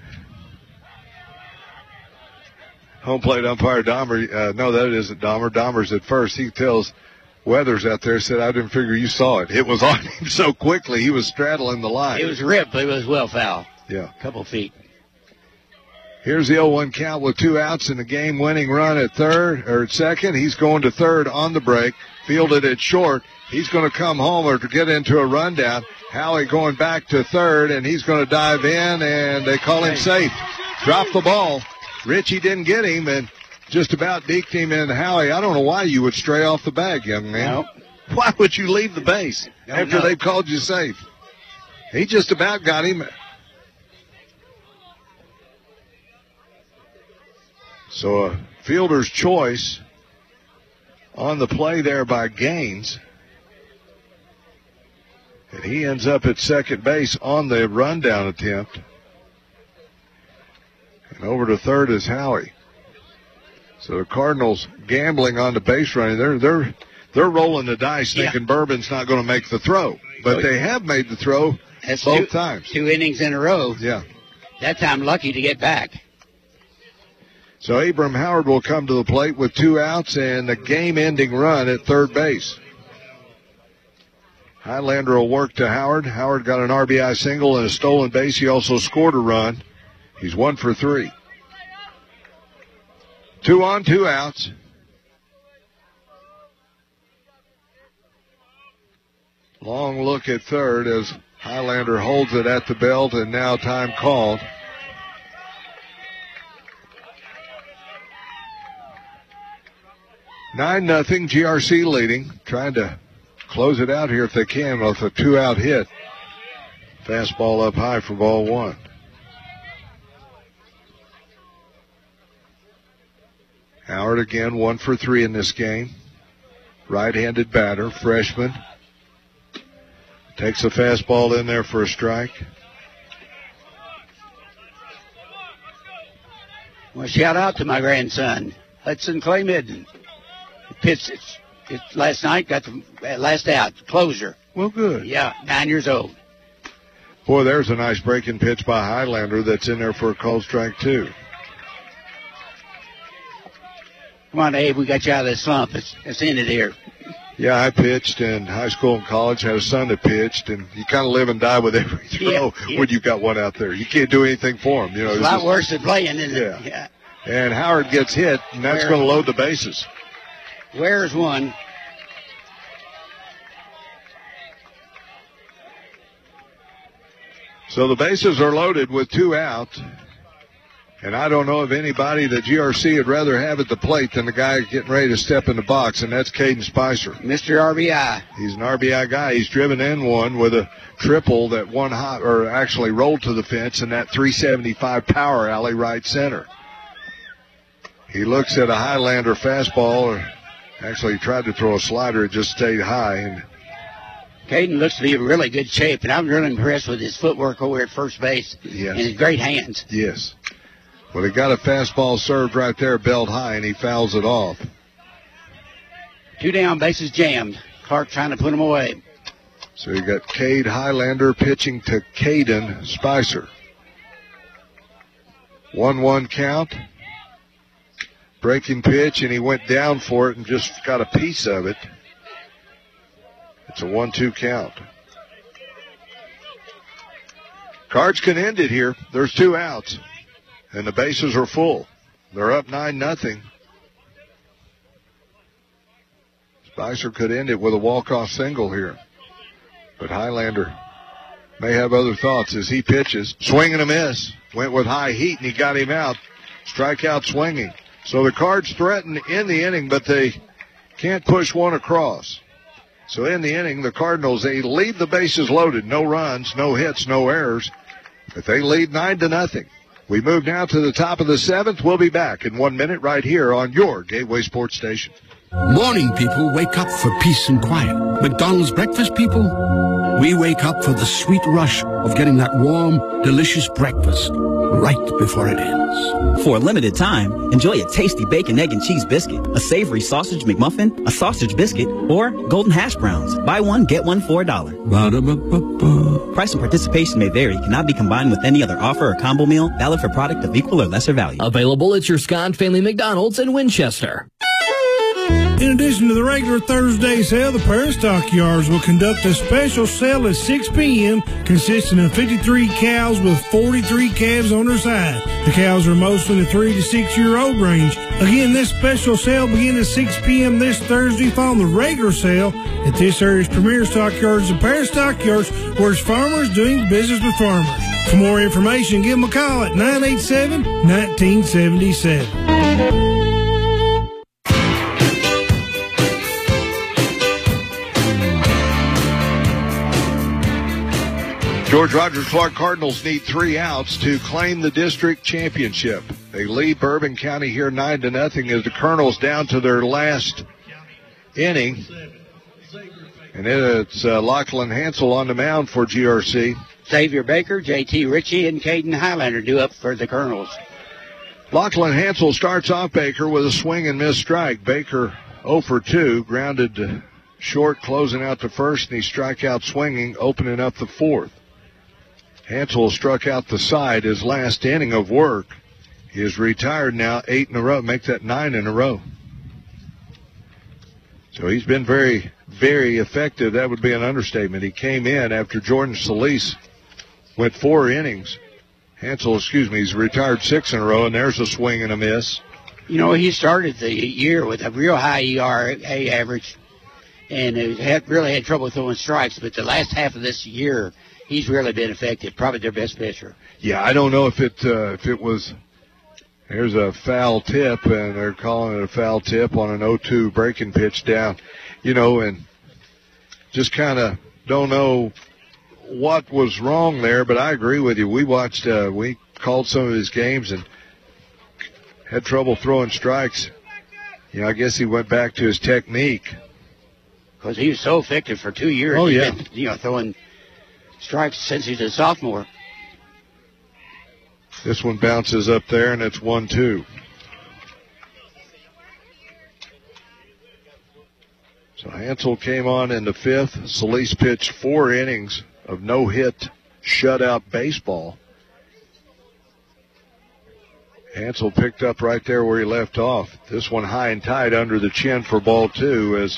[SPEAKER 3] Home plate umpire Dahmer. Uh, no, that isn't Dahmer. Dahmer's at first. He tells Weathers out there, said, I didn't figure you saw it. It was on him so quickly, he was straddling the line.
[SPEAKER 9] It was ripped, but it was well foul.
[SPEAKER 3] Yeah.
[SPEAKER 9] A couple feet.
[SPEAKER 3] Here's the oh one count with two outs and a game-winning run at third or at second. He's going to third on the break. Fielded it short. He's going to come home or to get into a rundown. Howie going back to third, and he's going to dive in, and they call him safe. Drop the ball. Ritchie didn't get him, and just about deked him in. Howie, I don't know why you would stray off the bag, young man.
[SPEAKER 9] No.
[SPEAKER 3] Why would you leave the base
[SPEAKER 9] Don't
[SPEAKER 3] after
[SPEAKER 9] know.
[SPEAKER 3] they called you safe? He just about got him. So a fielder's choice on the play there by Gaines. And he ends up at second base on the rundown attempt. And over to third is Howie. So the Cardinals gambling on the base running. They're they're they're rolling the dice thinking yeah. Bourbon's not going to make the throw. But they have made the throw
[SPEAKER 9] That's
[SPEAKER 3] both
[SPEAKER 9] two,
[SPEAKER 3] times.
[SPEAKER 9] Two innings in a row.
[SPEAKER 3] Yeah.
[SPEAKER 9] That time lucky to get back.
[SPEAKER 3] So Abram Howard will come to the plate with two outs and a game-ending run at third base. Highlander will work to Howard. Howard got an R B I single and a stolen base. He also scored a run. He's one for three. Two on, two outs. Long look at third as Highlander holds it at the belt, and now time called. Nine nothing, G R C leading, trying to close it out here if they can with a two-out hit. Fastball up high for ball one. Howard again, one for three in this game. Right-handed batter, freshman. Takes a fastball in there for a strike.
[SPEAKER 9] Well, shout out to my grandson, Hudson Clay Midden. He pitched it, it last night, got the last out, closer.
[SPEAKER 3] Well, good.
[SPEAKER 9] Yeah, nine years old.
[SPEAKER 3] Boy, there's a nice breaking pitch by Highlander that's in there for a called strike, too.
[SPEAKER 9] Come on, Abe, we got you out of the slump. It's, it's ended here.
[SPEAKER 3] Yeah, I pitched in high school and college, had a son that pitched, and you kind of live and die with every throw
[SPEAKER 9] Yeah, yeah.
[SPEAKER 3] when you've got one out there. You can't do anything for him. You know,
[SPEAKER 9] It's a
[SPEAKER 3] this
[SPEAKER 9] lot
[SPEAKER 3] is-
[SPEAKER 9] worse than playing, isn't
[SPEAKER 3] Yeah.
[SPEAKER 9] it? Yeah.
[SPEAKER 3] And Howard gets hit, and that's
[SPEAKER 9] Where-
[SPEAKER 3] going to load the bases.
[SPEAKER 9] Where's one?
[SPEAKER 3] So the bases are loaded with two out. And I don't know of anybody that G R C would rather have at the plate than the guy getting ready to step in the box, and that's Caden Spicer.
[SPEAKER 9] Mister R B I.
[SPEAKER 3] He's an R B I guy. He's driven in one with a triple that one hot, or actually rolled to the fence, and that three seventy-five power alley right center. He looks at a Highlander fastball, or actually he tried to throw a slider, it just stayed high. And
[SPEAKER 9] Caden looks to be in really good shape, and I'm really impressed with his footwork over at first base
[SPEAKER 3] Yes.
[SPEAKER 9] and his great hands.
[SPEAKER 3] yes. Well, he got a fastball served right there, belt high, and he fouls it off.
[SPEAKER 9] Two down, bases jammed. Clark trying to put him away.
[SPEAKER 3] So you got Cade Highlander pitching to Caden Spicer. one one count. Breaking pitch, and he went down for it and just got a piece of it. It's a one two count. Cards can end it here. There's two outs, and the bases are full. They're up nine nothing. Spicer could end it with a walk-off single here. But Highlander may have other thoughts as he pitches. Swing and a miss. Went with high heat, and he got him out. Strikeout swinging. So the Cards threaten in the inning, but they can't push one across. So in the inning, the Cardinals, they leave the bases loaded. No runs, no hits, no errors. But they lead nine to nothing. We move now to the top of the seventh. We'll be back in one minute right here on your Gateway Sports Station.
[SPEAKER 14] Morning people wake up for peace and quiet. McDonald's breakfast people, we wake up for the sweet rush of getting that warm, delicious breakfast right before it ends.
[SPEAKER 15] For a limited time, enjoy a tasty bacon, egg, and cheese biscuit, a savory sausage McMuffin, a sausage biscuit, or golden hash browns. Buy one, get one for a dollar.
[SPEAKER 14] Ba-da-ba-ba-ba.
[SPEAKER 15] Price and participation may vary. Cannot be combined with any other offer or combo meal. Valid for product of equal or lesser value.
[SPEAKER 23] Available at your Scott Family McDonald's in Winchester.
[SPEAKER 8] In addition to the regular Thursday sale, the Paris Stockyards will conduct a special sale at six p.m. consisting of fifty-three cows with forty-three calves on their side. The cows are mostly in the three to six year old range. Again, this special sale begins at six p.m. this Thursday following the regular sale at this area's premier stockyards, the Paris Stockyards, where it's farmers doing business with farmers. For more information, give them a call at nine eight seven, one nine seven seven.
[SPEAKER 3] George Rogers Clark Cardinals need three outs to claim the district championship. They lead Bourbon County here nine to nothing as the Colonels down to their last inning. And it's uh, Lachlan Hansel on the mound for G R C.
[SPEAKER 9] Xavier Baker, J T Ritchie, and Caden Highlander do up for the Colonels.
[SPEAKER 3] Lachlan Hansel starts off Baker with a swing and miss strike. Baker oh for two, grounded short, closing out the first, and he strike out swinging, opening up the fourth. Hansel struck out the side his last inning of work. He is retired now, eight in a row, make that nine in a row. So he's been very, very effective. That would be an understatement. He came in after Jordan Solis went four innings. Hansel, excuse me, he's retired six in a row, and there's a swing and a miss.
[SPEAKER 9] You know, he started the year with a real high E R A average, and had really had trouble throwing strikes, but the last half of this year, he's really been effective, probably their best pitcher.
[SPEAKER 3] Yeah, I don't know if it uh, if it was, there's a foul tip, and they're calling it a foul tip on an oh two breaking pitch down, you know, and just kind of don't know what was wrong there, but I agree with you. We watched, uh, we called some of his games and had trouble throwing strikes. You know, I guess he went back to his technique.
[SPEAKER 9] Because he was so effective for two years.
[SPEAKER 3] Oh,
[SPEAKER 9] He's
[SPEAKER 3] yeah.
[SPEAKER 9] been, you know, throwing strikes since he's a sophomore.
[SPEAKER 3] This one bounces up there, and it's one two. So Hansel came on in the fifth. Solis pitched four innings of no-hit, shutout baseball. Hansel picked up right there where he left off. This one high and tight under the chin for ball two as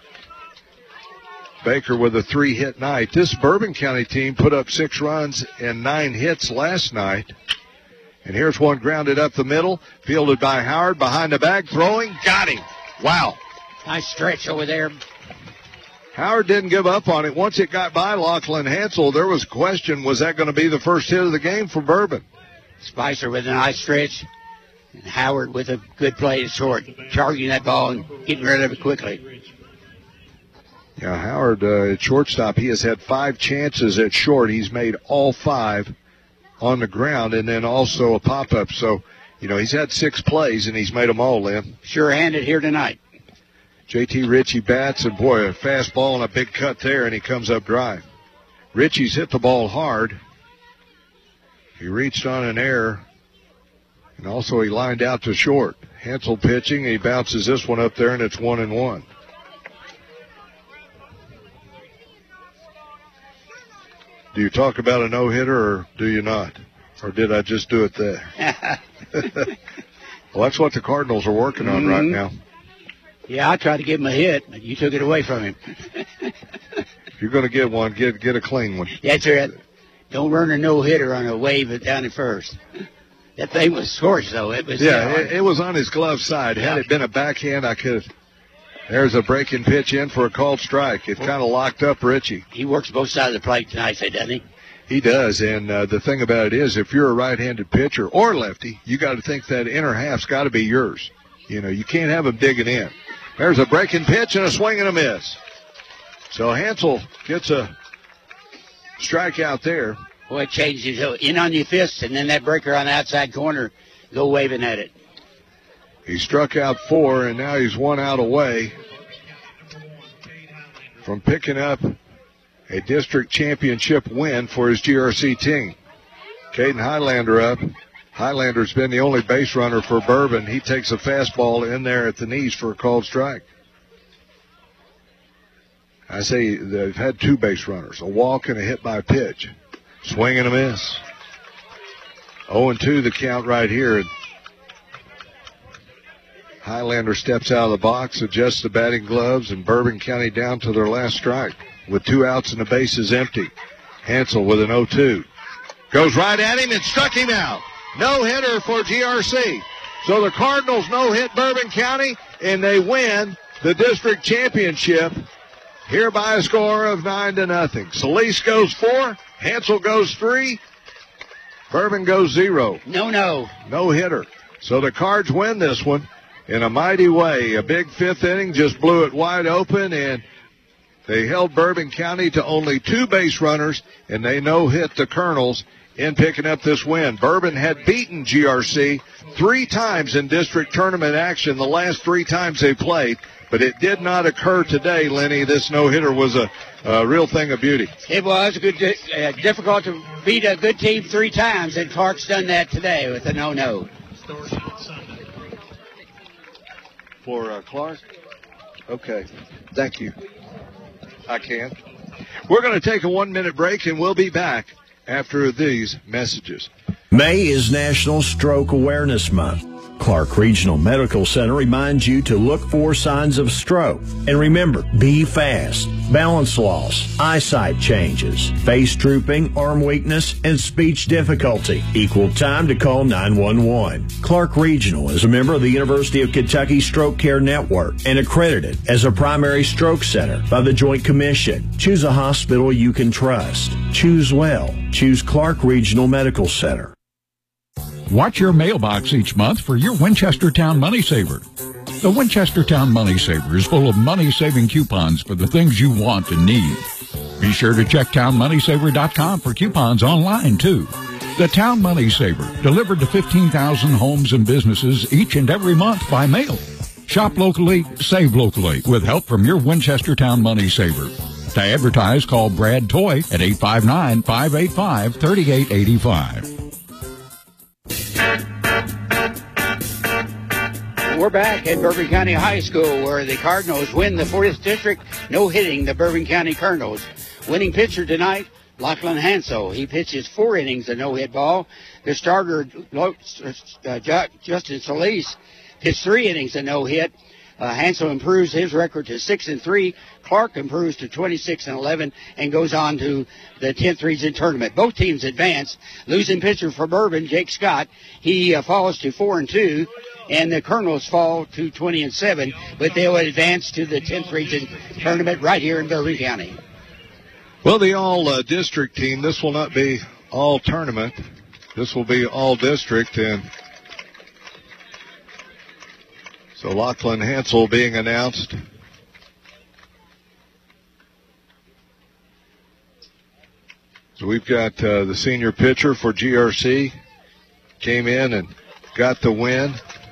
[SPEAKER 3] Baker with a three-hit night. This Bourbon County team put up six runs and nine hits last night. And here's one grounded up the middle, fielded by Howard, behind the bag, throwing, got him. Wow.
[SPEAKER 9] Nice stretch over there.
[SPEAKER 3] Howard didn't give up on it. Once it got by Lachlan Hansel, there was a question, was that going to be the first hit of the game for Bourbon?
[SPEAKER 9] Spicer with a nice stretch, and Howard with a good play at short, charging that ball and getting rid of it quickly.
[SPEAKER 3] Yeah, Howard uh, at shortstop, he has had five chances at short. He's made all five on the ground, and then also a pop-up. So, you know, he's had six plays, and he's made them all, Lynn.
[SPEAKER 9] Sure-handed here tonight.
[SPEAKER 3] J T Ritchie bats, and boy, a fastball and a big cut there, and he comes up dry. Ritchie's hit the ball hard. He reached on an error, and also he lined out to short. Hansel pitching, he bounces this one up there, and it's one and one. Do you talk about a no-hitter, or do you not? Or did I just do it there? Well, that's what the Cardinals are working on mm-hmm. right now.
[SPEAKER 9] Yeah, I tried to give him a hit, but you took it away from him.
[SPEAKER 3] If you're going to get one, get get a clean one.
[SPEAKER 9] That's right. Don't run a no-hitter on a wave it down at first. That thing was scorched, though. It was.
[SPEAKER 3] Yeah, it, it was on his glove side. Yeah. Had it been a backhand, I could have. There's a breaking pitch in for a called strike. It kind of locked up Ritchie.
[SPEAKER 9] He works both sides of the plate tonight, say, doesn't he?
[SPEAKER 3] He does, and uh, the thing about it is, if you're a right-handed pitcher or lefty, you got to think that inner half's got to be yours. You know, you can't have him digging in. There's a breaking pitch and a swing and a miss. So Hansel gets a strikeout there.
[SPEAKER 9] Boy, it changes in on your fist, and then that breaker on the outside corner, go waving at it.
[SPEAKER 3] He struck out four, and now he's one out away from picking up a district championship win for his G R C team. Caden Highlander up. Highlander's been the only base runner for Bourbon. He takes a fastball in there at the knees for a called strike. I say they've had two base runners, a walk and a hit by pitch. Swing and a miss. oh and two the count right here. Highlander steps out of the box, adjusts the batting gloves, and Bourbon County down to their last strike with two outs and the bases empty. Hansel with an oh two. Goes right at him and struck him out. No-hitter for G R C. So the Cardinals no-hit Bourbon County, and they win the district championship here by a score of nine to nothing. Solis goes four, Hansel goes three, Bourbon goes zero.
[SPEAKER 9] No, no.
[SPEAKER 3] No-hitter. So the Cards win this one in a mighty way. A big fifth inning just blew it wide open, and they held Bourbon County to only two base runners, and they no-hit the Colonels in picking up this win. Bourbon had beaten G R C three times in district tournament action the last three times they played, but it did not occur today, Lenny. This no-hitter was a, a real thing of beauty.
[SPEAKER 9] It was a good, uh, difficult to beat a good team three times, and Clark's done that today with a no-no.
[SPEAKER 3] For uh, Clark? Okay. Thank you. I can. We're going to take a one-minute break, and we'll be back after these messages.
[SPEAKER 10] May is National Stroke Awareness Month. Clark Regional Medical Center reminds you to look for signs of stroke. And remember, be fast. Balance loss, eyesight changes, face drooping, arm weakness, and speech difficulty. Equal time to call nine one one. Clark Regional is a member of the University of Kentucky Stroke Care Network and accredited as a primary stroke center by the Joint Commission. Choose a hospital you can trust. Choose well. Choose Clark Regional Medical Center.
[SPEAKER 11] Watch your mailbox each month for your Winchester Town Money Saver. The Winchester Town Money Saver is full of money-saving coupons for the things you want and need. Be sure to check town money saver dot com for coupons online, too. The Town Money Saver, delivered to fifteen thousand homes and businesses each and every month by mail. Shop locally, save locally, with help from your Winchester Town Money Saver. To advertise, call Brad Toy at eight five nine, five eight five, three eight eight five.
[SPEAKER 9] We're back at Bourbon County High School where the Cardinals win the fortieth District, no-hitting the Bourbon County Colonels. Winning pitcher tonight, Lachlan Hansel. He pitches four innings of no-hit ball. The starter, uh, Justin Solis, pitched three innings of no-hit. Uh, Hansel improves his record to six and three. Clark improves to twenty-six and eleven and goes on to the tenth region tournament. Both teams advance. Losing pitcher for Bourbon, Jake Scott, he uh, falls to four and two, and the Colonels fall to twenty and seven, but they'll advance to the tenth region tournament right here in Bourbon County.
[SPEAKER 3] Well, the all-district uh, team, this will not be all-tournament. This will be all-district, and so Lachlan Hansel being announced. So we've got uh, the senior pitcher for G R C. Came in and got the win.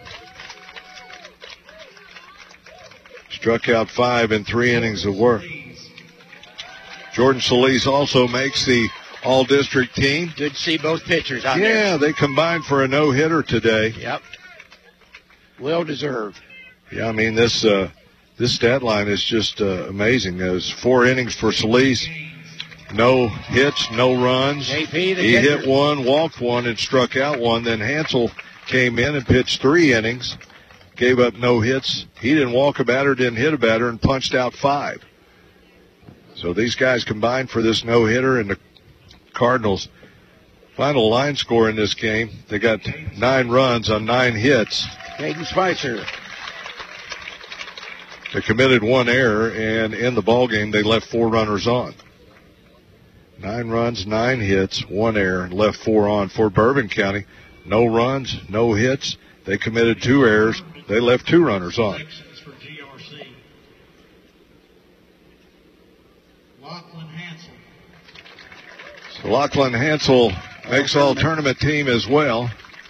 [SPEAKER 3] Struck out five in three innings of work. Jordan Solis also makes the all-district team.
[SPEAKER 9] Good to see both pitchers out
[SPEAKER 3] yeah,
[SPEAKER 9] there.
[SPEAKER 3] Yeah, they combined for a no-hitter today.
[SPEAKER 9] Yep. Well deserved.
[SPEAKER 3] Yeah, I mean, this uh, this stat line is just uh, amazing. There's four innings for Solis, no hits, no runs.
[SPEAKER 9] J P, the
[SPEAKER 3] he
[SPEAKER 9] catcher.
[SPEAKER 3] hit one, walked one, and struck out one. Then Hansel came in and pitched three innings, gave up no hits. He didn't walk a batter, didn't hit a batter, and punched out five. So these guys combined for this no-hitter, and the Cardinals' final line score in this game, they got nine runs on nine hits.
[SPEAKER 9] Caden Spicer.
[SPEAKER 3] They committed one error, and in the ballgame, they left four runners on. Nine runs, nine hits, one error, and left four on for Bourbon County. No runs, no hits. They committed two errors. They left two runners on. So Lachlan Hansel makes all tournament team as well.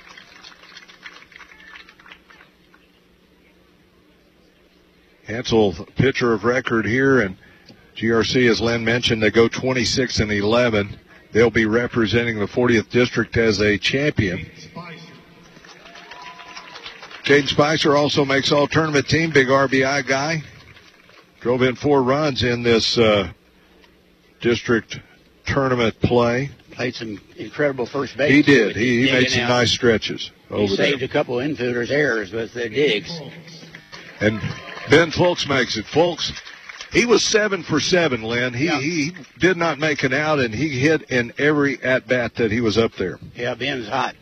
[SPEAKER 3] Hansel, pitcher of record here, and G R C, as Len mentioned, they go twenty-six and eleven. They'll be representing the fortieth District as a champion. Caden Spicer also makes all tournament team, big R B I guy. Drove in four runs in this uh, district tournament play.
[SPEAKER 9] Played some incredible first base.
[SPEAKER 3] He did. He, he made some
[SPEAKER 9] out.
[SPEAKER 3] nice stretches over
[SPEAKER 9] he saved
[SPEAKER 3] there.
[SPEAKER 9] a couple infielders' errors with the digs.
[SPEAKER 3] And Ben Fulks makes it. Fulks, he was seven for seven, Lynn. He,
[SPEAKER 9] yeah.
[SPEAKER 3] he did not make an out, and he hit in every at-bat that he was up there.
[SPEAKER 9] Yeah, Ben's hot.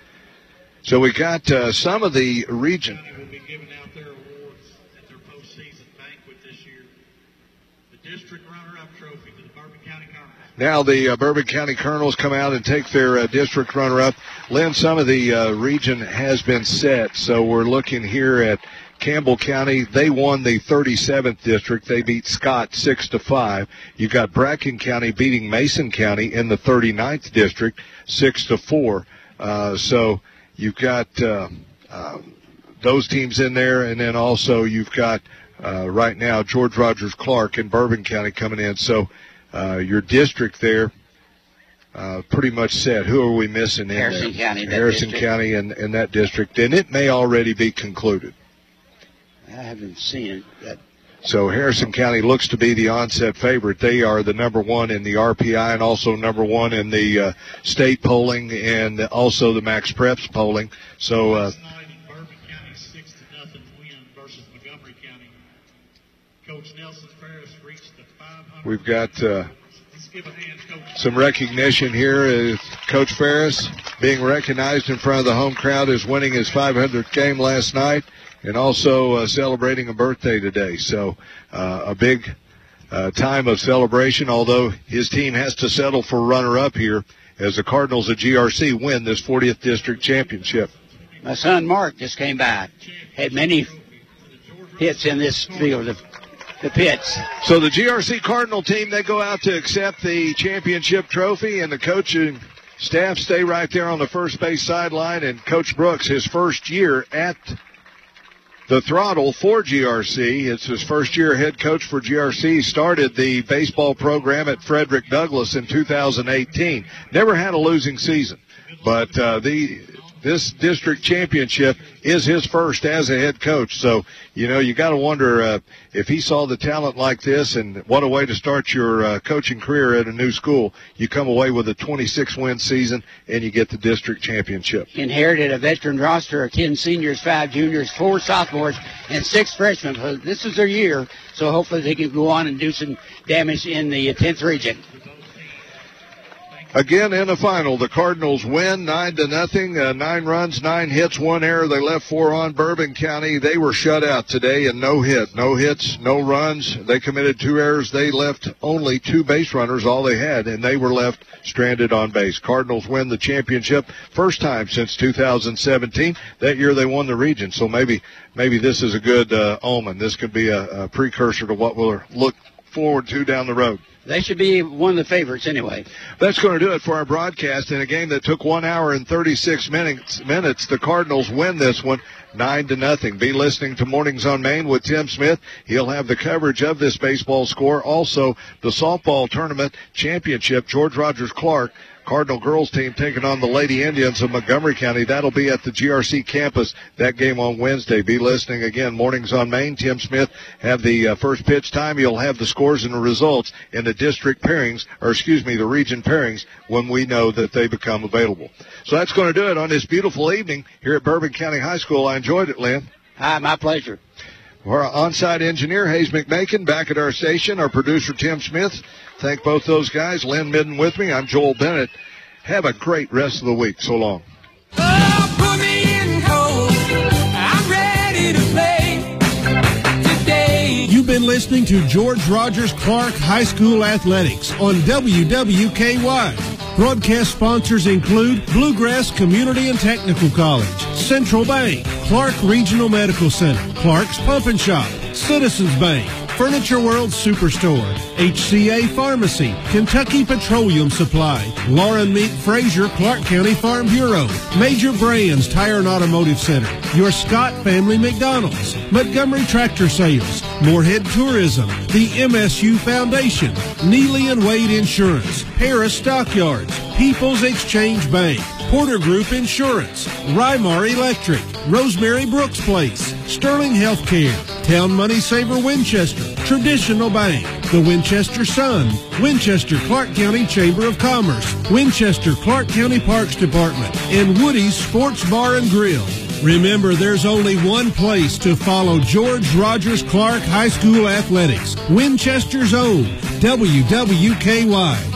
[SPEAKER 3] So we got uh, some of the region.
[SPEAKER 16] Will be giving out their awards at their postseason banquet this year. The district runner-up trophy to the Bourbon County Colonels.
[SPEAKER 3] Now the uh, Bourbon County Colonels come out and take their uh, district runner-up. Lynn, some of the uh, region has been set, so we're looking here at Campbell County. They won the thirty-seventh district. They beat Scott six to five. You've got Bracken County beating Mason County in the thirty-ninth district six to four. Uh, so you've got uh, uh, those teams in there, and then also you've got uh, right now George Rogers Clark in Bourbon County coming in. So uh, your district there uh, pretty much set. Who are we missing in
[SPEAKER 9] Harrison
[SPEAKER 3] there?
[SPEAKER 9] County.
[SPEAKER 3] Harrison
[SPEAKER 9] district.
[SPEAKER 3] County in, in that district, and it may already be concluded.
[SPEAKER 9] I haven't seen it yet.
[SPEAKER 3] So Harrison County looks to be the onset favorite. They are the number one in the R P I and also number one in the uh, state polling and also the Max Preps polling. So uh,
[SPEAKER 16] Last night in Bourbon County, six to nothing win versus Montgomery County. Coach Nelson Ferris reached the five hundred.
[SPEAKER 3] we've got uh,
[SPEAKER 16] Let's give a hand, Coach.
[SPEAKER 3] some recognition here. Is Coach Ferris being recognized in front of the home crowd as winning his five hundredth game last night, and also uh, celebrating a birthday today. So uh, a big uh, time of celebration, although his team has to settle for runner-up here as the Cardinals of G R C win this fortieth District Championship.
[SPEAKER 9] My son Mark just came back. Had many hits in this field of the pits.
[SPEAKER 3] So the G R C Cardinal team, they go out to accept the championship trophy, and the coaching staff stay right there on the first base sideline. And Coach Brooks, his first year at the throttle for G R C. It's his first year head coach for G R C. He started the baseball program at Frederick Douglass in two thousand eighteen. Never had a losing season, but uh, the this district championship is his first as a head coach. So, you know, you got to wonder uh, if he saw the talent like this, and what a way to start your uh, coaching career at a new school. You come away with a twenty-six win season, and you get the district championship.
[SPEAKER 9] Inherited a veteran roster of ten seniors, five juniors, four sophomores, and six freshmen. So this is their year, so hopefully they can go on and do some damage in the tenth region.
[SPEAKER 3] Again, in the final, the Cardinals win nine to nothing. Uh, nine runs, nine hits, one error. They left four on. Bourbon County, they were shut out today and no hit, no hits, no runs. They committed two errors. They left only two base runners, all they had, and they were left stranded on base. Cardinals win the championship, first time since two thousand seventeen. That year they won the region, so maybe maybe this is a good uh, omen. This could be a, a precursor to what we'll look forward to down the road.
[SPEAKER 9] They should be one of the favorites anyway.
[SPEAKER 3] That's going to do it for our broadcast. In a game that took one hour and thirty-six minutes, minutes the Cardinals win this one nine to nothing. Be listening to Mornings on Main with Tim Smith. He'll have the coverage of this baseball score. Also, the softball tournament championship, George Rogers Clark Cardinal girls team taking on the Lady Indians of Montgomery County. That'll be at the G R C campus, that game on Wednesday. Be listening again. Mornings on Main. Tim Smith have the uh, first pitch time. You'll have the scores and the results in the district pairings, or excuse me, the region pairings, when we know that they become available. So that's going to do it on this beautiful evening here at Bourbon County High School. I enjoyed it, Lynn.
[SPEAKER 9] Hi, my pleasure.
[SPEAKER 3] Our on-site engineer, Hayes McMakin, back at our station. Our producer, Tim Smith. Thank both those guys. Lynn Midden with me. I'm Joel Bennett. Have a great rest of the week. So long.
[SPEAKER 17] Oh, put me in cold. I'm ready to play today.
[SPEAKER 8] You've been listening to George Rogers Clark High School Athletics on W W K Y. Broadcast sponsors include Bluegrass Community and Technical College, Central Bank, Clark Regional Medical Center, Clark's Pump and Shop, Citizens Bank, Furniture World Superstore, H C A Pharmacy, Kentucky Petroleum Supply, Lauren Meek Frazier Clark County Farm Bureau, Major Brands Tire and Automotive Center, Your Scott Family McDonald's, Montgomery Tractor Sales, Moorhead Tourism, the M S U Foundation, Neely and Wade Insurance, Harris Stockyards, People's Exchange Bank, Porter Group Insurance, Rymar Electric, Rosemary Brooks Place, Sterling Healthcare, Town Money Saver Winchester, Traditional Bank, the Winchester Sun, Winchester Clark County Chamber of Commerce, Winchester Clark County Parks Department, and Woody's Sports Bar and Grill. Remember, there's only one place to follow George Rogers Clark High School Athletics, Winchester's own W W K Y.